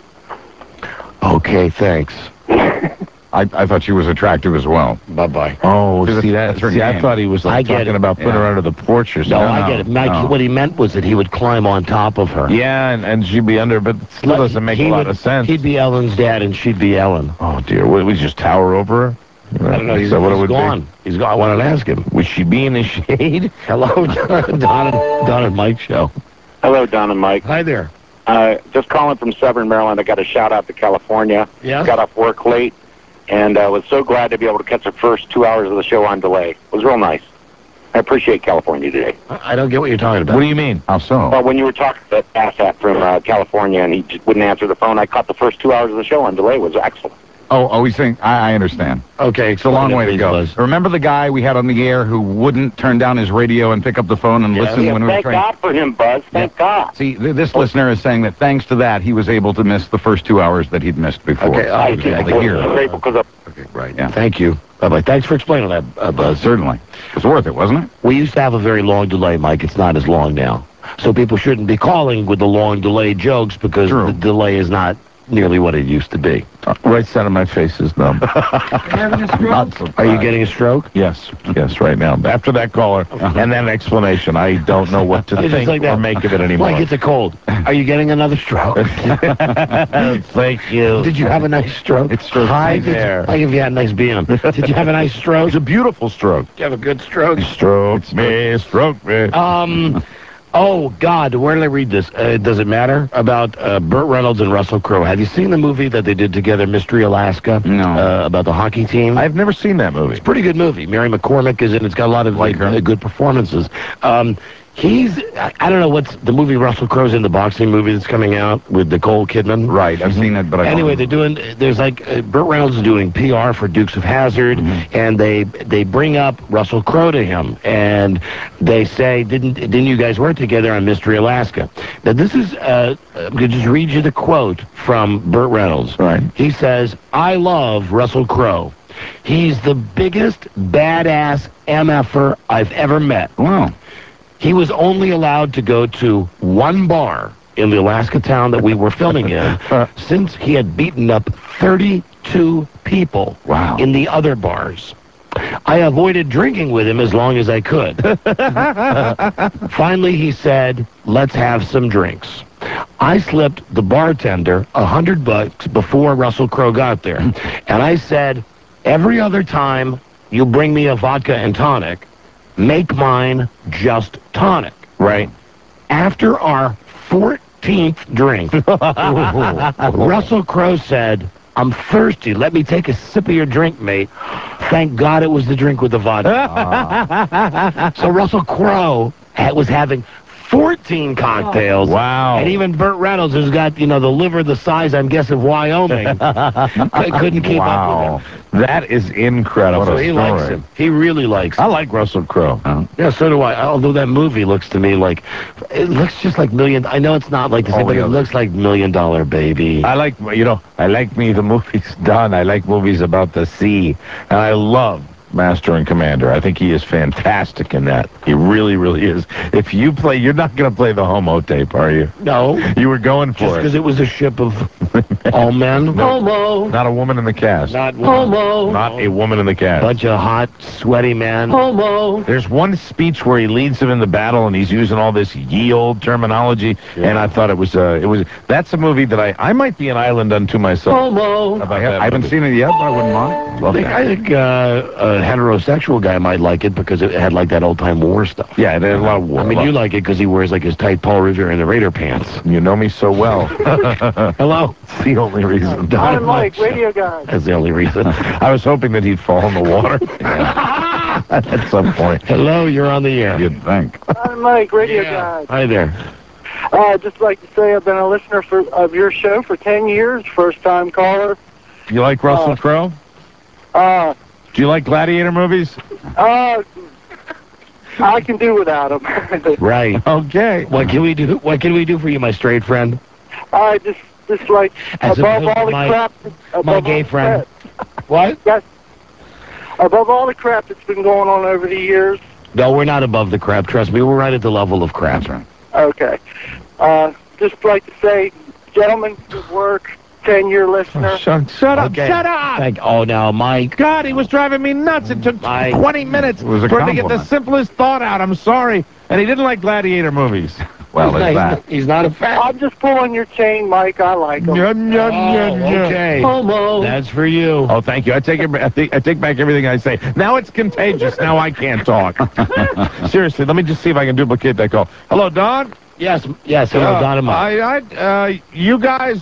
Okay, thanks. I thought she was attractive as well. Bye-bye. Oh, see, I I thought he was talking about putting her under the porch or something. No, I get it. Mike, what he meant was that he would climb on top of her. Yeah, and she'd be under, but it still doesn't make a lot of sense. He'd be Ellen's dad, and she'd be Ellen. Oh, dear. Would we just tower over her? I don't know. He's gone. He's gone. I wanted to ask him. Would she be in the shade? Hello, Don and Mike show. Hello, Don and Mike. Hi there. Just calling from Severn, Maryland. I got a shout-out to California. Yeah. Got off work late, and was so glad to be able to catch the first 2 hours of the show on delay. It was real nice. I appreciate California today. I don't get what you're talking about. What do you mean? How so? Well, when you were talking to that asshat from California and he just wouldn't answer the phone, I caught the first 2 hours of the show on delay. It was excellent. Oh, he's saying, I understand. Okay. It's a long way to go. Remember the guy we had on the air who wouldn't turn down his radio and pick up the phone and listen when we were thank trying? God for him, Buzz. Thank God. See, this listener is saying that thanks to that, he was able to miss the first 2 hours that he'd missed before. Okay, I'm grateful because okay, right. Yeah. Thank you. Bye-bye. Thanks for explaining that, Buzz. Certainly. It was worth it, wasn't it? We used to have a very long delay, Mike. It's not as long now. So people shouldn't be calling with the long delay jokes because the delay is not nearly what it used to be. Right side of my face is numb. Are you getting a stroke? Yes, right now. After that caller and that explanation, I don't know what to think or make of it anymore. Like it's a cold. Are you getting another stroke? Thank you. Did you have a nice stroke? It's stroke there. Like if you had a nice BM. Did you have a nice stroke? It's a beautiful stroke. Did you have a good stroke? Stroke me. Oh, God, where did I read this? Does it matter? About Burt Reynolds and Russell Crowe. Have you seen the movie that they did together, Mystery Alaska? No. About the hockey team? I've never seen that movie. It's a pretty good movie. Mary McCormick is in it. It's got a lot of good performances. I don't know what's the movie Russell Crowe's in, the boxing movie that's coming out with Nicole Kidman. Right, I've seen it, but anyway, there's like, Burt Reynolds is doing PR for Dukes of Hazzard, and they bring up Russell Crowe to him, and they say, didn't you guys work together on Mystery Alaska? Now, this is, I'm going to just read you the quote from Burt Reynolds. Right. He says, I love Russell Crowe. He's the biggest badass MFer I've ever met. Wow. He was only allowed to go to one bar in the Alaska town that we were filming in since he had beaten up 32 people in the other bars. I avoided drinking with him as long as I could. Finally, he said, let's have some drinks. I slipped the bartender $100 before Russell Crowe got there. And I said, every other time you bring me a vodka and tonic, make mine just tonic. Right. After our 14th drink, Russell Crowe said, I'm thirsty. Let me take a sip of your drink, mate. Thank God it was the drink with the vodka. So Russell Crowe was having 14 cocktails. Wow. And even Burt Reynolds, who's got, the liver the size, I'm guessing, of Wyoming, couldn't keep up with him. That is incredible. So he likes him. He really likes him. I like Russell Crowe. Yeah, so do I. Although that movie looks to me like, it looks just like I know it's not like the same, but it looks like $1 Million Baby. I like me the movies done. I like movies about the sea. And I love Master and Commander. I think he is fantastic in that. He really, really is. If you play, you're not going to play the homo tape, are you? No. You were going for just because it was a ship of all men? No, homo. Not a woman in the cast. Not homo. Not a woman in the cast. Bunch of hot, sweaty men. Homo. There's one speech where he leads them in the battle, and he's using all this ye old terminology, and I thought it was that's a movie that I might be an island unto myself. Homo. I haven't seen it yet, but I wouldn't mind. I think a heterosexual guy might like it because it had like that old-time war stuff. Yeah, it had a lot of war. I mean, you like it because he wears like his tight Paul Revere and the Raider pants. You know me so well. Hello. It's the only reason. Don and Mike, radio guys. That's the only reason. I was hoping that he'd fall in the water at some point. Hello, you're on the air. You'd think. Don and Mike, radio guys. Hi there. I'd just like to say I've been a listener of your show for 10 years, first-time caller. You like Russell Crowe? Do you like gladiator movies? I can do without them. Right. Okay. What can we do? What can we do for you, my straight friend? I just like As above all the crap. My gay friend. What? Yes. Above all the crap that's been going on over the years. No, we're not above the crap. Trust me, we're right at the level of crap. Okay. Just like to say, gentlemen, good work. 10-year listener. Shut up! Okay. Shut up! Now, Mike. God, he was driving me nuts. It took 20 minutes for him to get the simplest thought out. I'm sorry. And he didn't like gladiator movies. Well, he's not a fan. I'm just pulling your chain, Mike. I like them. Okay. Homo. That's for you. Oh, thank you. I take back everything I say. Now it's contagious. Now I can't talk. Seriously, let me just see if I can duplicate that call. Hello, Don? Yes. Hello, Don and Mike. You guys,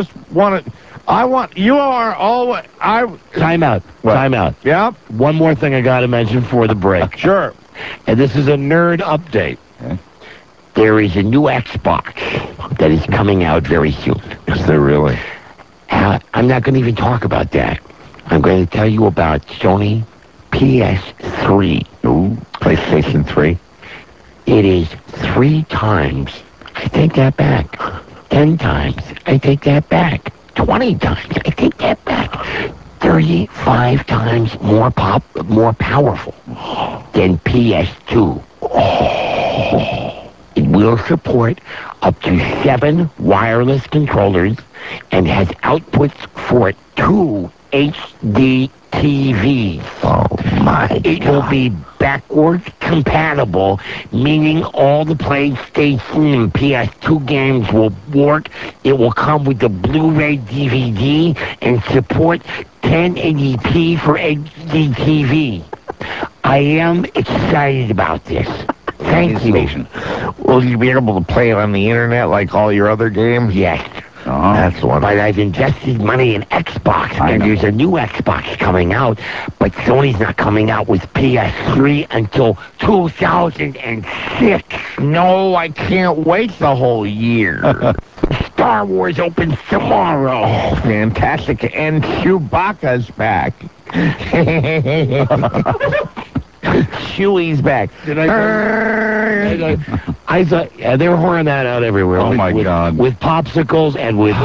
you are always, Time out. What? Time out. Yeah? One more thing I got to mention for the break. Sure. And this is a nerd update. Okay. There is a new Xbox that is coming out very soon. Is there really? I'm not going to even talk about that. I'm going to tell you about Sony PS3. Ooh, PlayStation 3. It is 3 times. I take that back. 10 times. I take that back. 20 times. I take that back. 35 times more powerful than PS2. It will support up to 7 wireless controllers and has outputs for 2 HD TVs. Oh my God. It will be backwards compatible, meaning all the PlayStation and PS2 games will work. It will come with the Blu-ray DVD and support 1080p for HD TV. I am excited about this. Thank you. Will you be able to play it on the internet like all your other games? Yes. Oh, that's wonderful. But I've invested money in Xbox, and there's a new Xbox coming out, but Sony's not coming out with PS3 until 2006. No, I can't wait the whole year. Star Wars opens tomorrow. Oh, fantastic. And Chewbacca's back. Chewie's back. I thought they were whoring that out everywhere. Oh, my God. With popsicles and with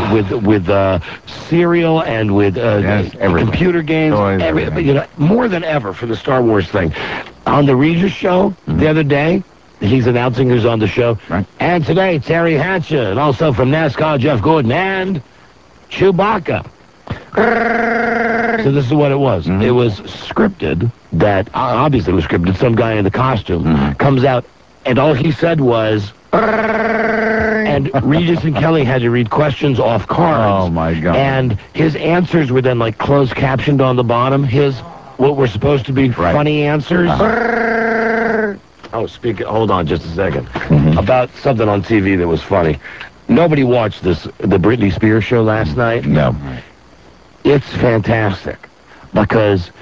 cereal and with computer games. More than ever for the Star Wars thing. On the Regis show the other day, he's announcing who's on the show. Right. And today, Terry Hatcher, and also from NASCAR, Jeff Gordon, and Chewbacca. So this is what it was. It was scripted. That obviously was scripted. Some guy in the costume comes out, and all he said was, and Regis and Kelly had to read questions off cards. Oh, my God. And his answers were then, like, closed captioned on the bottom. What were supposed to be funny answers. Oh, hold on just a second. About something on TV that was funny. Nobody watched the Britney Spears show last night. No. It's fantastic because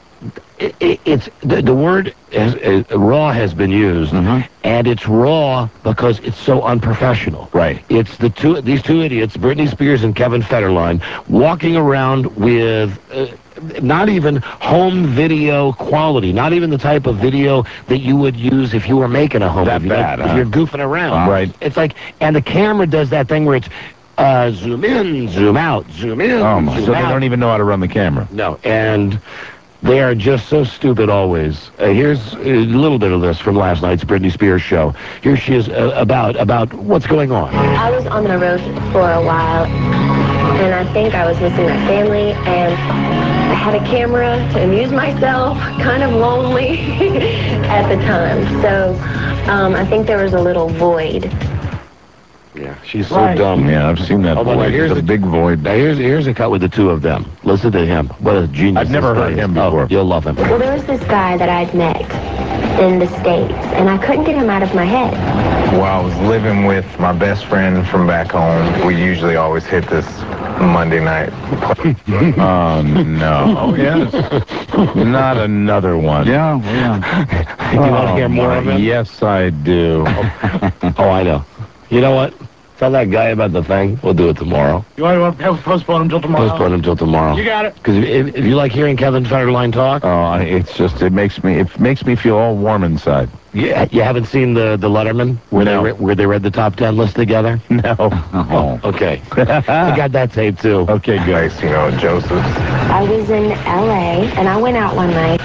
it's the word raw has been used, and it's raw because it's so unprofessional. Right. It's these two idiots, Britney Spears and Kevin Federline, walking around with not even home video quality, not even the type of video that you would use if you were making a home video. If you're goofing around. Right. It's like, and the camera does that thing where it's zoom in, zoom out, zoom in, zoom out. So they don't even know how to run the camera. No, and they are just so stupid always. Here's a little bit of this from last night's Britney Spears show. Here she is about what's going on. I was on the road for a while, and I think I was missing my family, and I had a camera to amuse myself, kind of lonely at the time. So I think there was a little void. Yeah, she's so dumb. Yeah, I've seen that void. Here's a big void. Now, here's a cut with the two of them. Listen to him. What a genius. I've never heard him before. Oh, you'll love him. Well, there was this guy that I'd met in the States, and I couldn't get him out of my head. Well, I was living with my best friend from back home. We usually always hit this Monday night. Oh, no. Oh, yes. Not another one. Yeah. You want to hear more of it? Yes, I do. Oh, I know. You know what? Tell that guy about the thing. We'll do it tomorrow. You want to postpone him till tomorrow? Postpone him till tomorrow. You got it. Because if you like hearing Kevin Federline talk, it's just it makes me feel all warm inside. Yeah, you haven't seen the Letterman where they read the top 10 list together? No. Oh, okay. I got that tape too. Okay, good. Nice, Joseph's. I was in L.A., and I went out one night.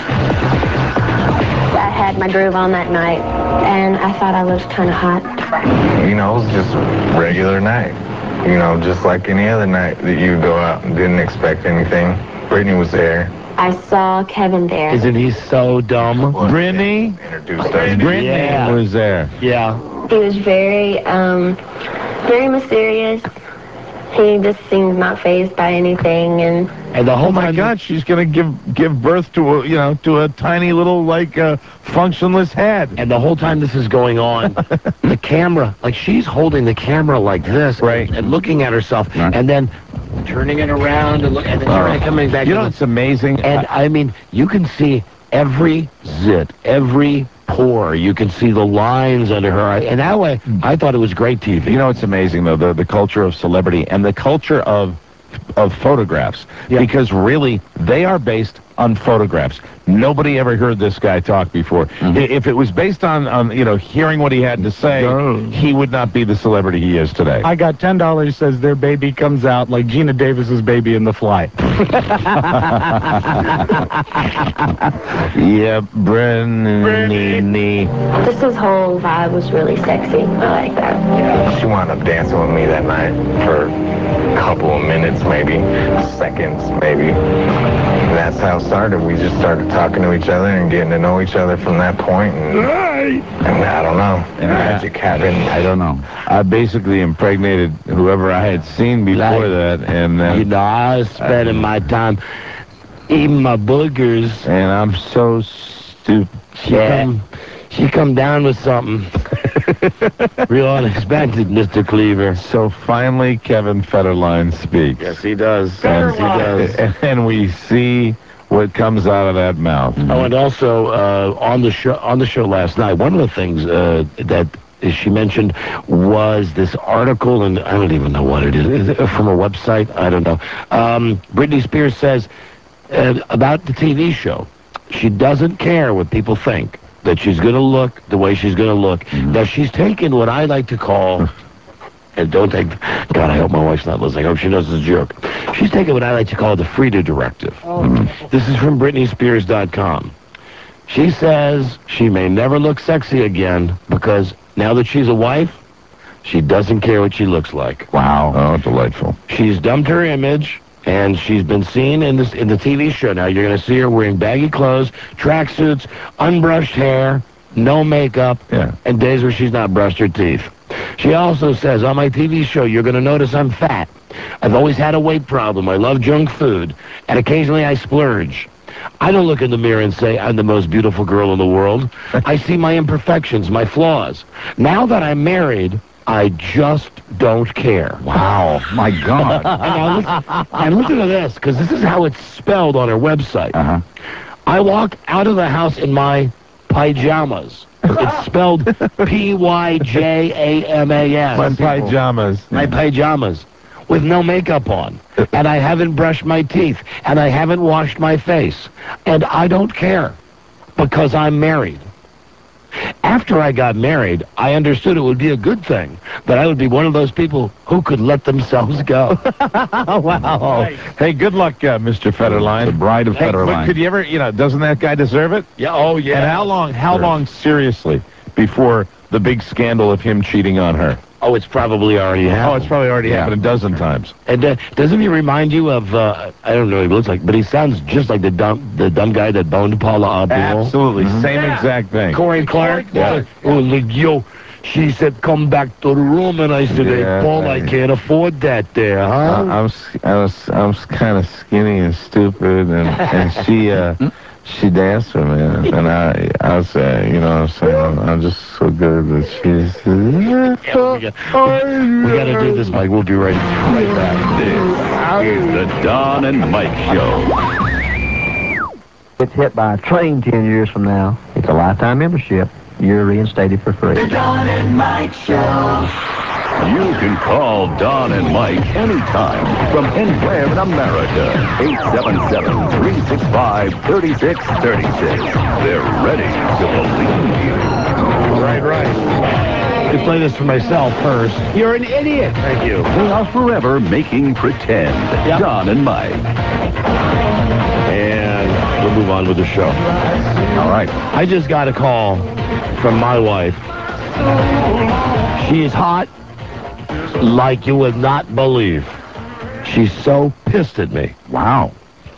I had my groove on that night, and I thought I looked kind of hot. It was just a regular night. Just like any other night that you go out and didn't expect anything. Brittany was there. I saw Kevin there. Isn't he so dumb? Brittany? Introduced us. Brittany was there. Yeah. He was very mysterious. He just seemed not fazed by anything, and the whole my God, she's gonna give birth to a tiny little functionless head. And the whole time this is going on, the camera, like she's holding the camera like this, right, and looking at herself, and then turning it around and then coming back. It's amazing. And I mean, you can see every zit, every pore. You can see the lines under her eye. And that way, I thought it was great TV. It's amazing, though, the culture of celebrity and the culture of photographs. Yeah. Because really, they are based on photographs. Nobody ever heard this guy talk before. If it was based on hearing what he had to say, he would not be the celebrity he is today. I got $10 says their baby comes out like Gina Davis's baby in The Fly. Yeah, Brittany. Just his whole vibe was really sexy. I like that. She wound up dancing with me that night for a couple of minutes, maybe seconds, maybe. And that's how it started. We just started talking to each other and getting to know each other from that point. And I don't know. Magic happened. I don't know. I basically impregnated whoever I had seen before that, and I was spending my time eating my boogers, and I'm so stupid. She come down with something. Real unexpected, Mr. Cleaver. So finally, Kevin Federline speaks. Yes, he does. And, Yes, he does. and we see what comes out of that mouth. Oh, and also on the show last night, one of the things that she mentioned was this article, and I don't even know what it is. From a website? I don't know. Britney Spears says about the TV show, she doesn't care what people think, that she's going to look the way she's going to look. Now, she's taken what I like to call, and don't take, God, I hope my wife's not listening. I hope she knows it's a joke. She's taken what I like to call the Frida Directive. This is from BritneySpears.com. She says she may never look sexy again because now that she's a wife, she doesn't care what she looks like. Wow. Oh, delightful. She's dumped her image, and she's been seen in the TV show. Now you're going to see her wearing baggy clothes, tracksuits, unbrushed hair, no makeup, and days where she's not brushed her teeth. She also says, on my TV show, you're going to notice I'm fat. I've always had a weight problem. I love junk food, and occasionally I splurge. I don't look in the mirror and say I'm the most beautiful girl in the world. I see my imperfections, my flaws. Now that I'm married, I just don't care. Wow, my God. And listen to this, because this is how it's spelled on her website. I walk out of the house in my pajamas. It's spelled P-Y-J-A-M-A-S. My pajamas. My pajamas. With no makeup on. And I haven't brushed my teeth. And I haven't washed my face. And I don't care. Because I'm married. After I got married, I understood it would be a good thing that I would be one of those people who could let themselves go. Wow. Hey, good luck, Mr. Federline. The bride of Federline. But could you ever, doesn't that guy deserve it? Yeah, oh, yeah. And how long, seriously, before the big scandal of him cheating on her? Oh, it's probably already happened. Oh, it's probably already happened a dozen times. And doesn't he remind you of, I don't know what he looks like, but he sounds just like the dumb guy that boned Paula Abdul. Absolutely, same exact thing. Corey Clark? Yeah. Oh, like, yo, she said, come back to the room, and I said, hey, Paul, I can't afford that there, huh? I'm kind of skinny and stupid, and she danced with me, and I was, you know what I'm saying, I'm just so good that she's... we got to do this, Mike. We'll be right back. This is the Don and Mike Show. It's hit by a train 10 years from now. It's a lifetime membership. You're reinstated for free. The Don and Mike Show. You can call Don and Mike anytime from anywhere in America. 877-365-3636. They're ready to believe you. Right. To play this for myself first. You're an idiot. Thank you. They are forever making pretend. Don and Mike. And we'll move on with the show. All right. I just got a call from my wife. She is hot like you would not believe. She's so pissed at me. Wow.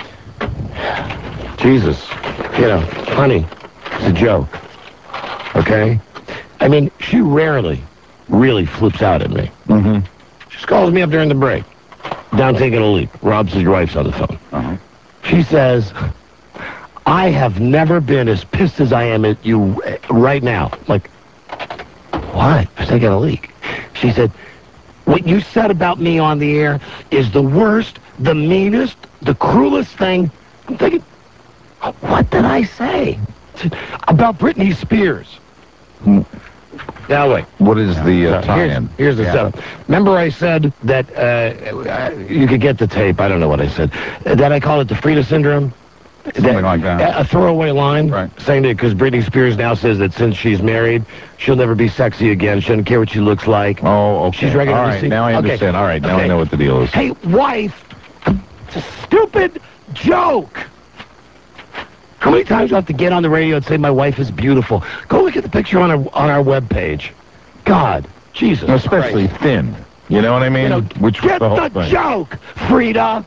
Jesus. Honey, it's a joke. Okay? I mean, she rarely really flips out at me. She just calls me up during the break. Down taking a leak. Rob's his wife's on the phone. She says, I have never been as pissed as I am at you right now. Like, what? I taking a leak. She said, what you said about me on the air is the worst, the meanest, the cruelest thing. I'm thinking, what did I say? About Britney Spears. Now, wait. What is the tie-in? Here's the setup. Remember I said that you could get the tape. I don't know what I said. That I call it the Frida syndrome? Something like that. A throwaway line saying that because Britney Spears now says that since she's married, she'll never be sexy again. She doesn't care what she looks like. Oh, okay. She's regularly all right, now I understand. All right, now I know what the deal is. Hey, wife, it's a stupid joke. How many times do I have to get on the radio and say my wife is beautiful? Go look at the picture on our webpage. God, Jesus Especially Christ. thin. You know what I mean? Which was Get the whole the thing. joke, Frida.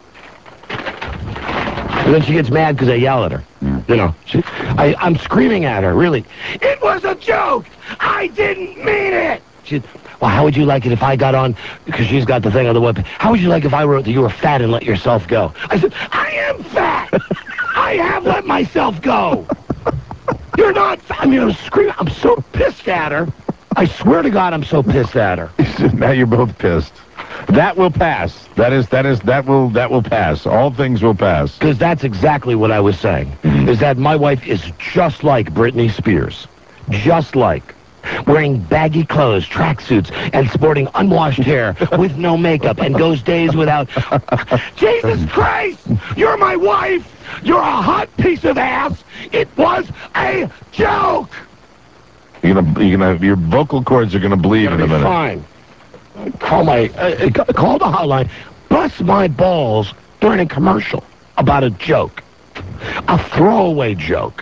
And then she gets mad because I yell at her. I'm screaming at her, really. It was a joke! I didn't mean it! She said, well, how would you like it if I got on, because she's got the thing on the web, how would you like if I wrote that you were fat and let yourself go? I said, I am fat! I have let myself go! You're not fat! I'm screaming. I'm so pissed at her. I swear to God, I'm so pissed at her. Now you're both pissed. That will pass. That will pass. All things will pass. Because that's exactly what I was saying. Is that my wife is just like Britney Spears. Just like. Wearing baggy clothes, tracksuits, and sporting unwashed hair with no makeup and goes days without... Jesus Christ! You're my wife! You're a hot piece of ass! It was a joke! Your vocal cords are gonna bleed in a minute. Fine. Call the hotline. Bust my balls during a commercial about a joke, a throwaway joke.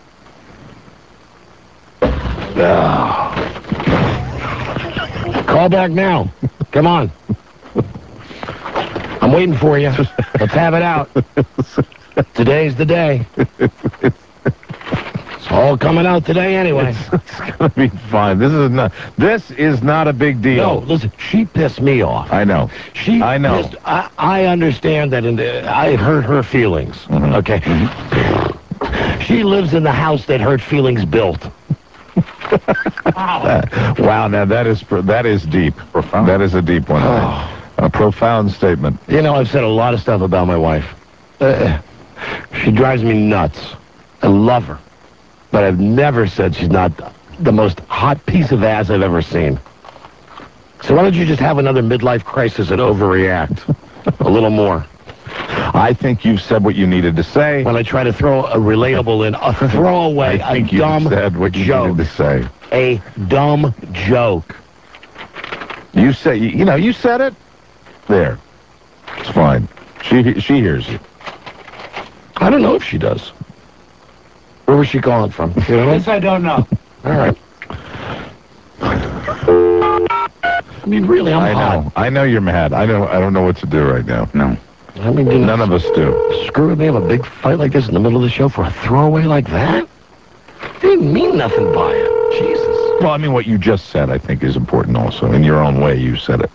Call back now. Come on. I'm waiting for you. Let's have it out. Today's the day. It's all coming out today anyway. It's gonna be fine. This is not a big deal. No, listen, she pissed me off. I know. I know. Pissed, I understand that I hurt her feelings. Mm-hmm. Okay. Mm-hmm. She lives in the house that Hurt Feelings built. Wow, now that is deep. Profound. That is a deep one. A profound statement. You know, I've said a lot of stuff about my wife. She drives me nuts. I love her. But I've never said she's not the most hot piece of ass I've ever seen. So why don't you just have another midlife crisis and overreact a little more? I think you've said what you needed to say. When I try to throw a relatable in, a throwaway, I think a dumb you said what you joke. needed to say. A dumb joke. You say, you said it. There. It's fine. She hears you. I don't know if she does. Where was she calling from? You know? This I don't know. All right. I mean, really, I'm hot. I know you're mad. I don't know what to do right now. No. I mean, none of us do. Screw it, we have a big fight like this in the middle of the show for a throwaway like that? Didn't mean nothing by it. Jesus. Well, I mean, what you just said, I think, is important also. In your own way, you said it.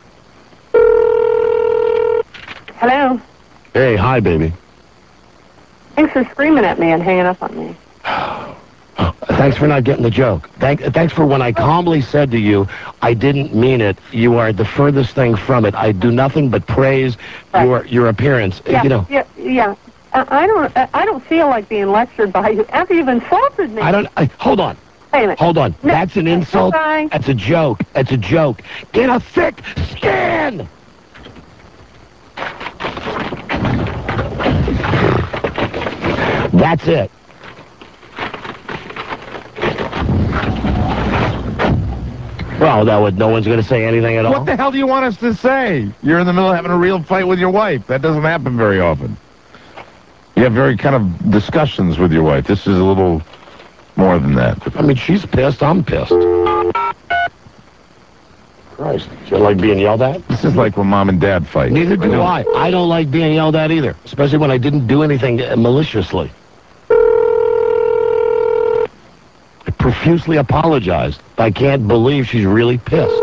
Hello. Hey, hi, baby. Thanks for screaming at me and hanging up on me. Thanks for not getting the joke. Thanks for when I calmly said to you, I didn't mean it. You are the furthest thing from it. I do nothing but praise your appearance. Yeah, You know. yeah. I don't feel like being lectured by you after you've insulted me. Hold on. Wait a minute. Hold on. No, That's an insult. bye. That's a joke. That's a joke. Get a thick skin. That's it. Well, no one's going to say anything at all. What the hell do you want us to say? You're in the middle of having a real fight with your wife. That doesn't happen very often. You have very kind of discussions with your wife. This is a little more than that. I mean, she's pissed. I'm pissed. Christ, do you like being yelled at? This is like when Mom and Dad fight. Neither do I. I don't like being yelled at either, especially when I didn't do anything maliciously. I profusely apologized. I can't believe she's really pissed.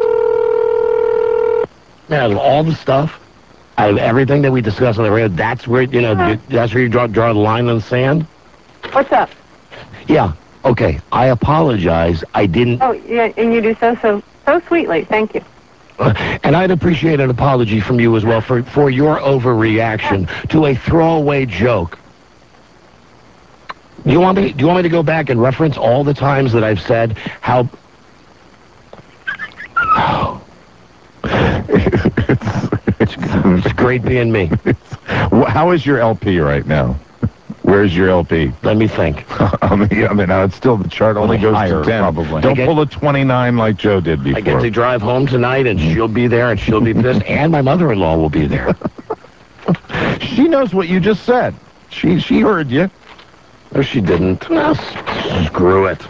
Out of all the stuff, out of everything that we discussed on the radio, that's where, that's where you draw the line in the sand? What's up? Yeah, okay. I apologize. I didn't... Oh, yeah, and you do so sweetly. Thank you. And I'd appreciate an apology from you as well for your overreaction to a throwaway joke. Do you want me to go back and reference all the times that I've said how... It's great being me. How is your LP right now? Where's your LP? Let me think. I mean, it's still the chart only goes higher, to 10. probably. Don't pull a 29 like Joe did before. I get to drive home tonight, and she'll be there, and she'll be pissed, and my mother-in-law will be there. She knows what you just said. She heard you. No, she didn't. No, screw it.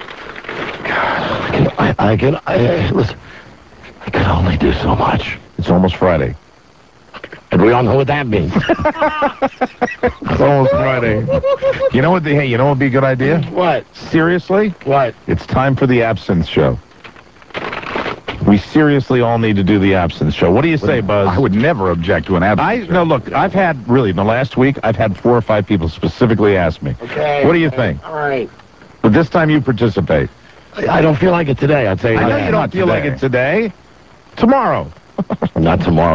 God, listen, I can only do so much. It's almost Friday. And we all know what that means. It's almost Friday. You know what would be a good idea? What? Seriously? What? It's time for the Absinthe Show. We seriously all need to do the Absinthe Show. What do you say, Buzz? I would never object to an Absinthe Show. No, look, I've had, really, in the last week, I've had 4 or 5 people specifically ask me. Okay. What do you think? All right. But this time you participate. I don't feel like it today, I'll tell you I know that. you don't feel like it today. Tomorrow. Not tomorrow.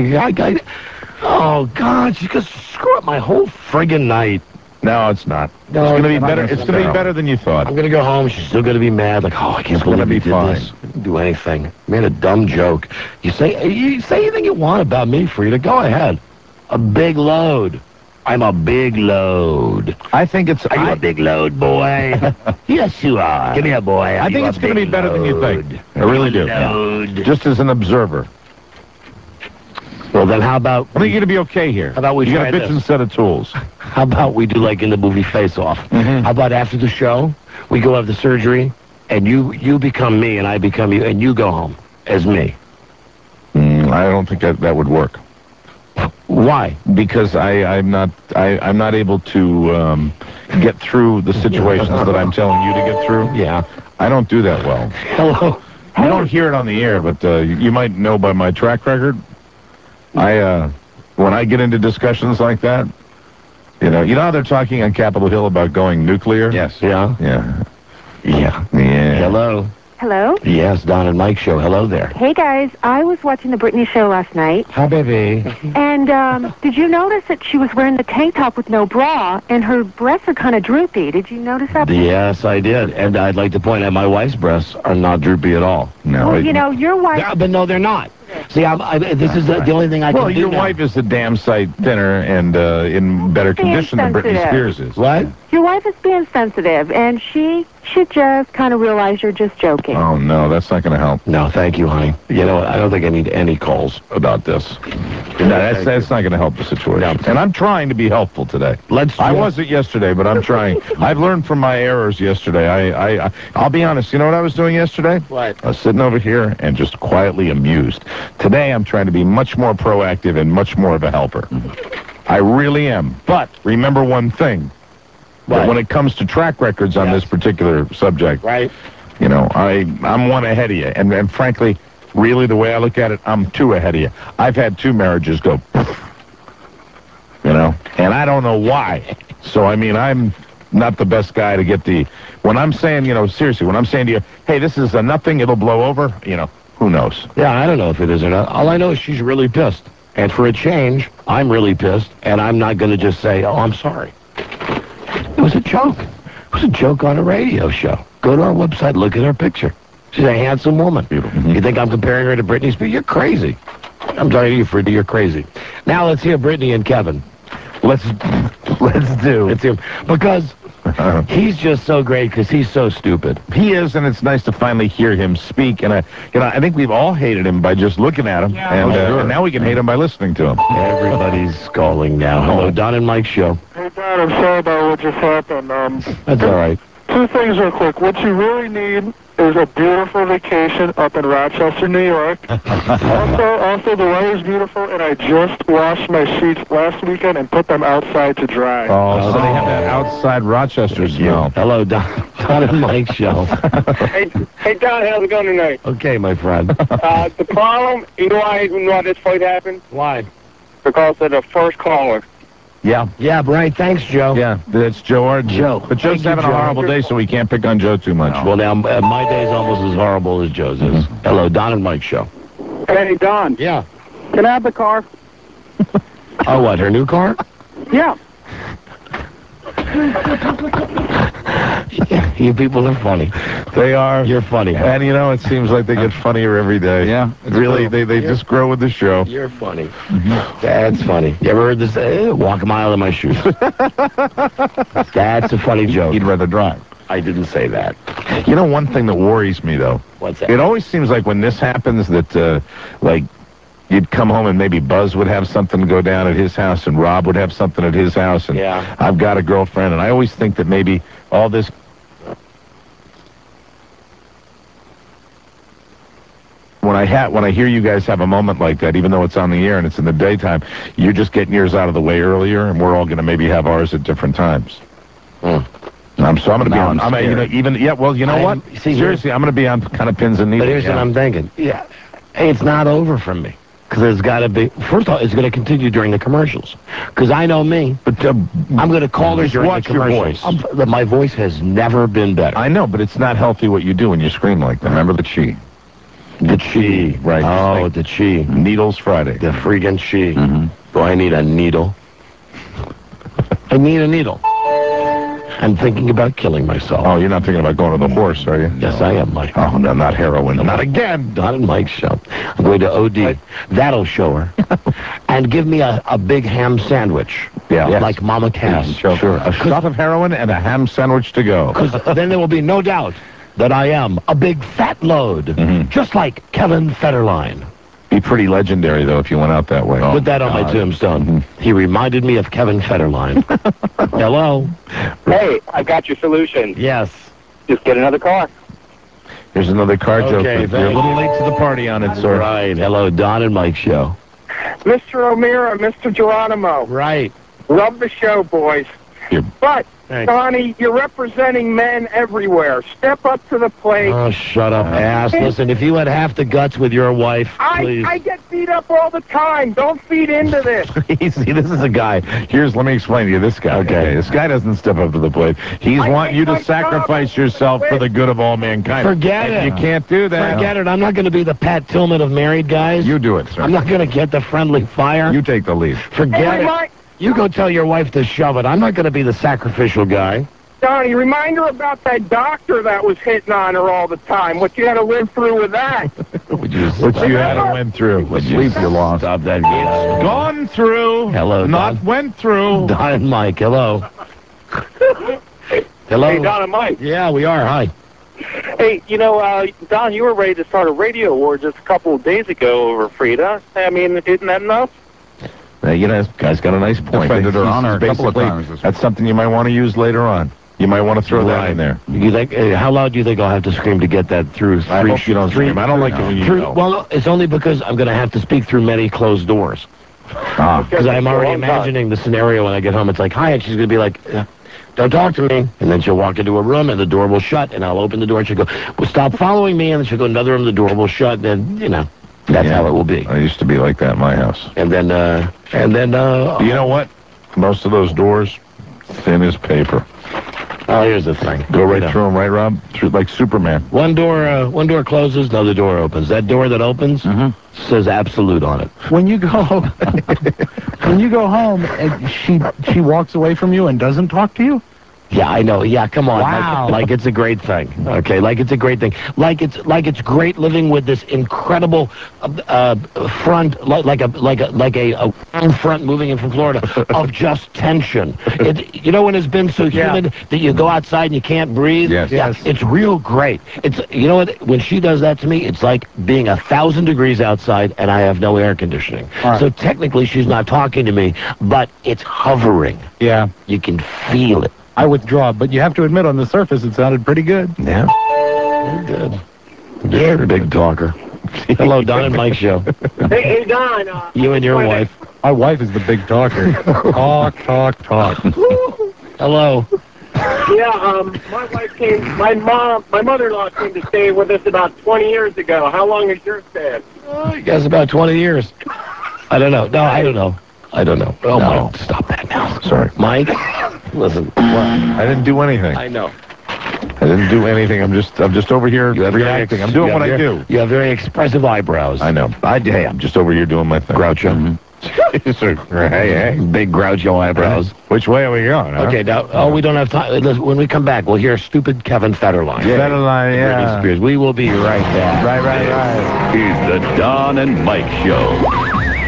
Oh, God, you just screw up my whole friggin' night. No, it's not. No, it's going to be not better. It's going to be better than you thought. I'm going to go home. She's still going to be mad. Like, oh, I can't believe be you did fine. this. I didn't do anything. I made a dumb joke. You say anything you want about me, Frida. Go ahead. A big load. I'm a big load. I think it's... Are you a big load, boy? Yes, you are. Give me a boy. I think it's going to be better than you think. I really do. Load. Yeah. Just as an observer. Well, then how about... I think you're going to be okay here. How about we you try got a bitchin' this? set of tools. How about we do like in the movie Face Off? Mm-hmm. How about after the show, we go have the surgery, and you become me, and I become you, and you go home as me? I don't think that would work. Why? Because I'm not able to get through the situations that I'm telling you to get through. Yeah. I don't do that well. Hello. You don't hear it on the air, but you might know by my track record. When I get into discussions like that, you know how they're talking on Capitol Hill about going nuclear? Yes. Yeah. Yeah. Yeah. Yeah. Hello. Hello? Yes, Don and Mike show. Hello there. Hey, guys. I was watching the Britney show last night. Hi, baby. And did you notice that she was wearing the tank top with no bra, and her breasts are kind of droopy? Did you notice that? Yes, I did. And I'd like to point out my wife's breasts are not droopy at all. No. Well, you know, your wife... But no, they're not. See, this is the only thing I can do. Well, your wife is a damn sight thinner and in better condition than Britney sensitive. Spears is. What? Your wife is being sensitive, and she should just kind of realize you're just joking. Oh, no, that's not going to help. No, thank you, honey. You know what? I don't think I need any calls about this. No, that's not going to help the situation. No. And I'm trying to be helpful today. I wasn't yesterday, but I'm trying. I've learned from my errors yesterday. I'll be honest. You know what I was doing yesterday? What? I was sitting over here and just quietly amused. Today, I'm trying to be much more proactive and much more of a helper. I really am. But remember one thing. That when it comes to track records on this particular subject, right? You know, I'm one ahead of you. And frankly, really, the way I look at it, I'm two ahead of you. I've had two marriages go, you know, and I don't know why. So, I mean, I'm not the best guy to get when I'm saying, you know, seriously, when I'm saying to you, hey, this is a nothing, it'll blow over, you know, who knows? Yeah, I don't know if it is or not. All I know is she's really pissed. And for a change, I'm really pissed, and I'm not going to just say, oh, I'm sorry. It was a joke. It was a joke on a radio show. Go to our website, look at her picture. She's a handsome woman. Mm-hmm. You think I'm comparing her to Britney Spears? You're crazy. I'm talking to you, Freddie. You're crazy. Now let's hear Britney and Kevin. Let's do. It's him. Because he's just so great because he's so stupid. He is, and it's nice to finally hear him speak. And I think we've all hated him by just looking at him. Yeah. And now we can hate him by listening to him. Everybody's calling now. Hello, Don and Mike show. Hey, Don, I'm sorry about what just happened. That's all right. Two things real quick. What you really need is a beautiful vacation up in Rochester, New York. also, the weather's beautiful, and I just washed my sheets last weekend and put them outside to dry. Oh, so they have that outside Rochester smell. Hello, Don and Mike show. Hey, Don, how's it going tonight? Okay, my friend. The problem, you know why this fight happened? Why? Because of the first caller. Yeah. Yeah, right. Thanks, Joe. Yeah, that's Joe or Joe. But Joe's having a horrible day, so we can't pick on Joe too much. No. Well, now, my day's almost as horrible as Joe's is. Hello, Don and Mike show. Hey, Don. Yeah. Can I have the car? Oh, what, her new car? Yeah. Yeah, you people are funny. They are. You're funny. And, you know, it seems like they get funnier every day. Yeah. Really, they just grow with the show. You're funny. That's funny. You ever heard this? Walk a mile in my shoes. That's a funny joke. He'd rather drive. I didn't say that. You know, one thing that worries me, though. What's that? It always seems like when this happens that, like, you'd come home and maybe Buzz would have something to go down at his house and Rob would have something at his house and I've got a girlfriend, and I always think that maybe all this... When I hear you guys have a moment like that, even though it's on the air and it's in the daytime, you're just getting yours out of the way earlier, and we're all going to maybe have ours at different times. I'm going to be on. Well, you know what? Seriously, I'm going to be on kind of pins and needles. But here's what I'm thinking. Yeah, hey, it's not over from me. Because there's got to be. First of all, it's going to continue during the commercials. Because I know me. But I'm going to call her during the commercials. Watch your voice. My voice has never been better. I know, but it's not healthy what you do when you scream like that. Remember the chi. The chi. Right. Oh, like the chi. Needles Friday. The freaking chi. Do I need a needle? I need a needle. I'm thinking about killing myself. Oh, you're not thinking about going to the horse, are you? Yes, I am, Mike. Oh, no, not heroin. Not again. Don and Mike's show. I'm going to OD. That'll show her. And give me a big ham sandwich. Yeah. Yes. Like Mama Cass. Sure. A shot of heroin and a ham sandwich to go. Because then there will be no doubt that I am a big fat load. Just like Kevin Federline. Be pretty legendary, though, if you went out that way. Put that on my tombstone. He reminded me of Kevin Federline. Hello? Hey, I got your solution. Yes. Just get another car. Here's another car joke. Okay, You're a little late to the party on it, sir. Right. Hello, Don and Mike show. Mr. O'Meara, Mr. Geronimo. Right. Love the show, boys. But, Donnie, you're representing men everywhere. Step up to the plate. Oh, shut up, ass. Listen, if you had half the guts with your wife, please. I get beat up all the time. Don't feed into this. See, this is a guy. Let me explain to you this guy. Okay. This guy doesn't step up to the plate. He's wanting you to sacrifice yourself for the good of all mankind. Forget it. You can't do that. Forget it. I'm not going to be the Pat Tillman of married guys. You do it, sir. I'm not going to get the friendly fire. You take the lead. Forget it. You go tell your wife to shove it. I'm not going to be the sacrificial guy. Donnie, remind her about that doctor that was hitting on her all the time. What you had to live through with that. What you had to went through. What sleep you lost. Stop that. It's gone through. Hello, Not Don. went through. Don and Mike, hello. Hello. Hey, Don and Mike. Yeah, we are. Hi. Hey, Don, you were ready to start a radio war just a couple of days ago over Frida. I mean, isn't that enough? This guy's got a nice point. Defended her honor a couple of times this week. That's something you might want to use later on. You might want to throw that in there. You think? How loud do you think I'll have to scream to get that through? I hope you don't scream. I don't like it when you yell. Well, it's only because I'm going to have to speak through many closed doors. Because I'm already imagining the scenario when I get home. It's like, hi, and she's going to be like, don't talk to me. And then she'll walk into a room, and the door will shut, and I'll open the door, and she'll go, well, stop following me, and then she'll go to another room, the door will shut, and then, that's how it will be. I used to be like that in my house. And then, you know what? Most of those doors, thin as paper. Oh, here's the thing. Go right through them, right, Rob? Through, like Superman. One door closes, another door opens. That door that opens says absolute on it. When you go home, and she walks away from you and doesn't talk to you? Yeah, I know. Yeah, come on. Wow. Like it's a great thing. Okay, like it's a great thing. Like it's great living with this incredible front, like a front moving in from Florida of just tension. When it's been so humid that you go outside and you can't breathe. Yes. It's real great. It's when she does that to me, it's like being 1,000 degrees outside and I have no air conditioning. Right. So technically she's not talking to me, but it's hovering. Yeah. You can feel it. I withdraw, but you have to admit on the surface it sounded pretty good. Yeah. Very good. You're a big talker. Hello, Don and Mike show. Hey, Don. You and your wife. My wife is the big talker. Talk. Hello. Yeah, my wife came, my mother-in-law came to stay with us about 20 years ago. How long has yours been? I guess about 20 years. I don't know. No, I don't know. Oh, no. Mike, stop that now. Sorry. Mike, listen. I didn't do anything. I know. I didn't do anything. I'm just over here reacting. I'm doing what I do. You have very expressive eyebrows. I know. Hey, I'm just over here doing my thing. Groucho. Hey. Big Groucho eyebrows. Which way are we going? Huh? Okay, now, we don't have time. When we come back, we'll hear stupid Kevin Federline. Federline, yeah. Britney Spears. We will be right back. Right. Here's the Don and Mike Show.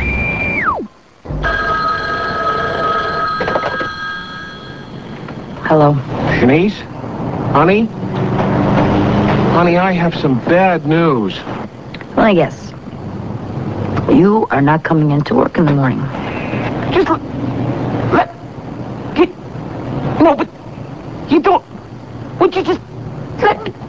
Hello. Shanice? Honey? Honey, I have some bad news. Well, yes. You are not coming into work in the morning. Just no, but you don't. Would you just let me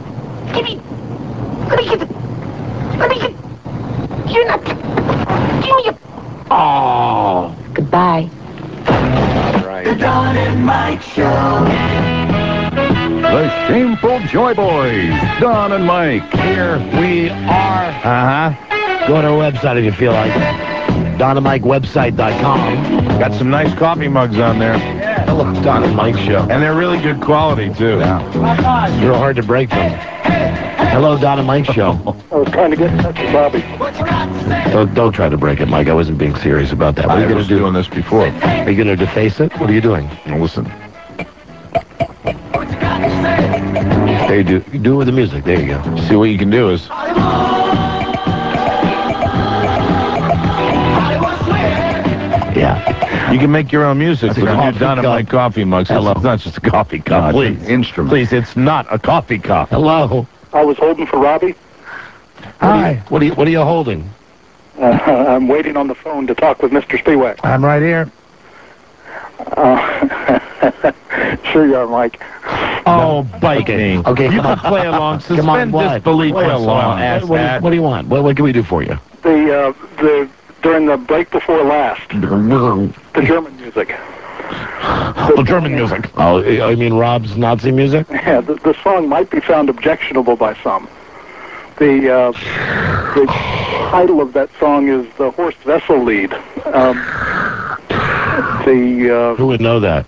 get. You're not. Give me a. Oh. Goodbye. All right. The Don and Mike Show. The Shameful Joy Boys, Don and Mike. Here we are. Go to our website if you feel like it. DonandMikeWebsite.com. Got some nice coffee mugs on there. Hello, Don and Mike Show. And they're really good quality, too. It's real hard to break them. Hello, Don and Mike Show. I was trying to get in touch with Bobby. Don't try to break it, Mike. I wasn't being serious about that. What are you going to do? doing this before. Are you going to deface it? What are you doing? Now, listen. There you do. You do it with the music. There you go. See, what you can do is... Yeah. You can make your own music with the new Don and Mike coffee mugs. Hello. It's not just a coffee cup. No, Please. it's an instrument. Please, it's not a coffee cup. Hello. I was holding for Robbie. Hi. What are you holding? I'm waiting on the phone to talk with Mr. Spiewak. I'm right here. Sure you are, Mike. Oh, bite me. Okay, You come can on. play along. Come on, Suspend what? disbelief. Play along. What do you want? What can we do for you? During the break before last, the German music. The German music. Oh, I mean Rob's Nazi music? Yeah, the song might be found objectionable by some. The title of that song is the Horst Wessel Lied. Who would know that?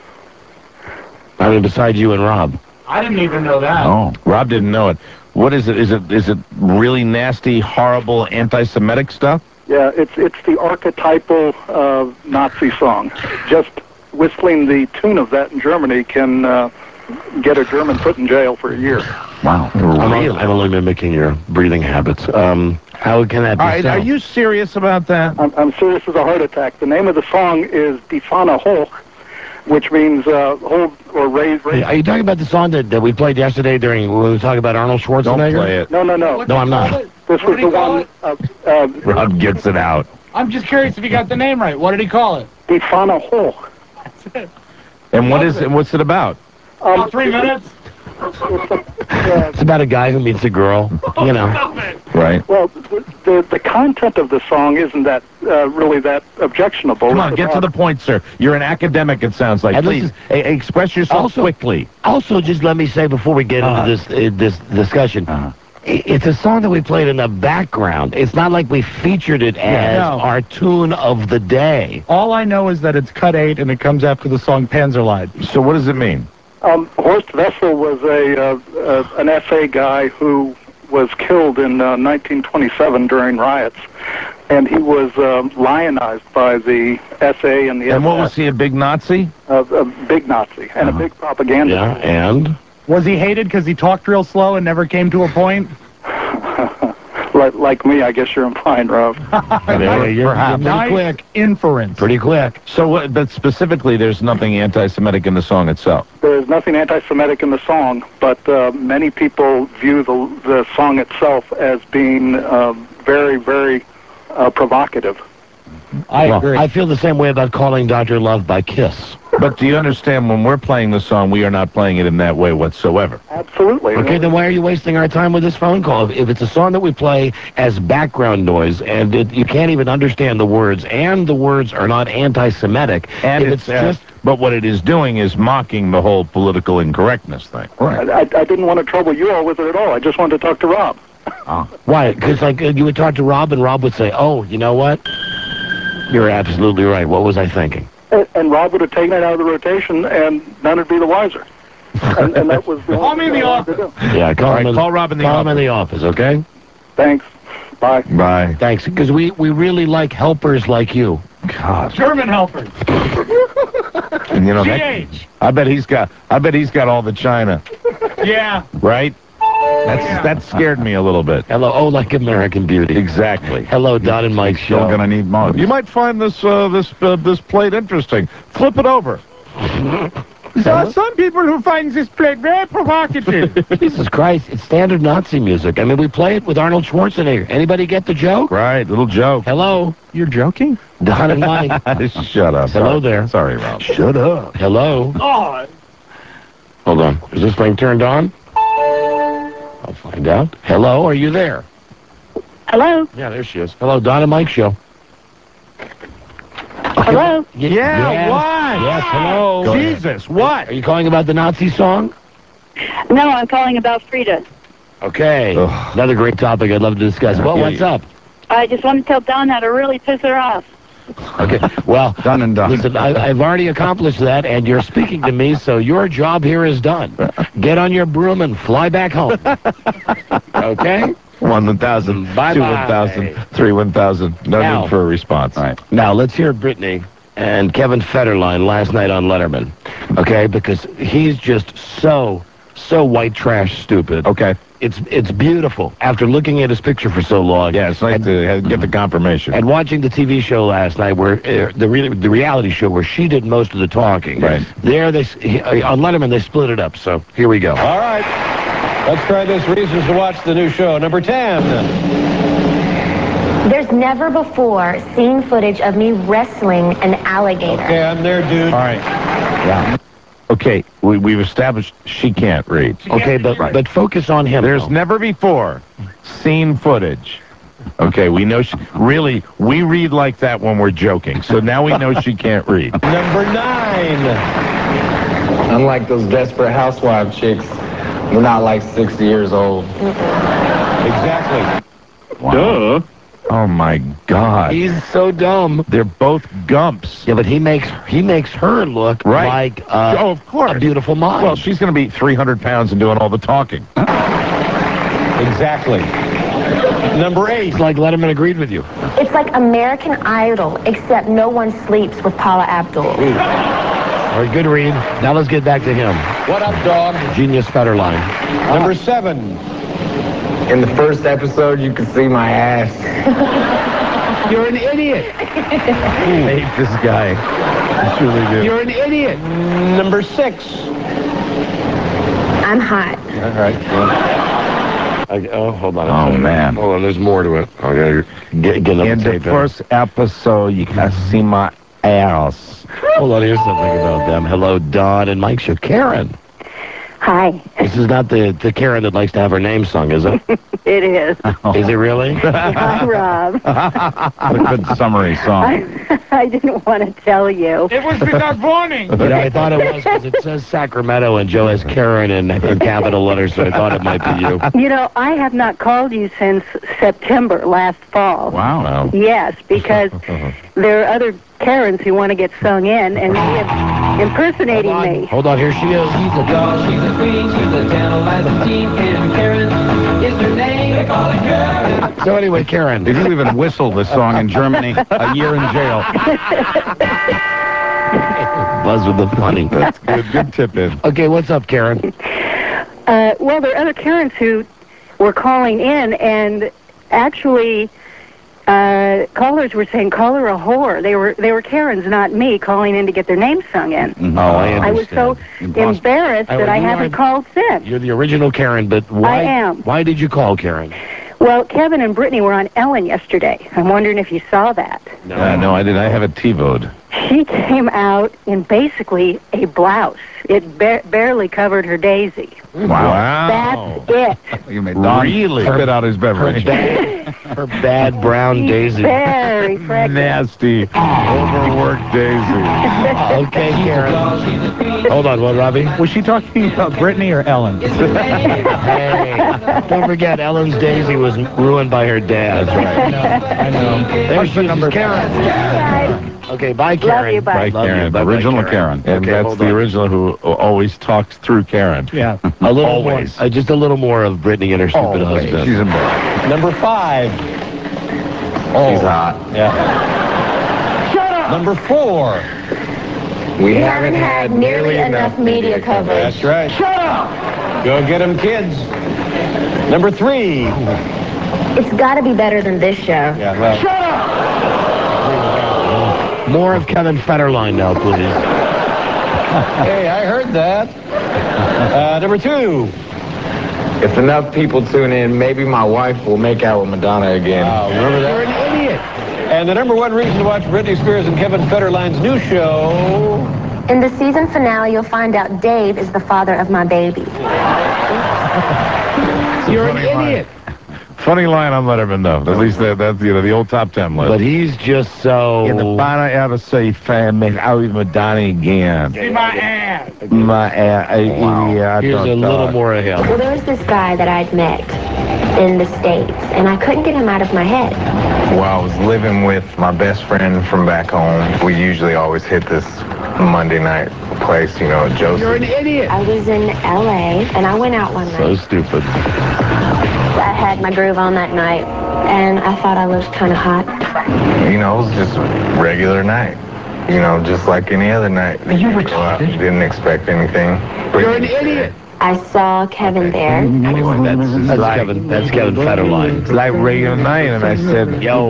I mean, besides you and Rob. I didn't even know that. Oh, Rob didn't know it. What is it? Is it really nasty, horrible, anti-Semitic stuff? Yeah, it's the archetypal Nazi song. Just whistling the tune of that in Germany can get a German put in jail for a year. Wow. I'm only mimicking your breathing habits. How can that be All right, so? are you serious about that? I'm serious as a heart attack. The name of the song is Die Fahne hoch, which means hold or raise. Are you talking about the song that we played yesterday when we were talking about Arnold Schwarzenegger? Don't play it. No. No, I'm not. This was the one. Rob gets it out. I'm just curious if you got the name right. What did he call it? Die Fahne hoch. That's it. And what's it about? 3 minutes? It's about a guy who meets a girl, you know. Right. Well, the content of the song isn't that really that objectionable. Come on, get to the point, sir. You're an academic, it sounds like. And Please, express yourself quickly. Also, just let me say before we get into this discussion, it's a song that we played in the background. It's not like we featured it as our tune of the day. All I know is that it's cut 8 and it comes after the song Panzerlied. So what does it mean? Horst Wessel was an SA guy who was killed in 1927 during riots, and he was lionized by the SA and the SS. And what was he, a big Nazi? A big Nazi and a big propagandist. Yeah, and? Was he hated because he talked real slow and never came to a point? Like me, I guess you're implying, Rob. You're pretty quick. Inference. Pretty quick. So, but specifically, there's nothing anti-Semitic in the song itself. There's nothing anti-Semitic in the song, but many people view the song itself as being very, very provocative. I agree. I feel the same way about Calling Dr. Love by Kiss. But do you understand, when we're playing the song, we are not playing it in that way whatsoever. Absolutely. Okay, then why are you wasting our time with this phone call? If it's a song that we play as background noise, and you can't even understand the words, and the words are not anti-Semitic, and it's just... But what it is doing is mocking the whole political incorrectness thing. Right. I didn't want to trouble you all with it at all. I just wanted to talk to Rob. Why? Because you would talk to Rob, and Rob would say, oh, you know what? You're absolutely right. What was I thinking? And Rob would have taken it out of the rotation, and none would be the wiser. And that was the Call me in the office. Yeah, call Rob in the office. Call him in the office, okay? Thanks. Bye. Bye. Thanks, because we really like helpers like you. God. German helpers. And you know, GH. I bet he's got all the China. Yeah. Right? That scared me a little bit. Hello, like American Beauty. Exactly. Hello, Don and Mike Show. Still gonna need mugs. You might find this plate interesting. Flip it over. There are some people who find this plate very provocative. Jesus Christ, it's standard Nazi music. I mean, we play it with Arnold Schwarzenegger. Anybody get the joke? Right, little joke. Hello? You're joking? Don and Mike. Shut up. Hello there. Sorry, Rob. Shut up. Hello? Oh. Hold on. Is this thing turned on? I'll find out. Hello, are you there? Hello? Yeah, there she is. Hello, Don and Mike Show. Hello? Yeah, what? Yes, hello. Jesus, what? Are you calling about the Nazi song? No, I'm calling about Frida. Okay. Another great topic I'd love to discuss. Well, what's up? I just want to tell Dawn how to really piss her off. Okay, well, done and done. Listen, I've already accomplished that, and you're speaking to me, so your job here is done. Get on your broom and fly back home. Okay? 1,000, Bye-bye. 2 1,000, 3 1,000. No Now- need for a response. All right. Now, let's hear Brittany and Kevin Federline last night on Letterman, okay? Because he's just so white trash stupid. Okay. It's beautiful. After looking at his picture for so long. Yeah, it's nice to get the confirmation. And watching the TV show last night, where the reality show where she did most of the talking. Right. There, on Letterman, they split it up. So here we go. All right. Let's try this reasons to watch the new show. Number 10. There's never before seen footage of me wrestling an alligator. Okay, I'm there, dude. All right. Yeah. Okay, we've established she can't read. Okay, but focus on him. There's never before seen footage. Okay, we know we read like that when we're joking. So now we know she can't read. Number 9. Unlike those Desperate Housewives chicks, we're not like 60 years old. Exactly. Wow. Duh. Oh my God. He's so dumb. They're both gumps. Yeah, but he makes her look like of course. a beautiful mind. Well, she's going to be 300 pounds and doing all the talking. Exactly. Number 8. It's like Letterman agreed with you. It's like American Idol, except no one sleeps with Paula Abdul. All right, good read. Now let's get back to him. What up, dog? Genius Federline. Number 7. In the first episode, you can see my ass. You're an idiot. I hate this guy. I truly do. You're an idiot. Number 6. I'm hot. All right. Hold on. Oh, man. Hold on, there's more to it. Okay, get another In the tape first episode, you can see my ass. Hold on, here's something about them. Hello, Don and Mike Show. Karen. Hi. This is not the Karen that likes to have her name sung, is it? It is. Is it really? Hi, Rob. What a good summary song. I didn't want to tell you. It was without warning. You know, I thought it was because it says Sacramento and Joe has Karen in capital letters, so I thought it might be you. You know, I have not called you since September last fall. Wow. Yes, because there are other Karens who want to get sung in, and they have impersonating me. Hold on, here she is. She's a dog, she's a queen, she's a tantalizing and Karen is her name, they call her Karen. So anyway, Karen. If you even whistle this song in Germany, a year in jail. Buzz with the funny. That's good. Good tip in. Okay, what's up, Karen? Well, there are other Karens who were calling in, and actually, callers were saying, call her a whore. They were Karens, not me, calling in to get their names sung in. Oh, I understand. I was so embarrassed that I haven't called since. You're the original Karen, but why? I am. Why did you call, Karen? Well, Kevin and Brittany were on Ellen yesterday. I'm wondering if you saw that. No, I didn't. I have a TiVo'd. She came out in basically a blouse. It barely covered her daisy. Wow. That's it. You made Don Really? spit out his beverage. Her bad brown Daisy. Very freaking. Nasty, overworked Daisy. Okay, Karen. Hold on, what, Robbie? Was she talking about Brittany or Ellen? Hey, don't forget, Ellen's Daisy was ruined by her dad. That's right. I know. There's the number, Karen. Okay, bye, Karen. Love you, bye. By Karen, Bye-bye, original Karen. And Okay, that's hold the on. original who always talks through Karen. Yeah. A little Always. more, just a little more of Brittany and her stupid Always. husband. She's embarrassed. Number 5. She's hot. Yeah. Shut up. Number 4. We haven't had nearly enough media coverage. That's right. Shut up. Go get 'em, kids. Number 3. It's got to be better than this show. Yeah, well. Shut up! More of Kevin Federline now, please. Hey, I heard that. Number 2. If enough people tune in, maybe my wife will make out with Madonna again. Wow, remember that? You're an idiot. And the number 1 reason to watch Britney Spears and Kevin Federline's new show. In the season finale, you'll find out Dave is the father of my baby. You're an idiot. Funny line on Letterman, though. At least that's the old top 10 list. But he's just so... In the bottom ever say, fan, make out with Madonna again. See my ass. My ass. Wow. Yeah, Here's a little more of him. Well, there was this guy that I'd met. in the States, and I couldn't get him out of my head. Well, I was living with my best friend from back home. We usually always hit this Monday night place, you know, Joseph. You're an idiot. I was in L.A., and I went out one night. So stupid. I had my groove on that night, and I thought I looked kind of hot. You know, it was just a regular night. You know, just like any other night. Are you retarded? Didn't expect anything. You're an idiot. I saw Kevin there. Anyway, that's Kevin Federline. It's like regular night, and I said, "Yo,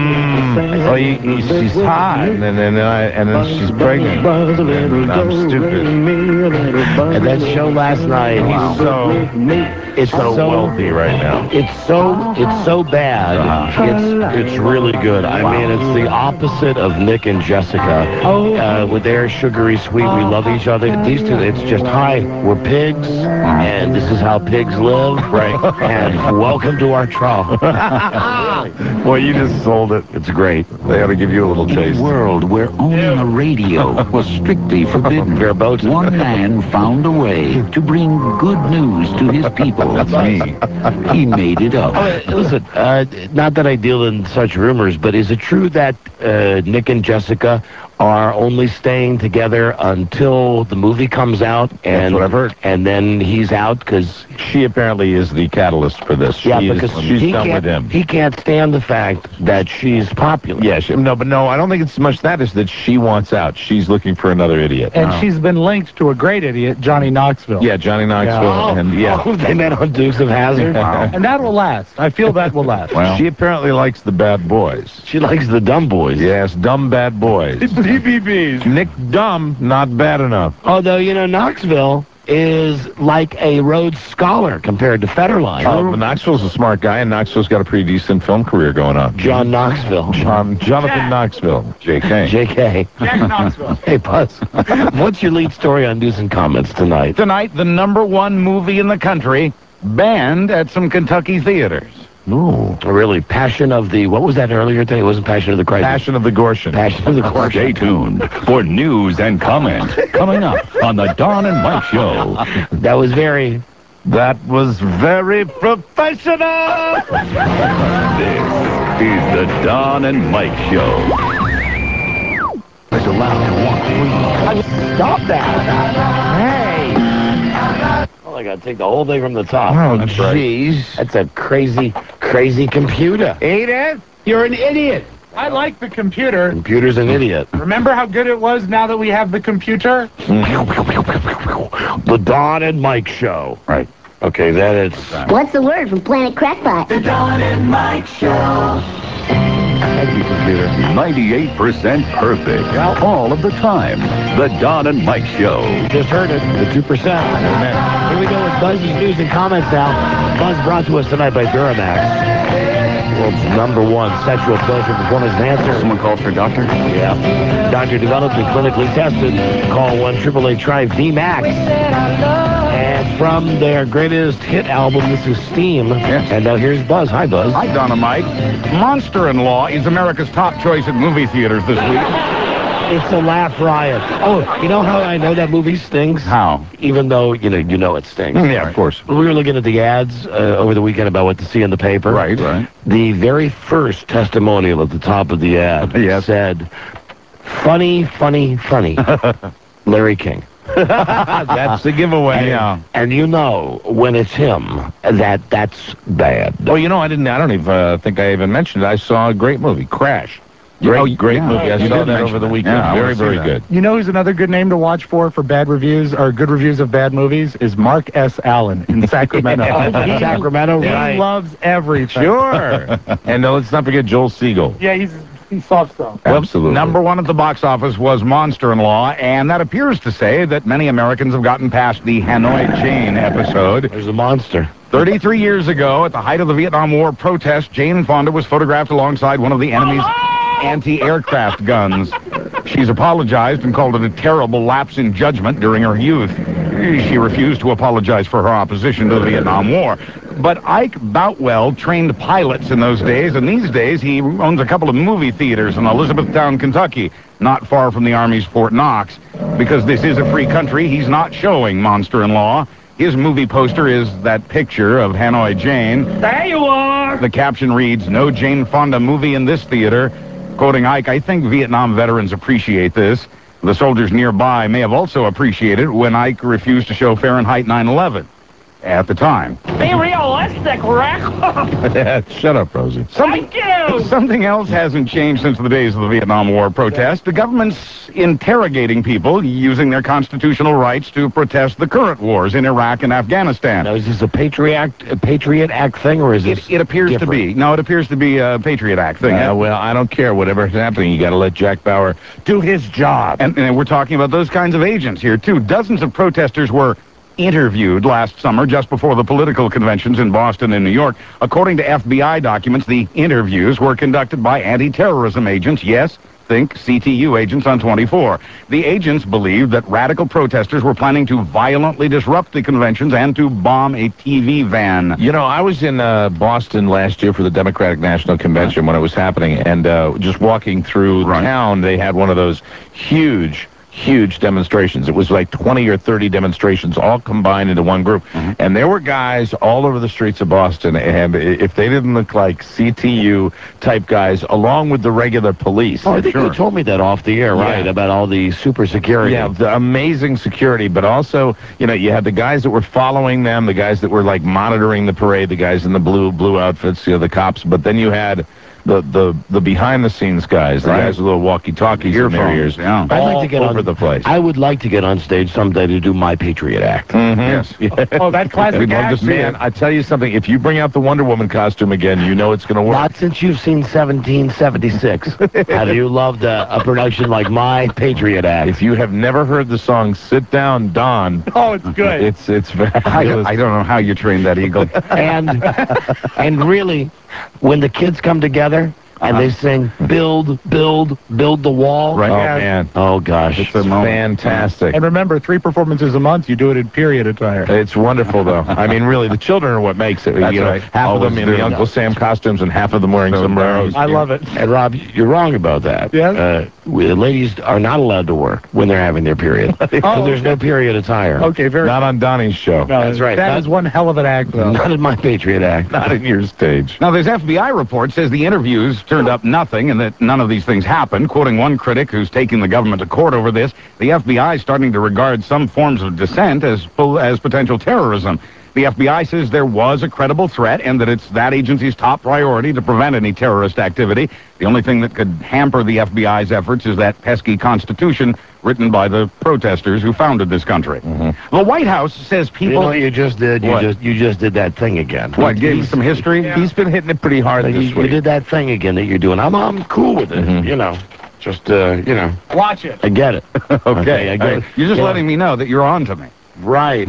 she's hot," and then she's pregnant. And I'm stupid. And that show last night, it's so wealthy right now. It's so bad. It's really good. I mean, it's the opposite of Nick and Jessica. With their sugary sweet, we love each other. These two, it's just hi, we're pigs. And this is how pigs live. Right. And welcome to our trial. Well, you just sold it. It's great. They ought to give you a little taste. In a world where owning a radio was strictly forbidden, one man found a way to bring good news to his people. That's me. He made it up. Listen, not that I deal in such rumors, but is it true that Nick and Jessica are only staying together until the movie comes out? And, that's what I've heard. And then he's out because she apparently is the catalyst for this. Because she's done with him. He can't stand the fact that she's popular. Yeah, no, I don't think it's so much that. Is that she wants out. She's looking for another idiot. And she's been linked to a great idiot, Johnny Knoxville. Yeah, Johnny Knoxville. They met on Dukes of Hazzard. Wow. And that will last. I feel that will last. Well, she apparently likes the bad boys. She likes the dumb boys. Yes, dumb bad boys. BBBs. Nick Dumb, not bad enough. Although, Knoxville is like a Rhodes Scholar compared to Federline. Oh, but Knoxville's a smart guy, and Knoxville's got a pretty decent film career going on. John Knoxville. Jonathan Knoxville. JK. JK. Jack Knoxville. Hey, Buzz. What's your lead story on News and Comments tonight? Tonight, the #1 movie in the country banned at some Kentucky theaters. Ooh. Really, Passion of the, what was that earlier today? It wasn't Passion of the Christ. Passion of the Gorshin. Passion of the Gorshin. Stay tuned for News and Comment coming up on the Don and Mike Show. That was very professional. This is the Don and Mike Show. Is allowed to walk free. Stop that. Hey. I got to take the whole thing from the top. Oh, jeez. That's a crazy, crazy computer. Ain't it? You're an idiot. I like the computer. Computer's an idiot. Remember how good it was now that we have the computer? The Don and Mike Show. Right. Okay, then it's... What's the word from Planet Crackpot? The Don and Mike Show. Thank you, computer. 98% perfect. All of the time. The Don and Mike Show. Just heard it. The 2%. Here we go with Buzz's News and Comments now. Buzz brought to us tonight by Duramax. World's #1 sexual pleasure performance enhancer. Someone called for a doctor? Yeah. Doctor developed and clinically tested. Call 1-888-TRY-VMAX. And from their greatest hit album, this is Steam. Yes. And now here's Buzz. Hi, Buzz. Hi, Don and Mike. Monster-in-Law is America's top choice at movie theaters this week. It's a laugh riot. Oh, you know how I know that movie stinks? How? Even though, you know it stinks. Yeah, of course. We were looking at the ads over the weekend about what to see in the paper. Right. The very first testimonial at the top of the ad said, funny, funny, funny, Larry King. That's the giveaway. And when it's him, that's bad. Well, I don't even think I even mentioned it. I saw a great movie, Crash. Great movie. I saw that over the weekend. Yeah, very good. You know who's another good name to watch for bad reviews or good reviews of bad movies is Mark S. Allen in Sacramento. Sacramento, right. He loves everything. Sure. And let's not forget Joel Siegel. Yeah, he's soft stuff. Absolutely. #1 at the box office was Monster-in-Law, and that appears to say that many Americans have gotten past the Hanoi Jane episode. There's a monster. 33 years ago, at the height of the Vietnam War protest, Jane Fonda was photographed alongside one of the enemy's anti-aircraft guns. She's apologized and called it a terrible lapse in judgment during her youth. She refused to apologize for her opposition to the Vietnam War. But Ike Boutwell trained pilots in those days, and these days he owns a couple of movie theaters in Elizabethtown, Kentucky, not far from the Army's Fort Knox. Because this is a free country, he's not showing Monster-in-Law. His movie poster is that picture of Hanoi Jane. There you are! The caption reads, "No Jane Fonda movie in this theater." Quoting Ike, "I think Vietnam veterans appreciate this. The soldiers nearby may have also appreciated when Ike refused to show Fahrenheit 9/11 at the time." Be realistic, Rick. Shut up, Rosie. Thank you! Something else hasn't changed since the days of the Vietnam War protest. The government's interrogating people using their constitutional rights to protest the current wars in Iraq and Afghanistan. Now, is this a Patriot Act thing, or is this It appears different? to be. No, it appears to be a Patriot Act thing. Well, I don't care. Whatever's happening, you got to let Jack Bauer do his job. And we're talking about those kinds of agents here, too. Dozens of protesters were interviewed last summer just before the political conventions in Boston and New York. According to FBI documents, the interviews were conducted by anti-terrorism agents. Yes, think CTU agents on 24. The agents believed that radical protesters were planning to violently disrupt the conventions and to bomb a TV van. You know, I was in Boston last year for the Democratic National Convention when it was happening, and just walking through town, they had one of those huge demonstrations. It was like 20 or 30 demonstrations all combined into one group. And there were guys all over the streets of Boston, and if they didn't look like CTU type guys, along with the regular police. Oh, I think you told me that off the air, right, about all the super security. Yeah, the amazing security, but also, you know, you had the guys that were following them, the guys that were like monitoring the parade, the guys in the blue outfits, you know, the cops, but then you had the behind-the-scenes guys, the guys with little walkie-talkies in their ears, I'd like to get over the place. I would like to get on stage someday to do my Patriot Act. Yes. Oh, that classic We'd love to see it. I tell you something, if you bring out the Wonder Woman costume again, you know it's going to work. Not since you've seen 1776. Have you loved a production like my Patriot Act? If you have never heard the song "Sit Down, Don," oh, it's good. It's fabulous. I don't know how you trained that eagle. and really, when the kids come together and they sing build the wall. Right. Oh, man. Oh, gosh. It's fantastic. And remember, 3 performances a month, you do it in period attire. It's wonderful, though. I mean, really, the children are what makes it. That's you know, right. Half of them in the Uncle Sam costumes and half of them wearing sombreros. I love it. And, Rob, you're wrong about that. Yes? Ladies are not allowed to work when they're having their period. So there's no period attire. Okay, very Not on Donnie's show. No, That's right. That is one hell of an act, though. Not in my Patriot Act. Not in your stage. Now, this FBI report says the interviews turned up nothing and that none of these things happened. Quoting one critic who's taking the government to court over this, the FBI is starting to regard some forms of dissent as potential terrorism. The FBI says there was a credible threat and that it's that agency's top priority to prevent any terrorist activity. The only thing that could hamper the FBI's efforts is that pesky Constitution written by the protesters who founded this country. The White House says people... You know what you just did? You just did that thing again. What, gave him some history? Yeah. He's been hitting it pretty hard this week. You did that thing again that you're doing. I'm cool with it, you know. Just, you know. Watch it. I get it. Okay, I get it. You're just letting me know that you're on to me. Right.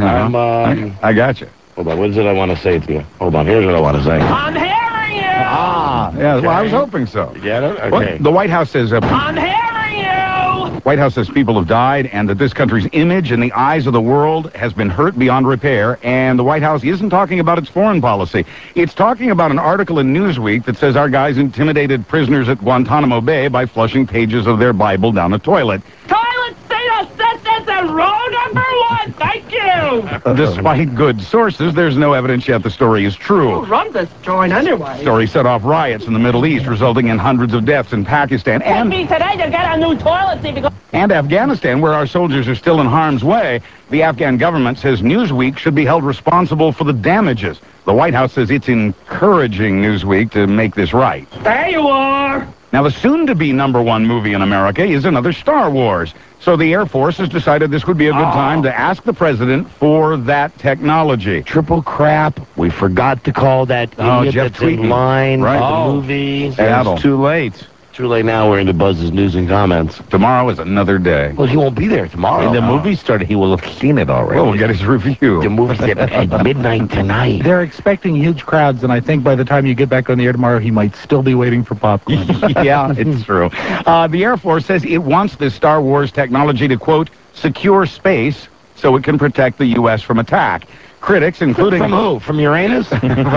I got you. Hold on, what is it I want to say to you? Hold on, here's what I want to say. I'm hearing you! Yeah, well, I was hoping so. You get it? Okay. Well, the White House says... I'm hearing you! White House says people have died and that this country's image in the eyes of the world has been hurt beyond repair, and the White House isn't talking about its foreign policy. It's talking about an article in Newsweek that says our guys intimidated prisoners at Guantanamo Bay by flushing pages of their Bible down a toilet. Toilet that's a row number 1, thank you! Despite good sources, there's no evidence yet the story is true. Who runs this joint anyway? Story set off riots in the Middle East, resulting in hundreds of deaths in Pakistan And me today to get a new toilet seat because... and Afghanistan, where our soldiers are still in harm's way. The Afghan government says Newsweek should be held responsible for the damages. The White House says it's encouraging Newsweek to make this right. There you are! Now, the soon-to-be #1 movie in America is another Star Wars. So the Air Force has decided this would be a good time to ask the president for that technology. Triple crap. We forgot to call that idiot Jeff that's in Tweedy. line Right. for the movie. Seattle. It's too late. Too late now. We're into Buzz's news and comments. Tomorrow is another day. Well, he won't be there tomorrow. When the movie started, he will have seen it already. Well, we'll get his review. The movie's at midnight tonight. They're expecting huge crowds, and I think by the time you get back on the air tomorrow, he might still be waiting for popcorn. Yeah, it's true. The Air Force says it wants this Star Wars technology to, quote, secure space so it can protect the U.S. from attack. critics, including... From who? From Uranus?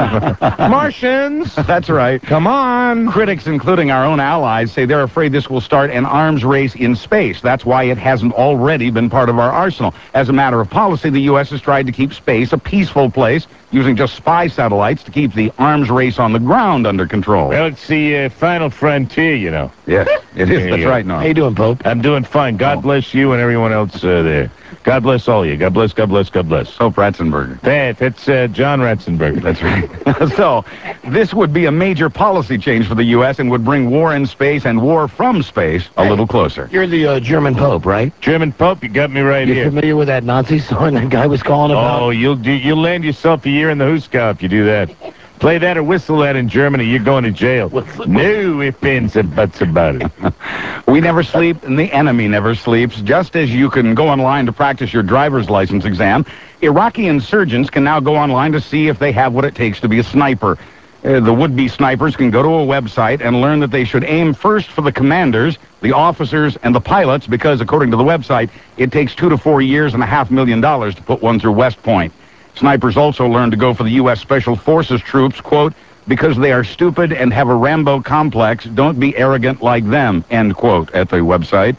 Martians! That's right. Come on. Critics, including our own allies, say they're afraid this will start an arms race in space. That's why it hasn't already been part of our arsenal. As a matter of policy, the U.S. has tried to keep space a peaceful place, using just spy satellites to keep the arms race on the ground under control. Well, it's the final frontier, you know. Yes, it is. That's right, Norm. How you doing, Pope? I'm doing fine. God bless you and everyone else there. God bless all you. God bless, God bless, God bless. Pope Ratzenberger. That's John Ratzenberger. That's right. So, this would be a major policy change for the U.S. and would bring war in space and war from space a little closer. You're the German Pope, right? German Pope, you got me right You're here. familiar with that Nazi song that guy was calling about? Oh, you'll land yourself a year in the Huskow if you do that. Play that or whistle that in Germany, you're going to jail. No ifs, ands, and buts about it. We never sleep, and the enemy never sleeps. Just as you can go online to practice your driver's license exam, Iraqi insurgents can now go online to see if they have what it takes to be a sniper. The would-be snipers can go to a website and learn that they should aim first for the commanders, the officers, and the pilots, because, according to the website, it takes 2 to 4 years and $500,000 to put one through West Point. Snipers also learn to go for the U.S. Special Forces troops, quote, because they are stupid and have a Rambo complex. Don't be arrogant like them, end quote, at the website.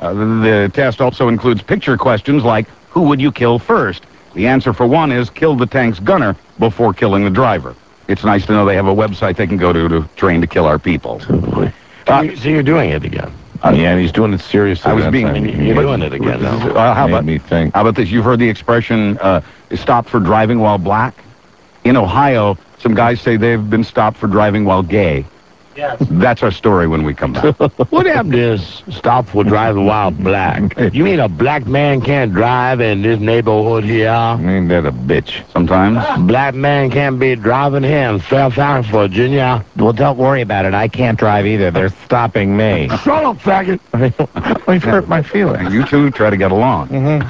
The test also includes picture questions like, who would you kill first? The answer for one is kill the tank's gunner before killing the driver. It's nice to know they have a website they can go to train to kill our people. So you're doing it again. Yeah, and he's doing it seriously. I was being... You're doing it again, though. How about me think? How about this? You've heard the expression, stop for driving while black? In Ohio, some guys say they've been stopped for driving while gay. Yes. That's our story when we come back. What happened is stop for driving while black. You mean a black man can't drive in this neighborhood here? Ain't that a bitch? Sometimes. Black man can't be driving here in Fairfax, Virginia. Well, don't worry about it. I can't drive either. They're stopping me. Shut up, faggot. We've hurt my feelings. You two try to get along.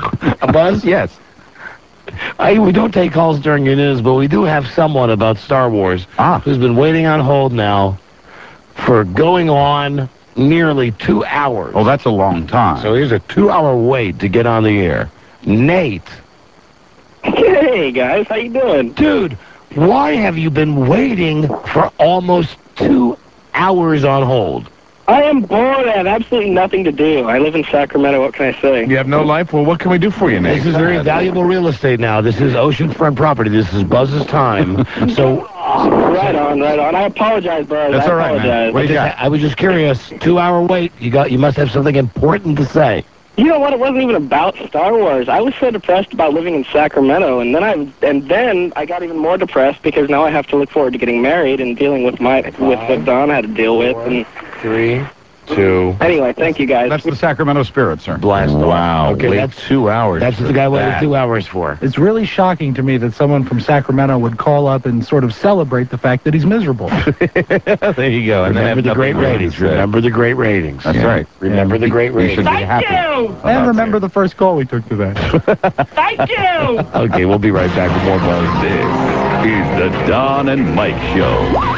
A buzz? Yes. We don't take calls during your news, but we do have someone about Star Wars who's been waiting on hold now for going on nearly 2 hours. Oh, that's a long time. So here's a 2-hour wait to get on the air. Nate. Hey, guys. How you doing? Dude, why have you been waiting for almost 2 hours on hold? I am bored. I have absolutely nothing to do. I live in Sacramento. What can I say? You have no life? Well, what can we do for you, Nate? This is very valuable real estate now. This is oceanfront property. This is Buzz's time. So... Right on. I apologize, Buzz. That's all right, man. What do you got? I was just curious. 2-hour wait. You must have something important to say. You know what? It wasn't even about Star Wars. I was so depressed about living in Sacramento, and then I got even more depressed because now I have to look forward to getting married and dealing with what Don had to deal with. 3, 2. Anyway, thank you guys. That's the Sacramento spirit, sir. Blast off. Wow. Okay, wait that's 2 hours. That's what the guy waited 2 hours for. It's really shocking to me that someone from Sacramento would call up and sort of celebrate the fact that he's miserable. There you go. And Remember the great ratings. Remember the great ratings. That's right. Remember the great ratings. Thank you! And remember the first call we took today. Thank you! Okay, we'll be right back with more Buzz. This is the Don and Mike Show.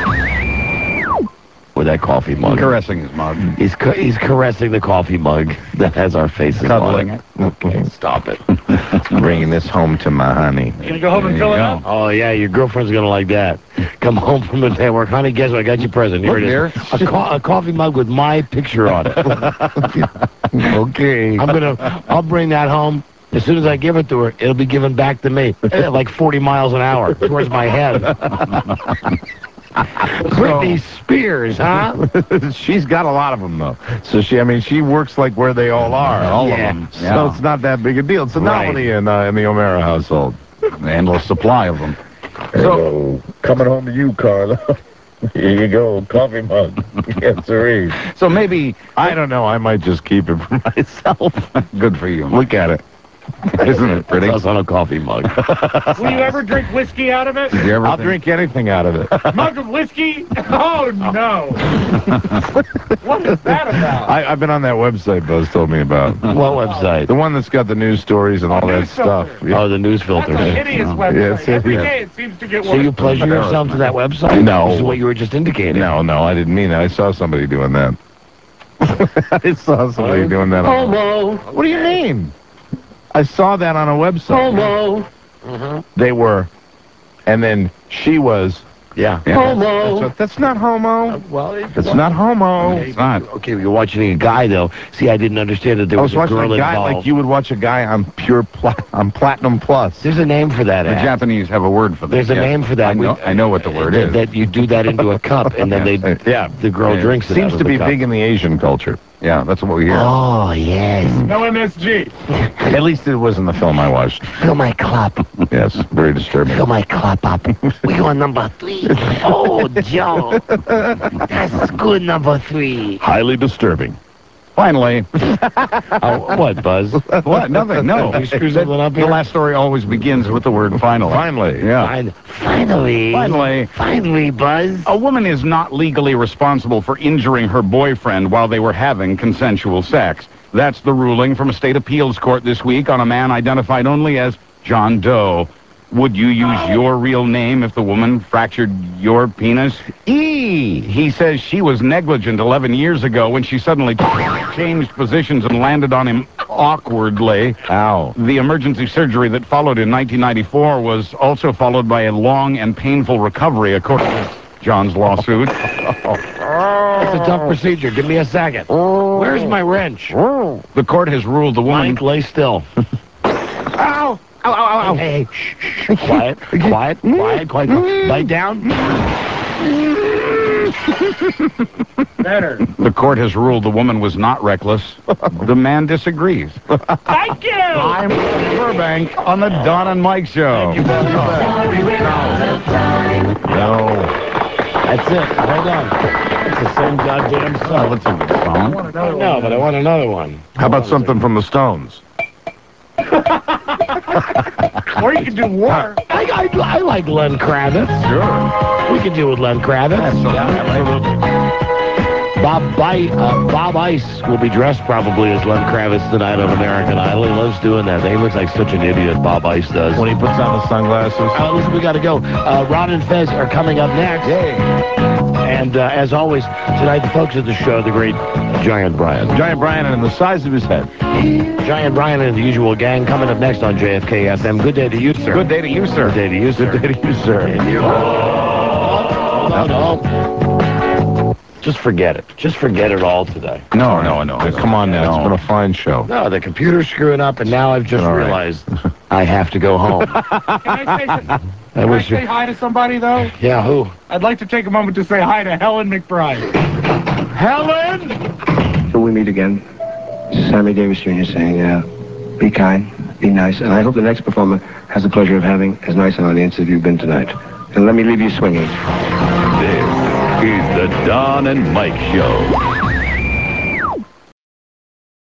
With that coffee mug. Caressing his mug. He's caressing the coffee mug that has our faces Cuddling on it. Okay, stop it. Bringing this home to my honey. You gonna go home and fill it up? Oh, yeah, your girlfriend's going to like that. Come home from the day work. Honey, guess what? I got you a present. Here it is. A coffee mug with my picture on it. Okay. I'll bring that home. As soon as I give it to her, it'll be given back to me at like 40 miles an hour towards my head. Britney Spears, huh? She's got a lot of them, though. So she works like where they all are. All of them. Yeah. So it's not that big a deal. It's a novelty in the O'Mara household. An endless supply of them. So, coming home to you, Carla. Here you go, coffee mug. Yes, sir. So maybe... I don't know. I might just keep it for myself. Good for you. Look at it. Isn't it pretty? It's on a coffee mug. Will you ever drink whiskey out of it? I'll drink anything out of it. Mug of whiskey? Oh, no. What is that about? I've been on that website Buzz told me about. What website? The one that's got the news stories and all that stuff. Yeah. Oh, the news filter. That's a hideous website. Every day it seems to get worse. So you pleasure yourself to that website? No. This is what you were just indicating. No, I didn't mean that. I saw somebody doing that. I saw somebody doing that. Homo. What do you mean? I saw that on a website. Homo. they were, and then she was. Yeah. Homo. That's not homo. It's not homo. It's not. Okay, you're watching a guy, though. See, I didn't understand that there was a girl watching a guy involved. like you would watch a guy on on Platinum Plus. There's a name for that. The Japanese have a word for that. There's a name for that. I know what the word is. That you do that into a cup, and then the girl drinks it. Seems out to of be the cup. big in the Asian culture. Yeah, that's what we hear. Oh, yes. No MSG. At least it was in the film I watched. Fill my cup. Yes, very disturbing. Fill my cup up. We go on number 3. Oh, Joe. That's good, number 3. Highly disturbing. Finally. What, Buzz? What? Nothing. No. You screw something up The here? last story always begins with the word finally. Finally. Yeah. Finally. Finally, Buzz. A woman is not legally responsible for injuring her boyfriend while they were having consensual sex. That's the ruling from a state appeals court this week on a man identified only as John Doe. Would you use your real name if the woman fractured your penis? He says she was negligent 11 years ago when she suddenly changed positions and landed on him awkwardly. Ow. The emergency surgery that followed in 1994 was also followed by a long and painful recovery, according to John's lawsuit. That's a tough procedure. Give me a second. Where's my wrench? The court has ruled the woman... Mike, lay still. Ow! Ow, ow, ow, ow. Hey, shh. Quiet. Bite down. Better. The court has ruled the woman was not reckless. The man disagrees. Thank you. I'm Burbank on the Don and Mike Show. No. That's it. Hold on. It's the same goddamn song. That's a good song. No, but I want another one. How about something from the Stones? Or you can do War. I like Len Kravitz. Sure. We can do with Len Kravitz. Absolutely. Bob Ice will be dressed probably as Len Kravitz tonight on American Idol. He loves doing that. He looks like such an idiot, Bob Ice does. When he puts on the sunglasses. Listen, we got to go. Ron and Fez are coming up next. Yay. And as always, tonight the folks at the show, the great Giant Brian. Giant Brian and the size of his head. Giant Brian and the usual gang coming up next on JFK FM. Good day to you, sir. Good day to you, sir. Good day to you, sir. Good day to you, sir. No. Just forget it. Just forget it all today. No. Come on now. It's been a fine show. No, the computer's screwing up, and now I've just realized I have to go home. Can I say hi to somebody, though? Yeah, who? I'd like to take a moment to say hi to Helen McBride. Helen! Till we meet again, Sammy Davis Jr. saying, be kind, be nice, and I hope the next performer has the pleasure of having as nice an audience as you've been tonight. And let me leave you swinging. This is the Don and Mike Show.